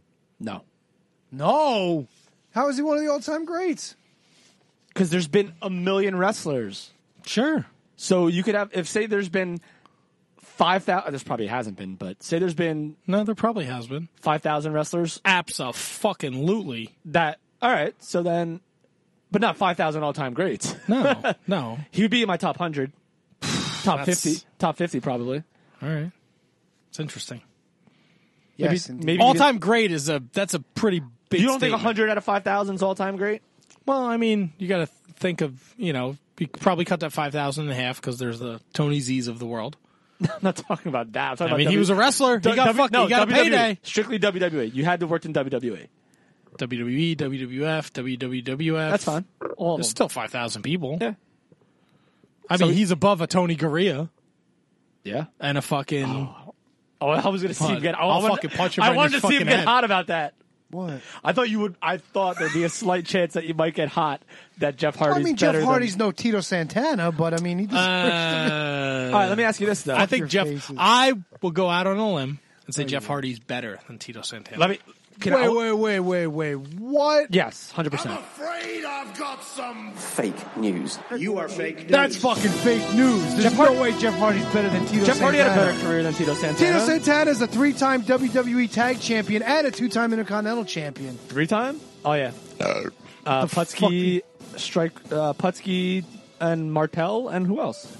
No. How is he one of the all-time greats? Because there's been a million wrestlers. Sure. So you could have, say there's been 5,000, this probably hasn't been, but say there's been... No, there probably has been. 5,000 wrestlers? Abso-fucking-lutely. All right, so then... But not 5,000 all-time greats. No. He would be in my top 100. Top 50. Top 50, probably. All right. It's interesting. Yes, maybe all-time great that's a pretty big You don't think statement. 100 out of 5,000 is all-time great? Well, I mean, you got to think of, you could probably cut that 5,000 in half because there's the Tony Z's of the world. I'm not talking about that. He was a wrestler. He got a payday. Strictly WWE. You had to work in WWE. WWE, WWF, WWF. That's fine. There's still 5,000 people. Yeah. I mean, he's above a Tony Gurria. Yeah. And a fucking... I was going to see him get... I'll fucking punch him I right wanted in his to see him fucking get head. hot about that. What? I thought there'd be a slight chance that you might get hot. That Jeff Hardy's I mean, better Jeff Hardy's no Tito Santana, but I mean, he deserves All right, let me ask you this though. I think I will go out on a limb and say Jeff Hardy's better than Tito Santana. Let me. Wait. What? Yes, 100%. Afraid I've got some fake news. You are fake news. That's fucking fake news. There's no way Jeff Hardy's better than Tito Santana. Jeff Hardy had a better career than Tito Santana. Tito Santana is a 3-time WWE Tag Champion and a 2-time Intercontinental Champion. 3-time? Oh yeah. Putski, Putski, and Martel, and who else?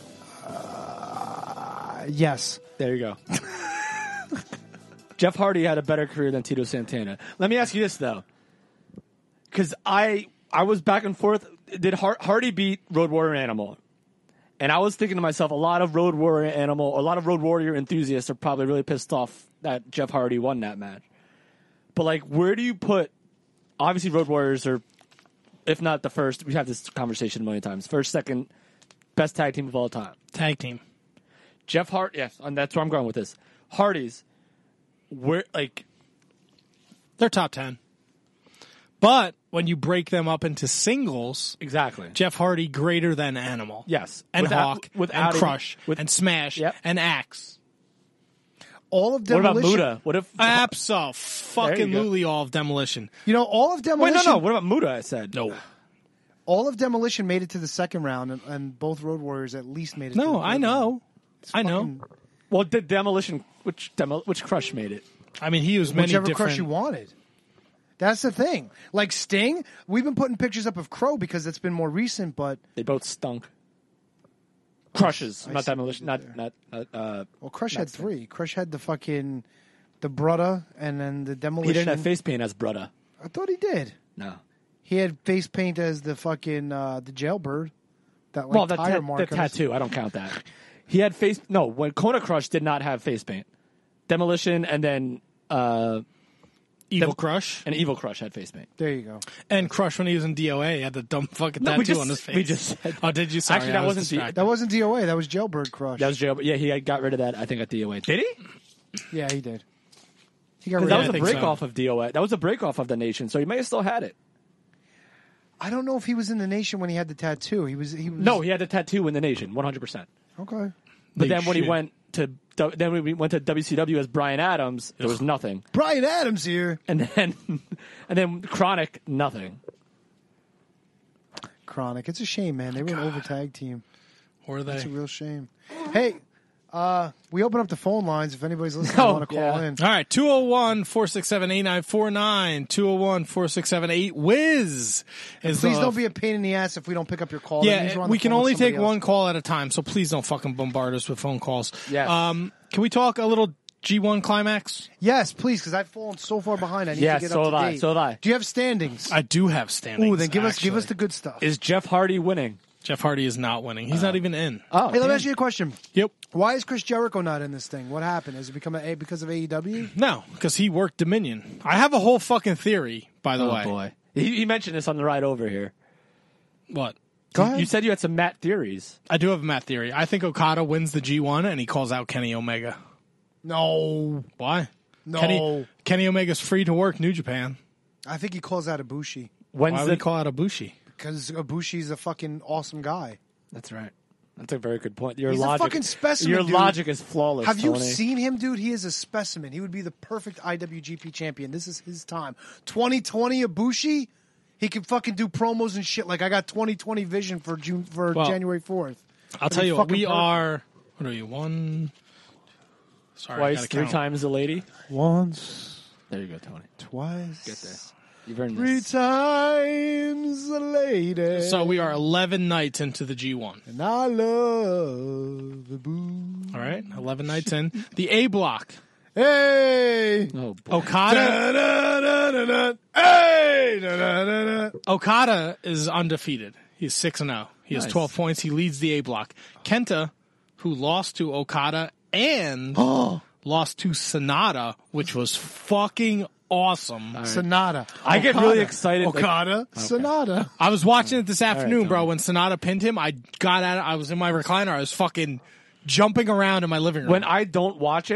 Yes. There you go. Jeff Hardy had a better career than Tito Santana. Let me ask you this though, because I was back and forth. Did Hardy beat Road Warrior Animal? And I was thinking to myself, a lot of Road Warrior enthusiasts are probably really pissed off that Jeff Hardy won that match. But like, where do you put? Obviously, Road Warriors are, if not the first. We've had this conversation a million times. First, second, best tag team of all time. Tag team. Jeff Hardy. Yes, and that's where I'm going with this. Hardy's. They're top 10. But when you break them up into singles, exactly, Jeff Hardy greater than Animal. Yes. And Hawk, and Crush, and Smash, and Axe. All of Demolition. What about Muda? What if Abso-fucking-lutely all of Demolition. You know, all of Demolition. Wait, no. What about Muda? I said no. All of Demolition made it to the second round, and both Road Warriors at least made it. No, to the I know. I know. Well, did Demolition? Which Crush made it? I mean, he was many whichever different. Crush you wanted. That's the thing. Like Sting, we've been putting pictures up of Crow because it's been more recent, but they both stunk. Crushes, not Demolition. Not. Well, Crush had 3. Crush had the Brudda, and then the Demolition. He didn't have face paint as Brudda. I thought he did. No. He had face paint as the fucking the Jailbird. That tire mark. The tattoo. I don't count that. He had face. No, when Kona Crush did not have face paint. Demolition and then Evil Crush. And Evil Crush had face paint. There you go. And Crush, when he was in DOA, he had the dumb fucking tattoo on his face. We just said oh, did you? Sorry, actually, that wasn't that wasn't DOA. That was Jailbird Crush. That was Jailbird. Yeah, he got rid of that. I think at DOA. Did he? Yeah, he did. He got rid that of was a break off of DOA. That was a break off of the Nation, so he may have still had it. I don't know if he was in the Nation when he had the tattoo. He was. No, he had the tattoo in the Nation, 100%. Okay. But then when he went to WCW as Bryan Adams, there was nothing. Bryan Adams here, and then Chronic, nothing. Chronic, it's a shame, man. They were an over tag team. Were they? It's a real shame. Hey, we open up the phone lines if anybody's listening. Want to call in? All right, 201-467-8949, 201-467-8-WIZ. Please don't be a pain in the ass if we don't pick up your call. Yeah, we can only take one call at a time, so please don't fucking bombard us with phone calls. Yes. Can we talk a little G1 Climax? Yes, please, because I've fallen so far behind. I need to get up to date. So have I. Do you have standings? I do have standings. Ooh, then give us the good stuff. Is Jeff Hardy winning? Jeff Hardy is not winning. He's not even in. Oh, hey, let me ask you a question. Yep. Why is Chris Jericho not in this thing? What happened? Has it become because of AEW? No, because he worked Dominion. I have a whole fucking theory, by the way. Oh, boy. He mentioned this on the ride over here. What? Go ahead. You said you had some Matt theories. I do have a Matt theory. I think Okada wins the G1 and he calls out Kenny Omega. No. Why? No. Kenny Omega's free to work New Japan. I think he calls out Ibushi. Why would he call out Ibushi? Because Ibushi's a fucking awesome guy. That's right. That's a very good point. He's a fucking specimen, Your dude. logic is flawless, Have you Tony. seen him, dude? He is a specimen. He would be the perfect IWGP champion. This is his time. 2020 Ibushi, he can fucking do promos and shit. Like, I got 2020 vision for January 4th. I'll tell you what, we are... What are you, one... Sorry, Twice, 3 times a lady? Once. There you go, Tony. Twice. Get there. You've earned 3 this. times a lady. So we are 11 nights into the G1. And I love the boo. All right, 11 nights in. The A block. Hey! Oh, boy. Okada. Hey! Okada is undefeated. He's 6-0. He has 12 points. He leads the A block. Kenta, who lost to Okada and lost to Sonata, which was fucking awesome. Right. Sonata. I get really excited. Okada. Okay. Sonata. I was watching it this afternoon, bro. When Sonata pinned him, I got out. I was in my recliner. I was fucking jumping around in my living room. When I don't watch it,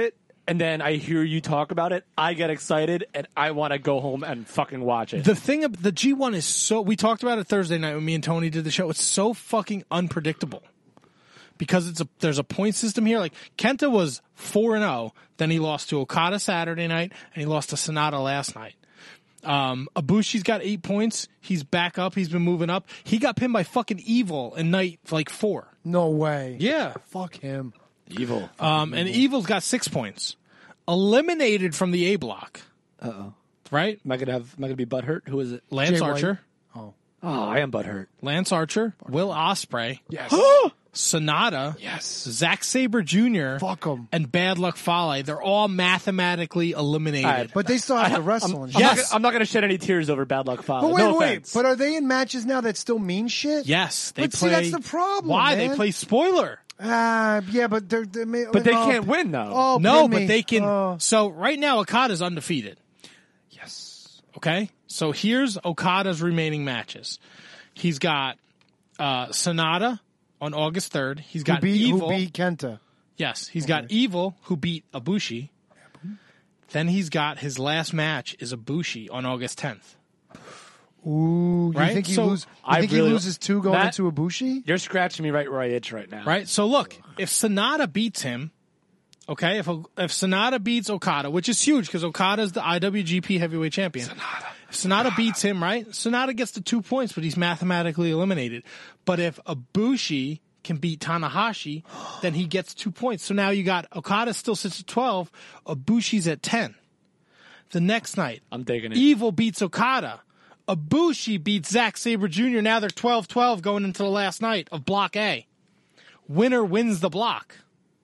and then I hear you talk about it, I get excited, and I want to go home and fucking watch it. The thing, the G1 is so. We talked about it Thursday night when me and Tony did the show. It's so fucking unpredictable because there's a point system here. Like Kenta was 4-0, then he lost to Okada Saturday night, and he lost to Sonata last night. Ibushi's got 8 points. He's back up. He's been moving up. He got pinned by fucking Evil in night 4. No way. Yeah. Fuck him. Evil. And Evil's got 6 points. Eliminated from the A block. Uh-oh. Right? Am I gonna be butthurt? Who is it? Lance Archer. Oh, I am butthurt. Lance Archer. Will Ospreay. Yes. Sonata. Yes. Zack Sabre Jr. Fuck him. And Bad Luck Fale. They're all mathematically eliminated. Right, but they still have to wrestle and shit. Yes. I'm not going to shed any tears over Bad Luck Fale. But wait, no wait. offense. But are they in matches now that still mean shit? Yes. They But play. see, that's the problem. Why? Man. They play spoiler. Yeah, but they can't win though. Oh, No, pin but me. they can. Oh. So right now, Okada's undefeated. Yes. Okay? So here's Okada's remaining matches. He's got Sonata on August 3rd. He's got Evil. Who beat Kenta. Yes, he's got Evil, who beat Ibushi. Then he's got his last match is Ibushi on August 10th. Ooh, you Right? think he So, he loses 2 going Matt, into Ibushi? You're scratching me right where I itch right now. Right? So look, if Sonata beats him, okay, if Sonata beats Okada, which is huge because Okada's the IWGP Heavyweight Champion. If Sonata beats him, right? Sonata gets the 2 points, but he's mathematically eliminated. But if Ibushi can beat Tanahashi, then he gets 2 points. So now you got Okada still sits at 12, Ibushi's at 10. The next night, I'm taking it. Evil beats Okada. Ibushi beats Zack Sabre Jr. Now they're 12-12 going into the last night of Block A. Winner wins the block.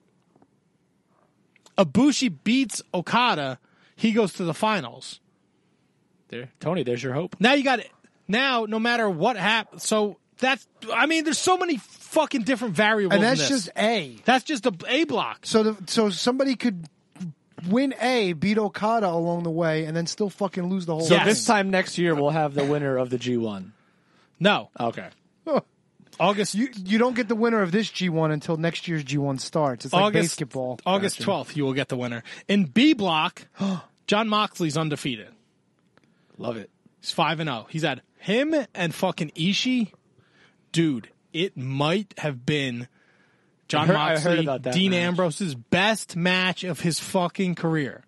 Ibushi beats Okada. He goes to the finals. There, Tony, there's your hope. Now you got it. Now, no matter what happens, so that's, I mean, there's so many fucking different variables. And that's in this. just A. That's just a A block. So somebody could win A, beat Okada along the way, and then still fucking lose the whole So thing. this time next year, we'll have the winner of the G1. No. Okay. August. You don't get the winner of this G1 until next year's G1 starts. It's like basketball. August 12th, you will get the winner. In B block, John Moxley's undefeated. Love it. He's 5-0. He's had him and fucking Ishii. Dude, it might have been John I Moxley, heard about that Dean match. Ambrose's best match of his fucking career.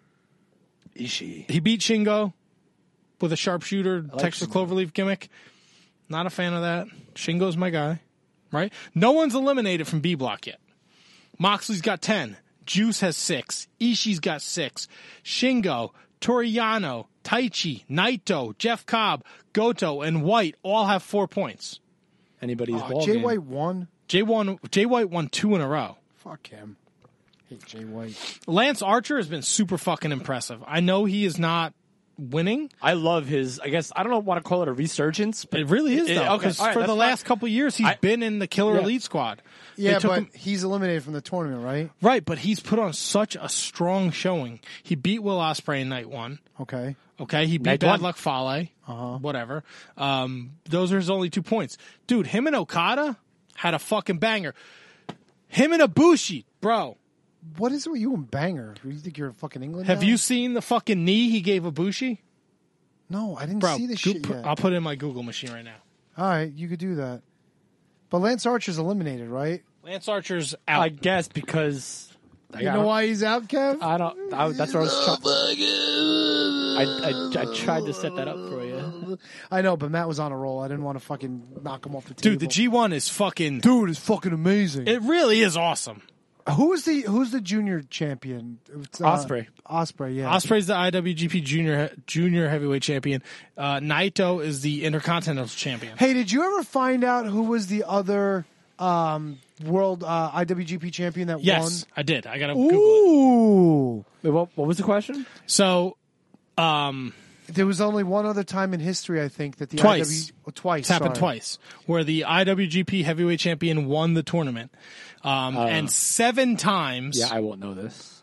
Ishii. He beat Shingo with a sharpshooter like Texas Shingo. Cloverleaf gimmick. Not a fan of that. Shingo's my guy, right? No one's eliminated from B block yet. Moxley's got 10. Juice has 6. Ishii's got 6. Shingo, Toriyano, Taichi, Naito, Jeff Cobb, Goto, and White all have 4 points. Anybody's ball Jay game. White won. Jay White won 2 in a row. Fuck him. Hate Jay White. Lance Archer has been super fucking impressive. I know he is not winning. I love his, I guess, I don't want to call it a resurgence, but It really is, though. okay, Because all right, for the that's last couple of years, he's been in the Killer Yeah. Elite squad. Yeah, They took but him- he's eliminated from the tournament, right? Right, but he's put on such a strong showing. He beat Will Ospreay in night 1. Okay. Okay, he beat Night Bad one. Luck Fale. Whatever. Those are his only 2 points. Dude, him and Okada had a fucking banger. Him and Ibushi, bro. What is it with you and Banger? You think you're in fucking England Have now? you seen the fucking knee he gave Ibushi? No, I didn't Bro, see this go- shit yet. I'll put it in my Google machine right now. All right, you could do that. But Lance Archer's eliminated, right? Lance Archer's out. I guess because You know why he's out, Kev? I don't. That's what I was trying. I tried to set that up for you. I know, but Matt was on a roll. I didn't want to fucking knock him off the table. Dude, the G1 is fucking... Dude, it's fucking amazing. It really is awesome. Who's the junior champion? It's, Ospreay. Ospreay, yeah. Ospreay's the IWGP junior heavyweight champion. Naito is the Intercontinental champion. Hey, did you ever find out who was the other world IWGP champion that Yes, I did. I got to Google it. Ooh. Wait, what was the question? So, There was only one other time in history, I think, that the Twice. twice. it's happened sorry. twice, where the IWGP heavyweight champion won the tournament. And 7 times. Yeah, I won't know this.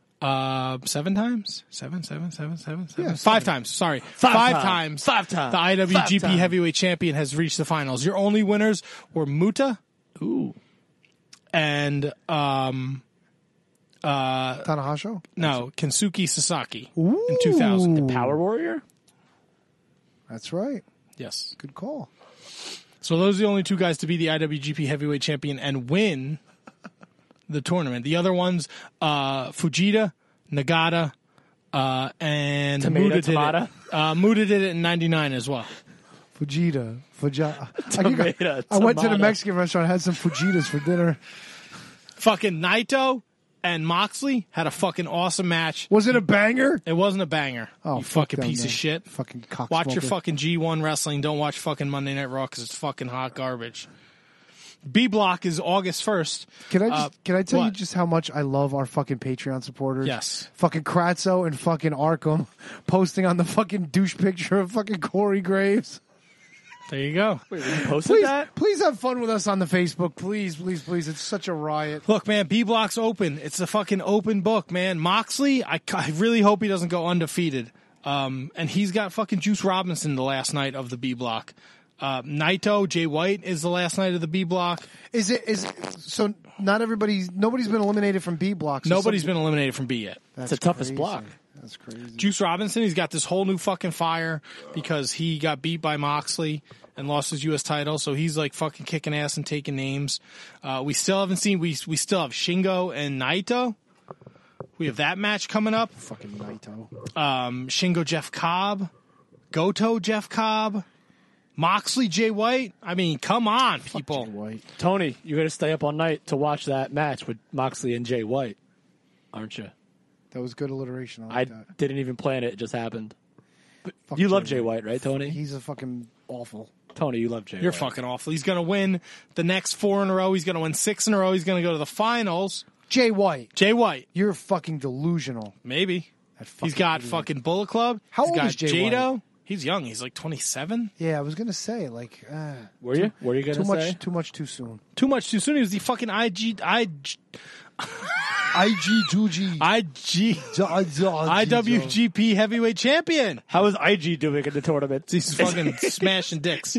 7 times? 7. Yeah, 5 times. Sorry. Five times. times. 5 times. The IWGP 5 times. heavyweight champion has reached the finals. Your only winners were Muta Ooh. and Tanahashi? No, Kensuke Sasaki in 2000. The Power Warrior? That's right. Yes. Good call. So those are the only two guys to be the IWGP Heavyweight Champion and win the tournament. The other ones, Fujita, Nagata, and Muda did it. Muda did it in 99 as well. Fujita. Tomato, I went to the Mexican restaurant, had some Fujitas for dinner. Fucking Naito and Moxley had a fucking awesome match. Was it a banger? It wasn't a banger. Oh, you fuck fucking them, piece man. of shit. Fucking cocksmoker. Watch your fucking G1 wrestling. Don't watch fucking Monday Night Raw because it's fucking hot garbage. B Block is August 1st. Can I tell you what? just how much I love our fucking Patreon supporters? Yes. Fucking Kratzo and fucking Arkham posting on the fucking douche picture of fucking Corey Graves. There you go. Wait, you posted that? Please have fun with us on the Facebook. Please, please, please. It's such a riot. Look, man, B Block's open. It's a fucking open book, man. Moxley, I really hope he doesn't go undefeated. And he's got fucking Juice Robinson the last night of the B Block. Naito, Jay White is the last night of the B Block. So nobody's been eliminated from B Block. So Nobody's been eliminated from B yet. It's the toughest block. That's crazy. Juice Robinson, he's got this whole new fucking fire because he got beat by Moxley and lost his U.S. title. So he's like fucking kicking ass and taking names. We still haven't seen, we still have Shingo and Naito. We have that match coming up. Fucking Naito. Shingo, Jeff Cobb. Goto, Jeff Cobb. Moxley, Jay White. I mean, come on, people. Tony, you're going to stay up all night to watch that match with Moxley and Jay White, aren't you? That was good alliteration. I didn't even plan it. It just happened. But you love Jay White, right, Tony? He's a fucking awful. Tony, you love Jay You're White. fucking awful. He's going to win the next 4 in a row. He's going to win 6 in a row. He's going to go to the finals. Jay White. Jay White. You're fucking delusional. Maybe. He's got fucking Bullet Club. How He's old got is Jay Jado. White? He's young. He's like 27. Yeah, I was gonna say like. Were you? Were you gonna say too much too soon? Too much too soon. He was the fucking IWGP Heavyweight Champion. How is IG doing in the tournament? He's fucking smashing dicks.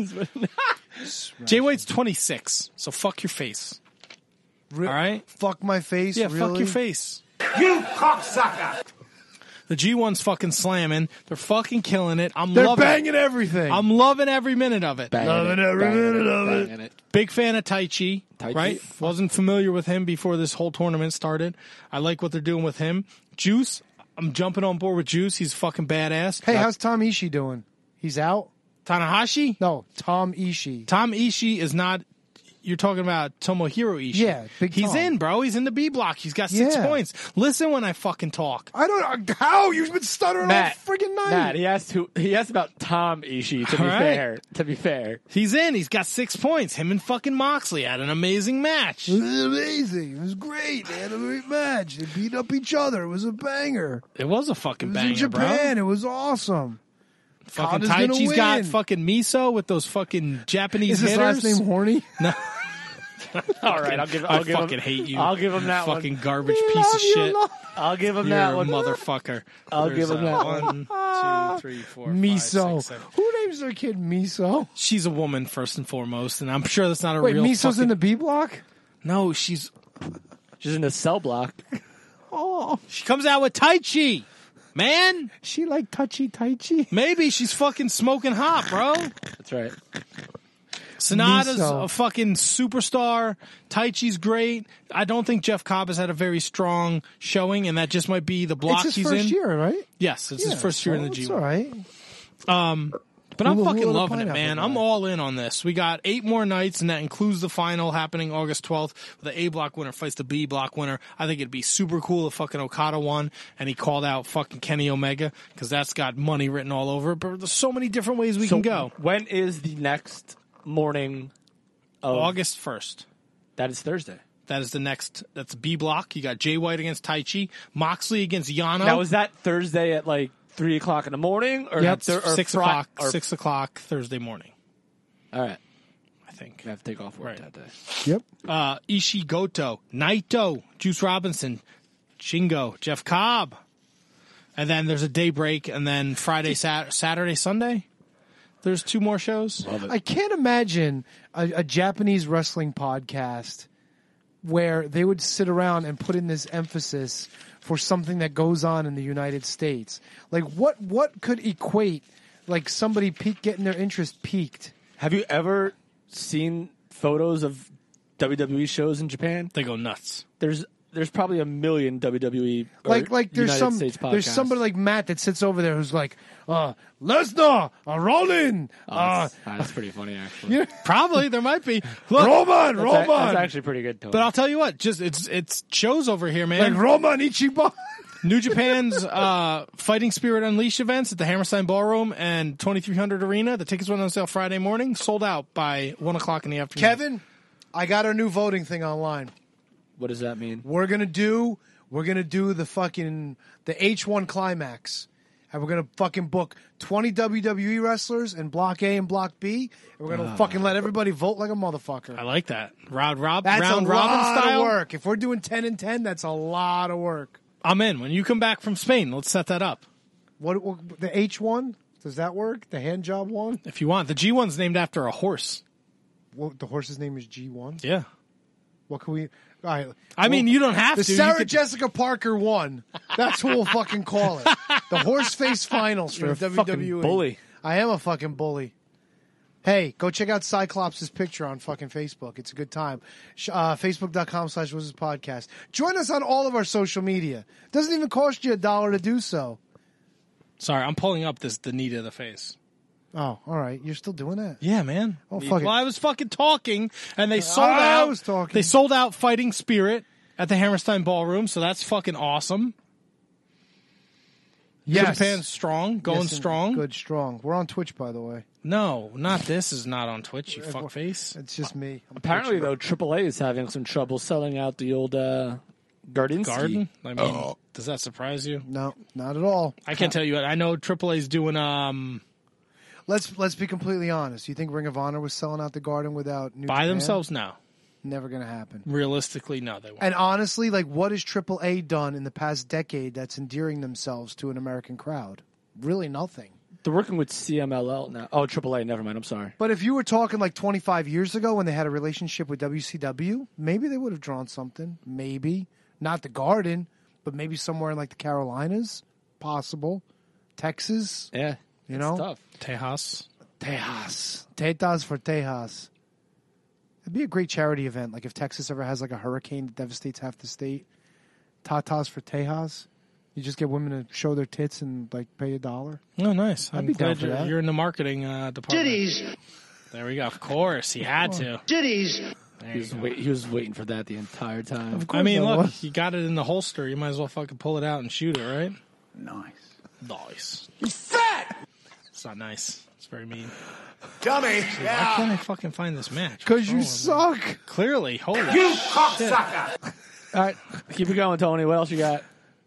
Jay White's 26, so fuck your face. All right? Fuck my face? Yeah, really? fuck your face. You cocksucker! The G1's fucking slamming. They're fucking killing it. They're banging everything. I'm loving every minute of it. Loving every minute of it. Big fan of Taichi, right? Wasn't familiar with him before this whole tournament started. I like what they're doing with him. Juice, I'm jumping on board with Juice. He's fucking badass. Hey, how's Tom Ishii doing? He's out? Tanahashi? No, Tom Ishii. Tom Ishii is not... You're talking about Tomohiro Ishii. Yeah, Big He's Tom. in, bro. He's in the B block. He's got 6 Yeah. points. Listen when I fucking talk. I don't know how you've been stuttering all friggin' night. Matt, he asked about Tom Ishii. To be All right. fair, to be fair, He's in. He's got 6 points. Him and fucking Moxley had an amazing match. It was amazing. It was great. They had a great match. They beat up each other. It was a banger. It was a fucking It was banger, in Japan. bro. It was awesome. Fucking Kata's gonna Taichi's got win. fucking miso with those fucking Japanese Is his hitters. last name Horny? No. all right. I'll give. I I'll give fucking him, hate you. I'll give him that fucking one. garbage piece of shit. I'll give him You're that a one. motherfucker. I'll give him that one. 1, 2, 3, 4, 5, Miso. 6, 7. Who names their kid Miso? She's a woman first and foremost, and I'm sure that's not a Wait, real. Miso's fucking... in the B block? No, she's in the cell block. Oh, she comes out with Taichi. Man, she like touchy Taichi. Maybe she's fucking smoking hot, bro. That's right. Sonata's Miso. a fucking superstar. Taichi's great. I don't think Jeff Cobb has had a very strong showing, and that just might be the block It's his he's first in. year, right? Yes, it's his first year in the G1. It's all right. But I'm Hula fucking hula loving it, pineapple man. guy. I'm all in on this. We got 8 more nights, and that includes the final happening August 12th. The A block winner fights the B block winner. I think it'd be super cool if fucking Okada won, and he called out fucking Kenny Omega, because that's got money written all over it. But there's so many different ways we can go. When is the next morning of August 1st. That is Thursday. That is the next. That's B block. You got Jay White against Taichi, Moxley against Yano. Now, is that Thursday at like 3 o'clock in the morning, or Yep, or 6 Fri- o'clock. or- 6 o'clock Thursday morning. All right, I think. I have to take off work that day. Yep. Ishii, Goto, Naito, Juice Robinson, Shingo, Jeff Cobb, and then there's a day break, and then Friday, Saturday, Sunday. There's 2 more shows. I can't imagine a Japanese wrestling podcast where they would sit around and put in this emphasis for something that goes on in the United States. Like what could equate like somebody getting their interest piqued? Have you ever seen photos of WWE shows in Japan? They go nuts. There's probably a million WWE like there's United States podcasts. there's somebody like Matt that sits over there who's like Lesnar, Rollin. That's pretty funny actually. Yeah. Probably there might be. Look, Roman. That's actually pretty good. Tony. but I'll tell you what, just it's shows over here, man. Like Roman Ichiban. New Japan's Fighting Spirit Unleashed events at the Hammerstein Ballroom and 2300 Arena. The tickets went on sale Friday morning, sold out by 1 o'clock in the afternoon. Kevin, I got our new voting thing online. What does that mean? We're gonna do the H1 climax, and we're gonna fucking book 20 WWE wrestlers in Block A and Block B, and we're gonna fucking let everybody vote like a motherfucker. I like that. Round robin That's a lot style. of work. If we're doing 10 and 10, that's a lot of work. I'm in. When you come back from Spain, let's set that up. What the H1? Does that work? The hand job one? If you want. The G1's named after a horse. Well, the horse's name is G1. Yeah. What can we? All right. I mean, you don't have the to. Sarah Jessica Parker won. That's what we'll fucking call it. The horse face finals for You're a WWE. fucking bully. I am a fucking bully. Hey, go check out Cyclops' picture on fucking Facebook. It's a good time. Facebook.com/Wizards Podcast. Join us on all of our social media. Doesn't even cost you $1 to do so. Sorry, I'm pulling up the knee to the face. Oh, all right. You're still doing that? Yeah, man. Oh, fuck it. Well, I was fucking talking, and they sold out. I was talking. They sold out Fighting Spirit at the Hammerstein Ballroom, so that's fucking awesome. Yes. Japan's strong, going Yes, strong. Good, strong. We're on Twitch, by the way. No, not this is not on Twitch, you fuckface. It's just me. Apparently, though, AAA is having some trouble selling out the old Garden. Garden? I mean, does that surprise you? No, not at all. I can't tell you what. I know AAA's doing Let's be completely honest. You think Ring of Honor was selling out the Garden without New by Japan? themselves? No. Never going to happen. Realistically, no, they won't. And honestly, like, what has AAA done in the past decade that's endearing themselves to an American crowd? Really nothing. They're working with CMLL now. Oh, AAA. Never mind. I'm sorry. But if you were talking like 25 years ago when they had a relationship with WCW, maybe they would have drawn something. Maybe. Not the Garden, but maybe somewhere in like the Carolinas. Possible. Texas. Yeah. You know? Tough. Tejas. Tetas for Tejas. It'd be a great charity event. Like if Texas ever has like a hurricane that devastates half the state. Tatas for Tejas. You just get women to show their tits and like pay $1. Oh, nice. I'd be down for that. You're in the marketing department. Titties. There we go. Of course, he had to. Titties. He was waiting for that the entire time. I mean, look, you got it in the holster. You might as well fucking pull it out and shoot it, right? Nice. You fat. It's not nice. It's very mean. Dummy. Why can't I fucking find this match? Because you suck. Clearly. Holy You shit. cocksucker. All right. Keep it going, Tony. What else you got?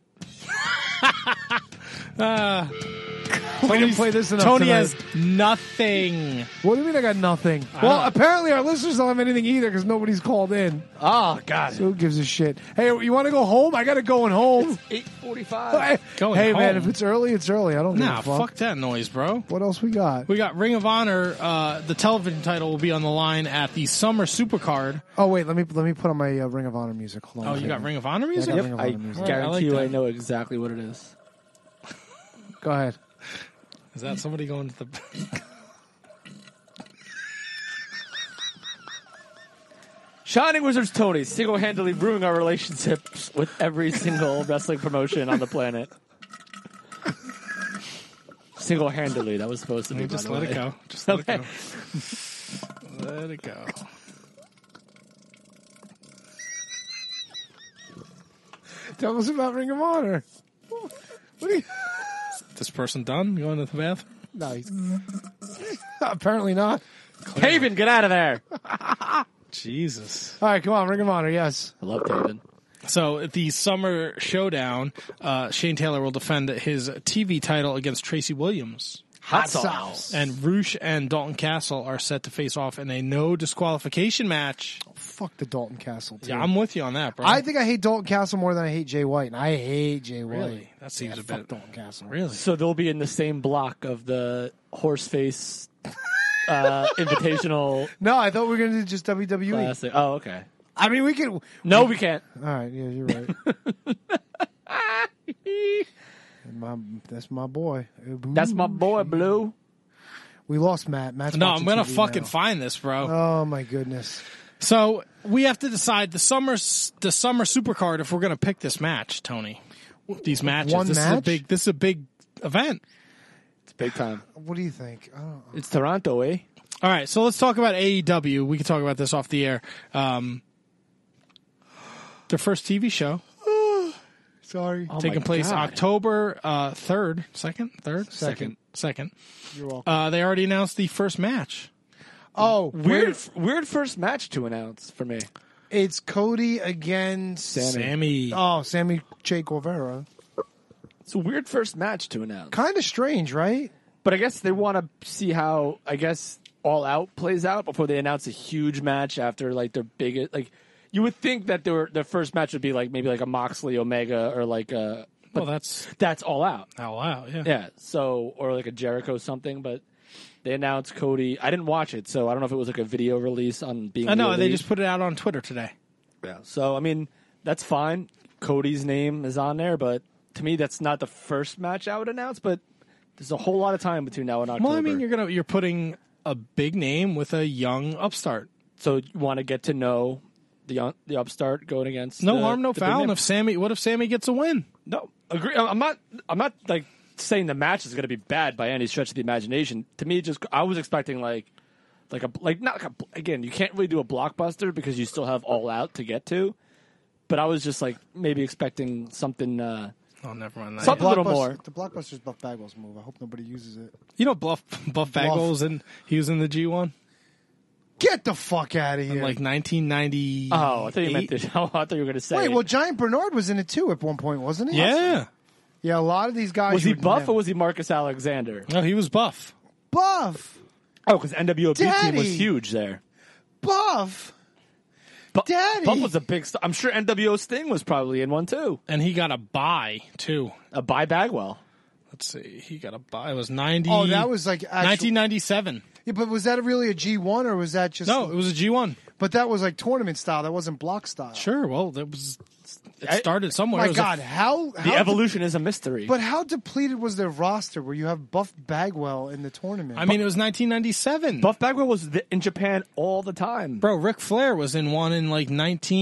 We didn't play this enough Tony tonight. has nothing. What do you mean I got nothing? Well, apparently our listeners don't have anything either because nobody's called in. Oh, God. So who gives a shit? Hey, you want to go home? I got to go home. 8:45. Going Hey, man, home. if it's early, it's early. I don't give Nah, a fuck. fuck that noise, bro. What else we got? We got Ring of Honor. The television title will be on the line at the Summer Supercard. Oh, wait, let me put on my Ring of Honor music. Hold on. Oh, you got Ring of Honor Yeah, I music? got Ring of I Honor music. guarantee like you that. I know exactly what it is. Go ahead. Is that somebody going to the... Shining Wizards Tony single-handedly ruining our relationships with every single wrestling promotion on the planet. Single-handedly, that was supposed to be. Just by the let it way. go. Just let Okay. it go. Let it go. Tell us about Ring of Honor. What are you... This person done? Going to the bathroom? Nice. Apparently not. Taven, get out of there. Jesus. All right, come on, Ring of Honor, yes. I love Taven. So at the Summer Showdown, Shane Taylor will defend his TV title against Tracy Williams. Hot sauce. And Roosh and Dalton Castle are set to face off in a no disqualification match. Oh, fuck the Dalton Castle, too. Yeah, I'm with you on that, bro. I think I hate Dalton Castle more than I hate Jay White, and I hate Jay White. Really? That seems a fuck bit... Dalton Castle. Really? So they'll be in the same block of the Horseface Invitational No, I thought we were going to do just WWE. Classic. Oh, okay. I mean, we can. No, we can't. All right, yeah, you're right. That's my boy. That's my boy, Blue. We lost Matt. Matt's No, watching I'm gonna TV fucking now. find this, bro. Oh my goodness. So we have to decide the summer supercard if we're gonna pick this match, Tony. These matches. One this match? is a big event. It's big time. What do you think? Oh. It's Toronto, eh? All right, so let's talk about AEW. We can talk about this off the air. Their first TV show. Sorry. Taking place October 3rd. Second. You're welcome. They already announced the first match. Oh, Weird first match to announce for me. It's Cody against Sammy. Oh, Sammy Che Guevara. It's a weird first match to announce. Kind of strange, right? But I guess they want to see how, All Out plays out before they announce a huge match after, like, their biggest, like, you would think that their first match would be, like, maybe like a Moxley Omega or like a... Well, that's All Out. All Out, yeah. Yeah, so, or like a Jericho something, but they announced Cody. I didn't watch it, so I don't know if it was like a video release on being... I know, they just put it out on Twitter today. Yeah. So, I mean, that's fine. Cody's name is on there, but to me, that's not the first match I would announce, but there's a whole lot of time between now and October. Well, I mean, you're putting a big name with a young upstart. So you want to get to know the upstart going against no harm, no foul. And what if Sammy gets a win? No, agree. I'm not like saying the match is going to be bad by any stretch of the imagination. To me, I was expecting again, you can't really do a blockbuster because you still have All Out to get to. But I was just like maybe expecting something. Oh, never mind. Something a little more. The blockbuster's Buff Bagwell's move. I hope nobody uses it. You know, Buff Bagwell he was in the G1. Get the fuck out of here! In like 1990. Oh, I thought you meant this. I thought you were going to say. Wait, well, Giant Bernard was in it too at one point, wasn't he? Yeah. Yeah, a lot of these guys. Was he buff or was he Marcus Alexander? No, he was buff. Buff. Oh, because NWO team Daddy. was huge there. Buff. Daddy. Buff was a big star. I'm sure NWO Sting was probably in one too. And he got a bye too. A bye Bagwell. Let's see. He got a bye. It was 90. Oh, that was like 1997. Yeah, but was that really a G1 or was that just? No, it was a G1. But that was like tournament style. That wasn't block style. Sure. Well, it started somewhere. My God, how the evolution is a mystery. But how depleted was their roster where you have Buff Bagwell in the tournament? I mean, it was 1997. Buff Bagwell was in Japan all the time. Bro, Ric Flair was in one in like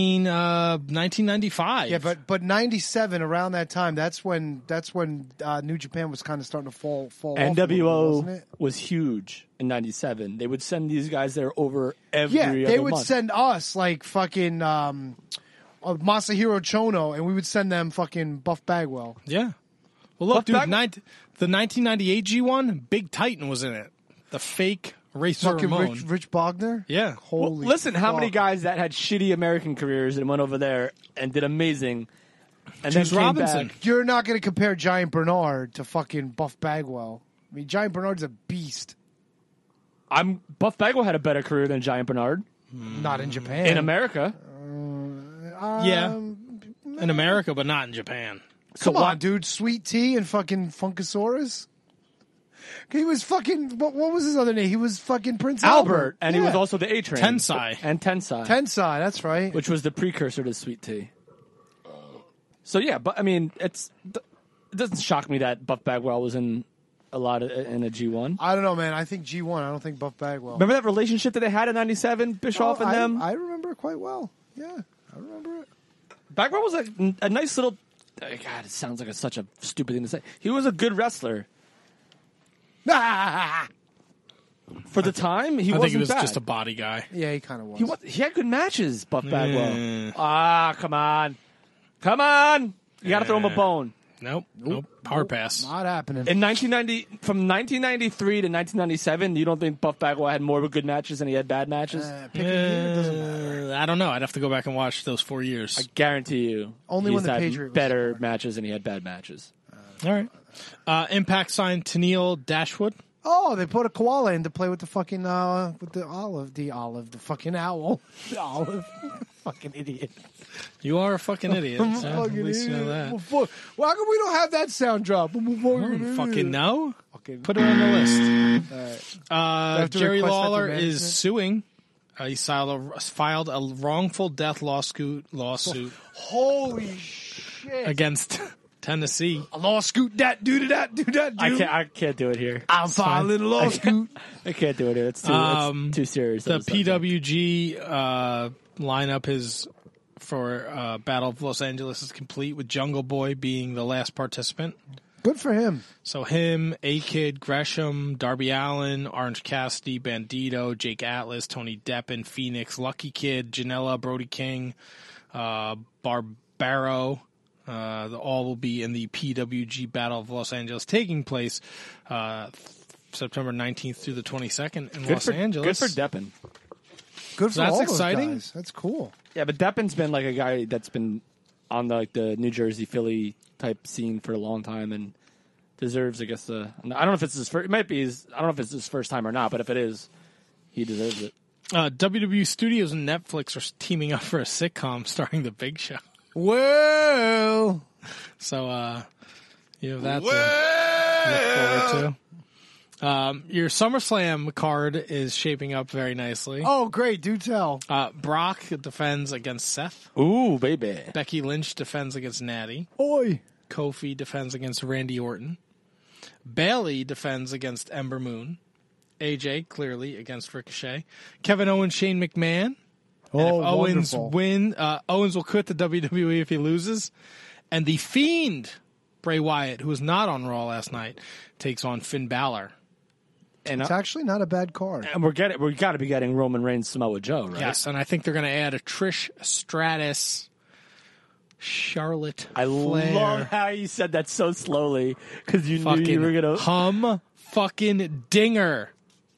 1995. Yeah, but 97 around that time. That's when New Japan was kind of starting to fall NWO wasn't it? was huge in 97. They would send these guys there over every Yeah, they other would month. send us like fucking Masahiro Chono, and we would send them fucking Buff Bagwell. Yeah. Well, look, dude, the 1998 G1, Big Titan was in it. The fake Racer Fucking Ramon. Rich Bogner? Yeah. Holy listen, how fuck. many guys that had shitty American careers and went over there and did amazing, and Juice then came Robinson. back. You're not going to compare Giant Bernard to fucking Buff Bagwell. I mean, Giant Bernard's a beast. Buff Bagwell had a better career than Giant Bernard. Not in Japan. In America. Yeah. In America, but not in Japan. Come on, dude. Sweet Tea and fucking Funkasaurus? He was fucking... What was his other name? He was fucking Prince Albert. And he was also the A-Train. Tensai. And Tensai. Tensai, that's right. Which was the precursor to Sweet Tea. So, yeah, but, I mean, it doesn't shock me that Buff Bagwell was in a G1. I don't know, man. I think G1. I don't think Buff Bagwell. Remember that relationship that they had in 97, Bischoff and them? I remember it quite well. Yeah, I remember it. Bagwell was a nice little... God, it sounds like such a stupid thing to say. He was a good wrestler. For the time, he wasn't bad. I think he was just a body guy. Yeah, he kind of was. He had good matches, Buff Bagwell. Come on. Come on! You got to throw him a bone. Nope. Hard pass. Not happening. From 1993 to 1997, you don't think Buff Bagwell had more good matches than he had bad matches? Pick a year, it doesn't matter. I don't know. I'd have to go back and watch those 4 years. I guarantee you. Only when the had Patriot was better matches than he had bad matches. All right. Impact signed Tennille Dashwood. Oh, they put a koala in to play with the fucking with the fucking owl. The olive. Fucking idiot. You are a fucking idiot. I'm a so fucking at least idiot. you know that. Well, how come we don't have that sound drop? I'm a I don't idiot. fucking know. Fucking- Put it on the list. All right. Jerry request that Lawler to is management? suing He filed a wrongful death lawsuit Holy shit. against Tennessee. A lawsuit that do that do that do. I can't do it here. I'm filing a lawsuit. I can't do it here. It's too serious. The of a subject. PWG lineup is for Battle of Los Angeles is complete, with Jungle Boy being the last participant. Good for him. So him, A-Kid, Gresham, Darby Allin, Orange Cassidy, Bandito, Jake Atlas, Tony Deppen, Phoenix, Lucky Kid, Janela, Brody King, Barbaro. All will be in the PWG Battle of Los Angeles, taking place September 19th through the 22nd in Los Angeles. Good for Deppen. Good for So that's all exciting. those guys. That's cool. Yeah, but Deppen's been like a guy that's been on the New Jersey, Philly type scene for a long time and deserves, I guess, I don't know if it's his first. It might be his. I don't know if it's his first time or not, but if it is, he deserves it. WWE Studios and Netflix are teaming up for a sitcom starring The Big Show. Well, so you have that to look forward to. Your SummerSlam card is shaping up very nicely. Oh, great. Do tell. Brock defends against Seth. Ooh, baby. Becky Lynch defends against Natty. Oi. Kofi defends against Randy Orton. Bayley defends against Ember Moon. AJ, clearly, against Ricochet. Kevin Owens, Shane McMahon. Oh, and if Owens wonderful. Owens will quit the WWE if he loses. And the Fiend, Bray Wyatt, who was not on Raw last night, takes on Finn Balor. And It's actually not a bad card. we got to be getting Roman Reigns, Samoa Joe, right? Yes, and I think they're going to add a Trish Stratus, Charlotte I Flair. love how you said that so slowly because you knew you were gonna fucking dinger.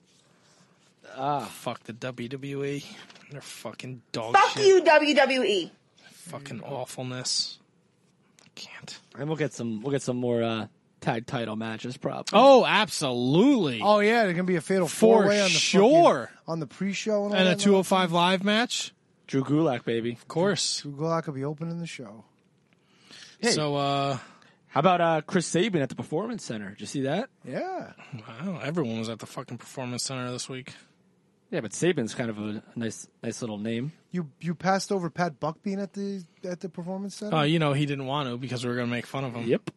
Fuck the WWE. They're fucking dog Fuck shit. you, WWE. Fucking awfulness. Can't. And we'll get some more tag title matches probably. Oh, absolutely. Oh, yeah. There can be a fatal For four-way on the sure. on the pre-show. And, all And a that 205 Live match. Drew Gulak, baby. Of course. Drew Gulak will be opening the show. Hey. So, how about Chris Sabin at the Performance Center? Did you see that? Yeah. Wow, everyone was at the fucking Performance Center this week. Yeah, but Sabin's kind of a nice little name. You passed over Pat Buck being at the Performance Center? You know, he didn't want to because we were going to make fun of him. Yep.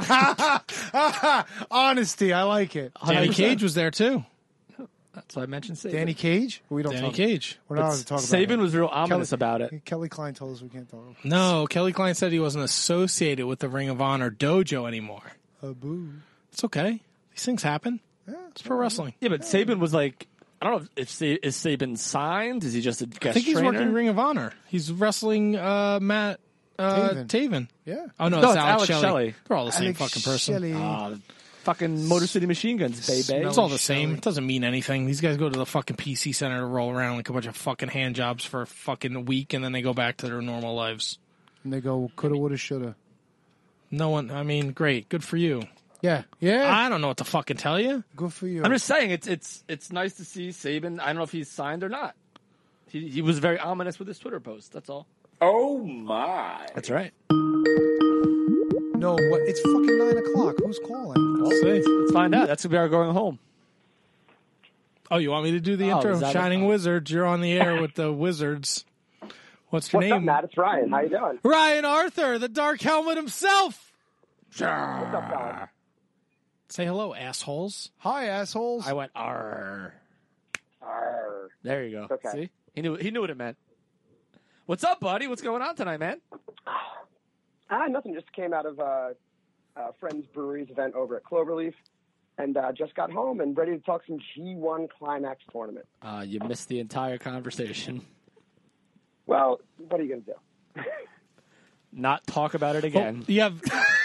Honesty, I like it. Danny Cage was there too. That's why I mentioned Sabin. Danny Cage? We don't Danny talk. Cage. We're not allowed to talk about Sabin it. was real ominous about it. Kelly Klein told us we can't talk about it. No, Kelly Klein said he wasn't associated with the Ring of Honor dojo anymore. Boo. It's okay. These things happen. Yeah, It's pro wrestling. Yeah, but Sabin was like, I don't know if is Sabin signed? Is he just a guest I think he's trainer? working Ring of Honor. He's wrestling Matt Taven. Yeah. Oh, no, No, it's it's Alex Alex Shelley. Shelley. They're all the same Alex fucking person. Shelley. Fucking Motor City Machine Guns, baby. It's all the same. It doesn't mean anything. These guys go to the fucking PC Center to roll around like a bunch of fucking hand jobs for a fucking week, and then they go back to their normal lives. And they go, coulda, woulda, shoulda. No one, I mean, great. Good for you. Yeah. Yeah. I don't know what to fucking tell you. Good for you. I'm just saying, it's nice to see Sabin. I don't know if he's signed or not. He was very ominous with his Twitter post. That's all. Oh my. That's right. No, what? It's fucking 9 o'clock. Who's calling? We'll see. Let's find out. That's we are going home. Oh, you want me to do the Oh, intro? is that Shining it? Wizards. You're on the air with the Wizards. What's your What's up, name? Matt? It's Ryan. How you doing? Ryan Arthur, the Dark Helmet himself. What's up, Don? Say hello, assholes. Hi, assholes. I went arr. Arr. There you go. Okay. See, he knew what it meant. What's up, buddy? What's going on tonight, man? Nothing. Just came out of a Friends Breweries event over at Cloverleaf, and just got home and ready to talk some G1 Climax tournament. You missed the entire conversation. Well, what are you going to do? Not talk about it again. You have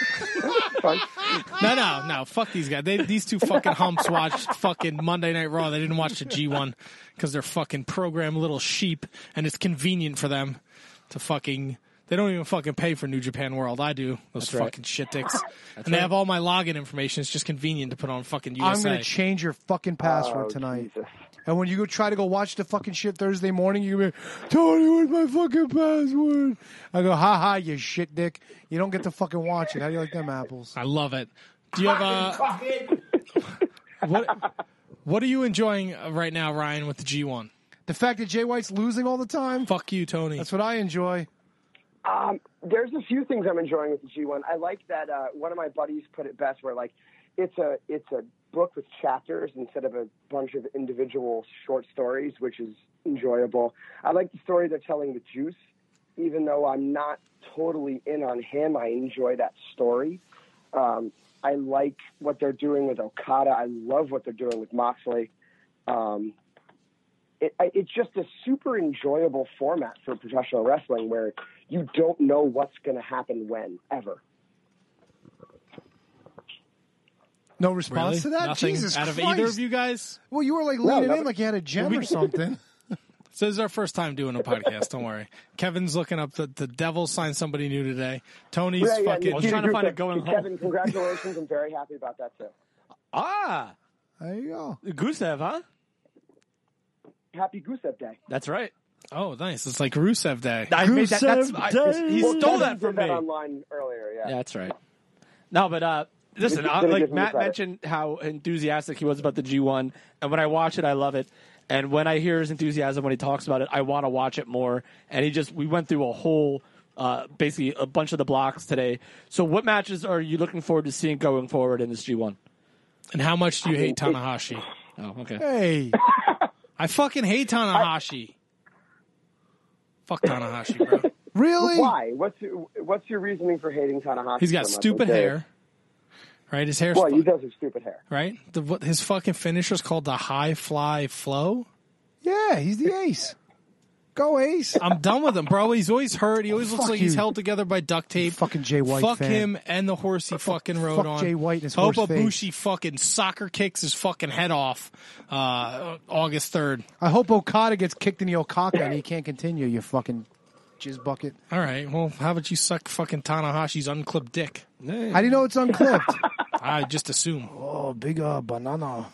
no. Fuck these guys. These two fucking humps watched fucking Monday Night Raw. They didn't watch the G1 because they're fucking programmed little sheep, and it's convenient for them to fucking. They don't even fucking pay for New Japan World. I do. Those That's right. fucking shit dicks. And they have all my login information. It's just convenient to put on fucking USA. I'm going to change your fucking password tonight. Jesus. And when you go try to go watch the fucking shit Thursday morning, you're going to be, Tony, what's my fucking password? I go, ha, you shit dick. You don't get to fucking watch it. How do you like them apples? I love it. Do you have what are you enjoying right now, Ryan, with the G1? The fact that Jay White's losing all the time? Fuck you, Tony. That's what I enjoy. There's a few things I'm enjoying with the G1. I like that one of my buddies put it best, where like it's a book with chapters instead of a bunch of individual short stories, which is enjoyable. I like the story they're telling with Juice, even though I'm not totally in on him. I enjoy that story. I like what they're doing with Okada. I love what they're doing with Moxley. It's just a super enjoyable format for professional wrestling where you don't know what's going to happen when, ever. No response to that? Nothing Jesus out of Christ. either of you guys? Well, you were like leaning in like you had a gem or something. So this is our first time doing a podcast. Don't worry. Kevin's looking up the Devils signed somebody new today. Tony's fucking trying to find it going home. Kevin, congratulations. I'm very happy about that, too. There you go. Gusev, huh? Happy Gusev Day. That's right. Oh, nice. It's like Rusev Day. I made that. He Well, stole Kevin that from did me. that online earlier, yeah. Yeah, that's right. No, but listen, Didn't give like him Matt credit. mentioned how enthusiastic he was about the G1, and when I watch it, I love it. And when I hear his enthusiasm when he talks about it, I want to watch it more. And we went through a whole, basically a bunch of the blocks today. So what matches are you looking forward to seeing going forward in this G1? And how much do you hate Tanahashi? Oh, okay. Hey. I fucking hate Tanahashi. Fuck Tanahashi, bro. Really? Why? What's your reasoning for hating Tanahashi? He's got so much? stupid Okay. hair. Right? His hair's Well, he does have stupid hair. right? His fucking finisher's called the High Fly Flow. Yeah, he's the ace. Go Ace. I'm done with him, bro. He's always hurt. He always looks Fuck like he's you. held together by duct tape. Fucking Jay White Fuck fan. him and the horse he fucking rode fuck on. Jay White and his Hope horse Ibushi fucking soccer kicks his fucking head off August 3rd. I hope Okada gets kicked in the Okaka and he can't continue, you fucking jizz bucket. All right. Well, how about you suck fucking Tanahashi's unclipped dick? How do you know it's unclipped? I just assume. Oh, big banana.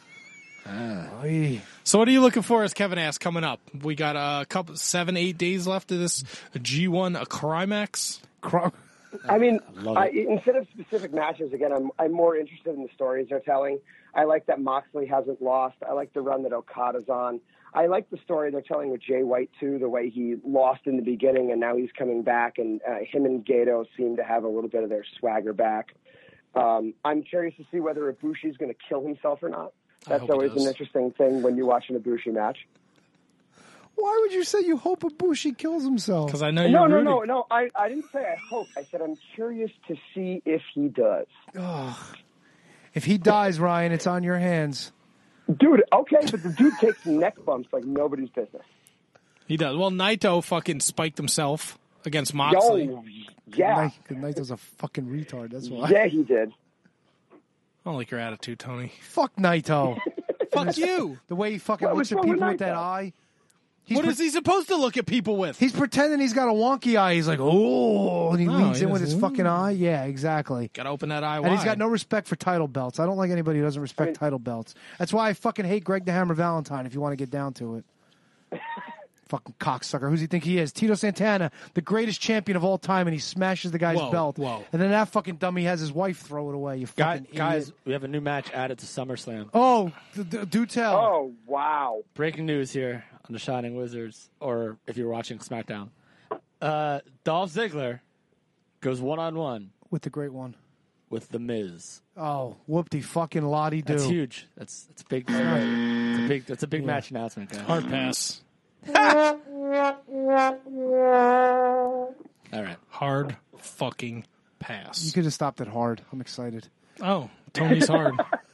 Oy. So what are you looking for, as Kevin asked, coming up? We got a couple, 7-8 days left of this G1 Climax. I mean, instead of specific matches, again, I'm more interested in the stories they're telling. I like that Moxley hasn't lost. I like the run that Okada's on. I like the story they're telling with Jay White, too, the way he lost in the beginning and now he's coming back, and him and Gato seem to have a little bit of their swagger back. I'm curious to see whether Ibushi's going to kill himself or not. That's always an interesting thing when you watch an Ibushi match. Why would you say you hope Ibushi kills himself? Because I know you're rooting. No. I didn't say I hope. I said I'm curious to see if he does. If he dies, Ryan, it's on your hands. Dude, okay, but the dude takes neck bumps like nobody's business. He does. Well, Naito fucking spiked himself against Moxley. Yo, yeah. Naito's a fucking retard, that's why. Yeah, he did. I don't like your attitude, Tony. Fuck Naito. Fuck you. The way he fucking looks at people with that eye. What is he supposed to look at people with? He's pretending he's got a wonky eye. He's like, oh, and he No, leans he in with his doesn't. fucking eye. Yeah, exactly. Got to open that eye And wide. he's got no respect for title belts. I don't like anybody who doesn't respect title belts. That's why I fucking hate Greg the Hammer Valentine, if you want to get down to it. Fucking cocksucker. Who's he think he is? Tito Santana, the greatest champion of all time, and he smashes the guy's belt. Whoa. And then that fucking dummy has his wife throw it away. You fucking Guys, idiot. we have a new match added to SummerSlam. Oh, do tell. Oh, wow. Breaking news here on the Shining Wizards, or if you're watching SmackDown. Dolph Ziggler goes one-on-one With the great one. with The Miz. Oh, whoop-de fucking lottie do. That's huge. That's big. That's a big match announcement, guys. Hard pass. All right. Hard fucking pass. You could have stopped it hard. I'm excited. Oh, Tony's hard.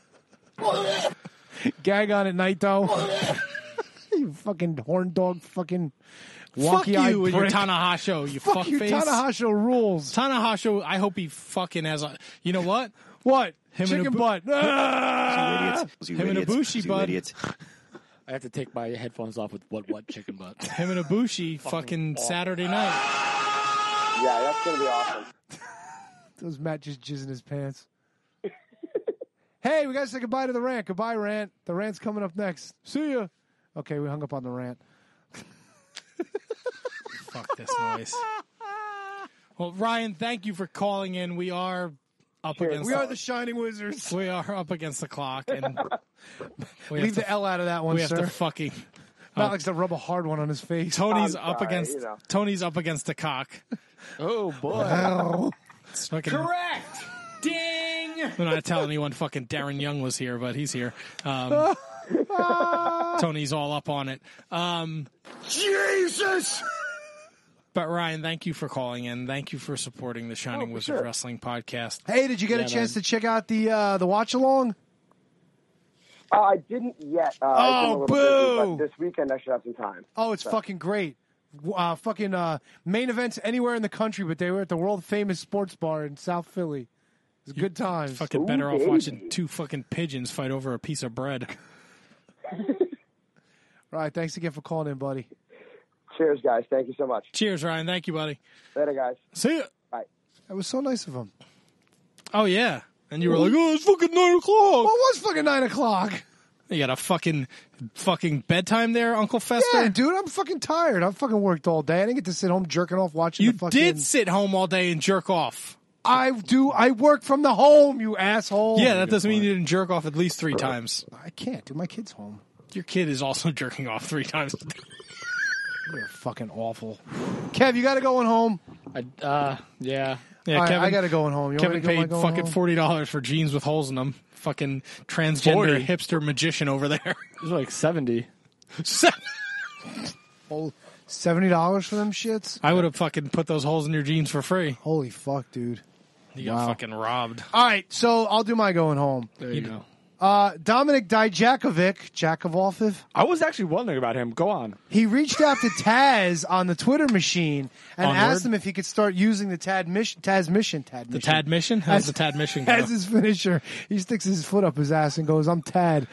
Gag on it, Naito. You fucking horn dog, fucking Fuck wonky-eyed you and your prick. Tanahashi, you Fuck you, fuckface. Tanahashi rules. Tanahashi, I hope he fucking has a... You know what? What? Him Chicken and butt. Him and Ibushi, bud. I have to take my headphones off with what chicken butt. Him and Ibushi fucking Saturday night. Yeah, that's going to be awesome. Those Matt just jizzing his pants. Hey, we got to say goodbye to the rant. Goodbye, rant. The rant's coming up next. See ya. Okay, we hung up on the rant. Fuck this noise. Well, Ryan, thank you for calling in. We are up against... We are the Shining Wizards. We are up against the clock. And Leave the L out of that one, we sir. have to fucking Matt likes to rub a hard one on his face. Tony's I'm up sorry, against you know. Tony's up against the cock. Oh boy! Wow. It's fucking, Correct! Ding! I'm not telling anyone fucking Darren Young was here, but he's here. Tony's all up on it. Jesus! But Ryan, thank you for calling in. Thank you for supporting the Shining Wizard sure. Wrestling podcast. Hey, did you get a chance to check out the watch along? I didn't yet. I've been a little busy, but this weekend I should have some time. Oh, it's fucking great. Main events anywhere in the country, but they were at the world famous sports bar in South Philly. It was good times. Fucking better off watching two fucking pigeons fight over a piece of bread. Right, thanks again for calling in, buddy. Cheers, guys. Thank you so much. Cheers, Ryan. Thank you, buddy. Later, guys. See ya. Bye. That was so nice of him. Oh, yeah. And you were like, oh, it's fucking 9 o'clock. Well, it was fucking 9 o'clock. You got a fucking bedtime there, Uncle Fester? Yeah, dude, I'm fucking tired. I've fucking worked all day. I didn't get to sit home jerking off watching the fucking... You did sit home all day and jerk off. I do. I work from the home, you asshole. Yeah, that doesn't mean you didn't jerk off at least 3 times. I can't, dude. My kid's home. Your kid is also jerking off 3 times. You're fucking awful. Kev, you got to going home? Yeah. Yeah, All right, Kevin, I got to going home. You want me Kevin to go paid fucking home? $40 for jeans with holes in them. Fucking transgender 40? hipster magician over there. It was like 70. Oh, $70 for them shits? I would have fucking put those holes in your jeans for free. Holy fuck, dude. You got fucking robbed. All right, so I'll do my going home. There you go. Dominic Dijakovic, Jakovovic, I was actually wondering about him. Go on. he reached out to Taz on the Twitter machine and Onward? asked him if he could start using the Tad mission. The Tad mission? How's the Tad mission go? As his finisher, he sticks his foot up his ass and goes, "I'm Tad."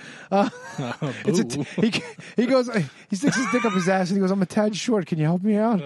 He goes, he sticks his dick up his ass and he goes, "I'm a tad short. Can you help me out?"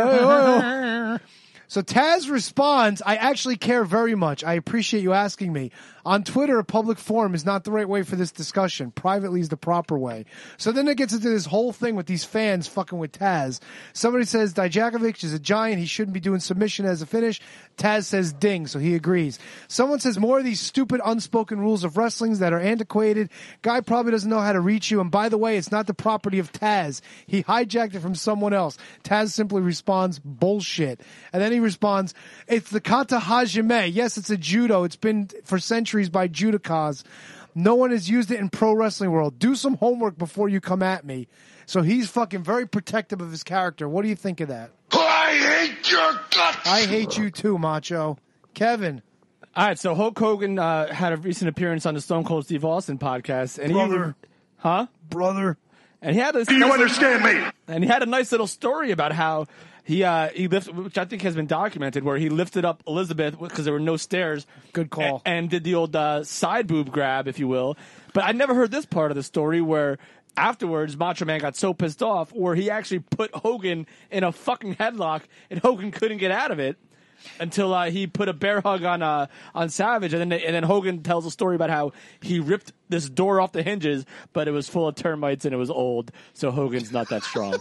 So Taz responds, "I actually care very much. I appreciate you asking me. On Twitter, a public forum is not the right way for this discussion. Privately is the proper way." So then it gets into this whole thing with these fans fucking with Taz. Somebody says Dijakovic is a giant. He shouldn't be doing submission as a finish. Taz says ding, so he agrees. Someone says more of these stupid unspoken rules of wrestling that are antiquated. Guy probably doesn't know how to reach you. And by the way, it's not the property of Taz. He hijacked it from someone else. Taz simply responds, bullshit. And then he responds, it's the kata hajime. Yes, it's a judo. It's been for centuries by judokas. No one has used it in pro wrestling world. Do some homework before you come at me. So he's fucking very protective of his character. What do you think of that? I hate your guts! I hate you too, Macho. Kevin. All right, so Hulk Hogan had a recent appearance on the Stone Cold Steve Austin podcast. And Brother. Brother. And he had this. Do you understand me? And he had a nice little story about how he lifted, which I think has been documented, where he lifted up Elizabeth because there were no stairs. Good call. And did the old side boob grab, if you will. But I never heard this part of the story where afterwards Macho Man got so pissed off where he actually put Hogan in a fucking headlock and Hogan couldn't get out of it until he put a bear hug on Savage, and then Hogan tells a story about how he ripped this door off the hinges, but it was full of termites and it was old, so Hogan's not that strong.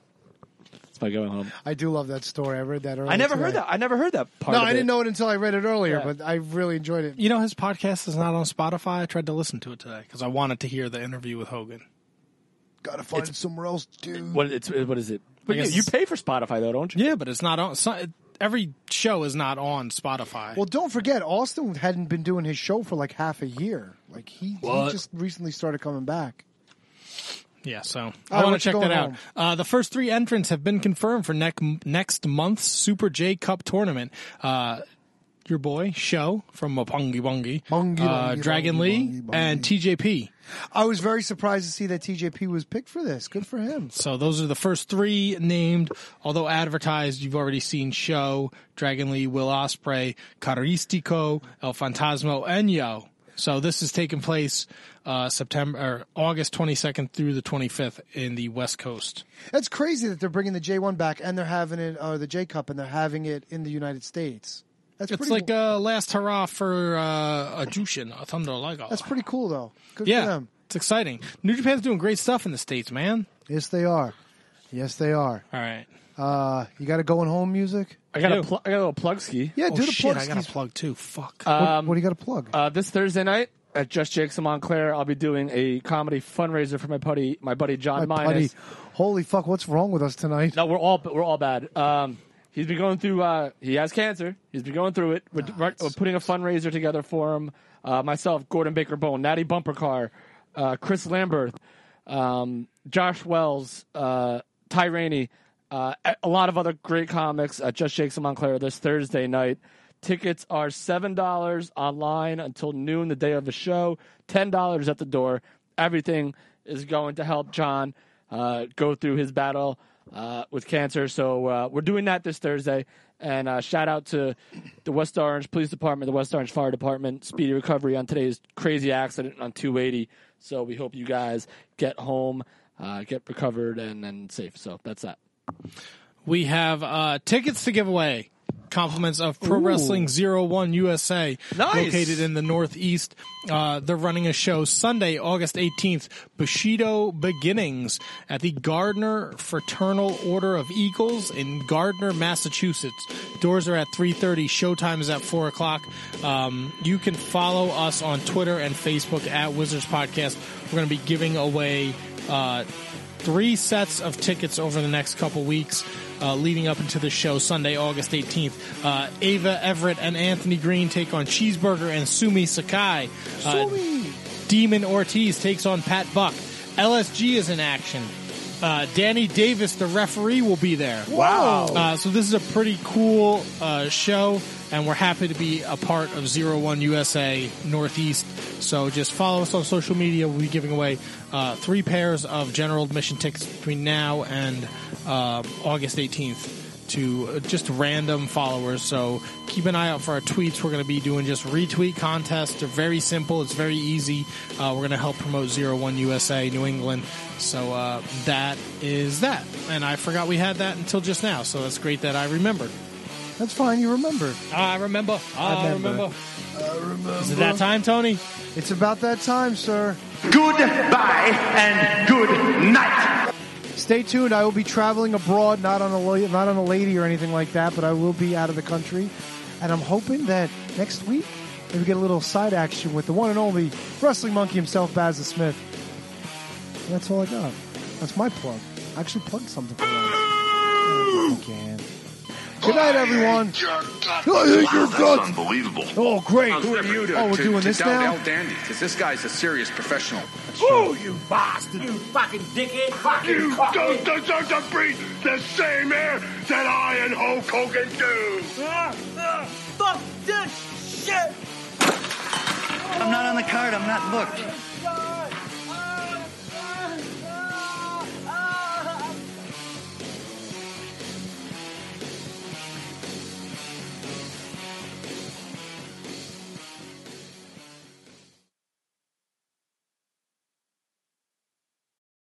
That's my going home. I do love that story. I read that earlier. I never heard that part. No, of I didn't it. know it until I read it earlier, Yeah. but I really enjoyed it. You know, his podcast is not on Spotify. I tried to listen to it today because I wanted to hear the interview with Hogan. Gotta find it somewhere else, dude. What is it? But guess you pay for Spotify though, don't you? Yeah, but it's not on. Every show is not on Spotify. Well, don't forget, Austin hadn't been doing his show for like half a year. Like he just recently started coming back. Yeah, so I I want want to you check that going out. The first 3 entrants have been confirmed for next month's Super J Cup tournament. Your boy, Sho from Pungi Bungi, Dragon Lee, and TJP. I was very surprised to see that TJP was picked for this. Good for him. So those are the first 3 named. Although advertised, you've already seen Sho, Dragon Lee, Will Ospreay, Caristico, El Fantasmo, and Yo. So this is taking place August 22nd through the 25th in the West Coast. That's crazy that they're bringing the J1 back and they're having it, or the J Cup, and they're having it in the United States. It's like a last hurrah for a Jushin, a Thunder Liger. That's pretty cool, though. Good yeah, for them. It's exciting. New Japan's doing great stuff in the States, man. Yes, they are. Yes, they are. All right. You got a going home music? I got a little plug ski. Yeah, do the shit, plug I got a skis. plug too. Fuck. What do you got to plug? This Thursday night, at Just Jakes in Montclair, I'll be doing a comedy fundraiser for my buddy John Minus. Holy fuck, what's wrong with us tonight? No, we're all bad. He's been going through. He has cancer. He's been going through it. We're putting a fundraiser together for him. Myself, Gordon Baker Bone, Natty Bumper Car, Chris Lambert, Josh Wells, Ty Rainey, a lot of other great comics at Just Jakes in Montclair this Thursday night. Tickets are $7 online until noon the day of the show, $10 at the door. Everything is going to help John go through his battle with cancer. So we're doing that this Thursday. And shout out to the West Orange Police Department, the West Orange Fire Department, speedy recovery on today's crazy accident on 280. So we hope you guys get home, get recovered, and safe. So that's that. We have tickets to give away. Compliments of Pro Wrestling 01 USA, located in the Northeast. They're running a show Sunday, August 18th, Bushido Beginnings at the Gardner Fraternal Order of Eagles in Gardner, Massachusetts. Doors are at 3:30. Showtime is at 4 o'clock. You can follow us on Twitter and Facebook at Wizards Podcast. We're going to be giving away 3 sets of tickets over the next couple weeks. Leading up into the show Sunday, August 18th. Ava Everett and Anthony Green take on Cheeseburger and Sumi Sakai. Demon Ortiz takes on Pat Buck. LSG is in action. Danny Davis, the referee, will be there. Wow. So this is a pretty cool show, and we're happy to be a part of 01 USA Northeast. So just follow us on social media. We'll be giving away 3 pairs of general admission tickets between now and August 18th to just random followers. So keep an eye out for our tweets. We're going to be doing just retweet contests. They're very simple. It's very easy. We're going to help promote 01 USA New England. So that is that. And I forgot we had that until just now. So that's great that I remembered. That's fine. You remember. I remember. Is it that time, Tony? It's about that time, sir. Goodbye and good night. Stay tuned. I will be traveling abroad, not on a lady or anything like that, but I will be out of the country. And I'm hoping that next week maybe get a little side action with the one and only wrestling monkey himself, Bazza Smith. And that's all I got. That's my plug. I actually plugged something for you. Again. Good night, everyone. I hate your guts. That's unbelievable. Oh, great. Who are you we're doing this now? Dandy, because this guy's a serious professional. Oh, you bastard! You fucking dickhead! You don't deserve to breathe the same air that I and Hulk Hogan do! Fuck this shit! I'm not on the card. I'm not booked.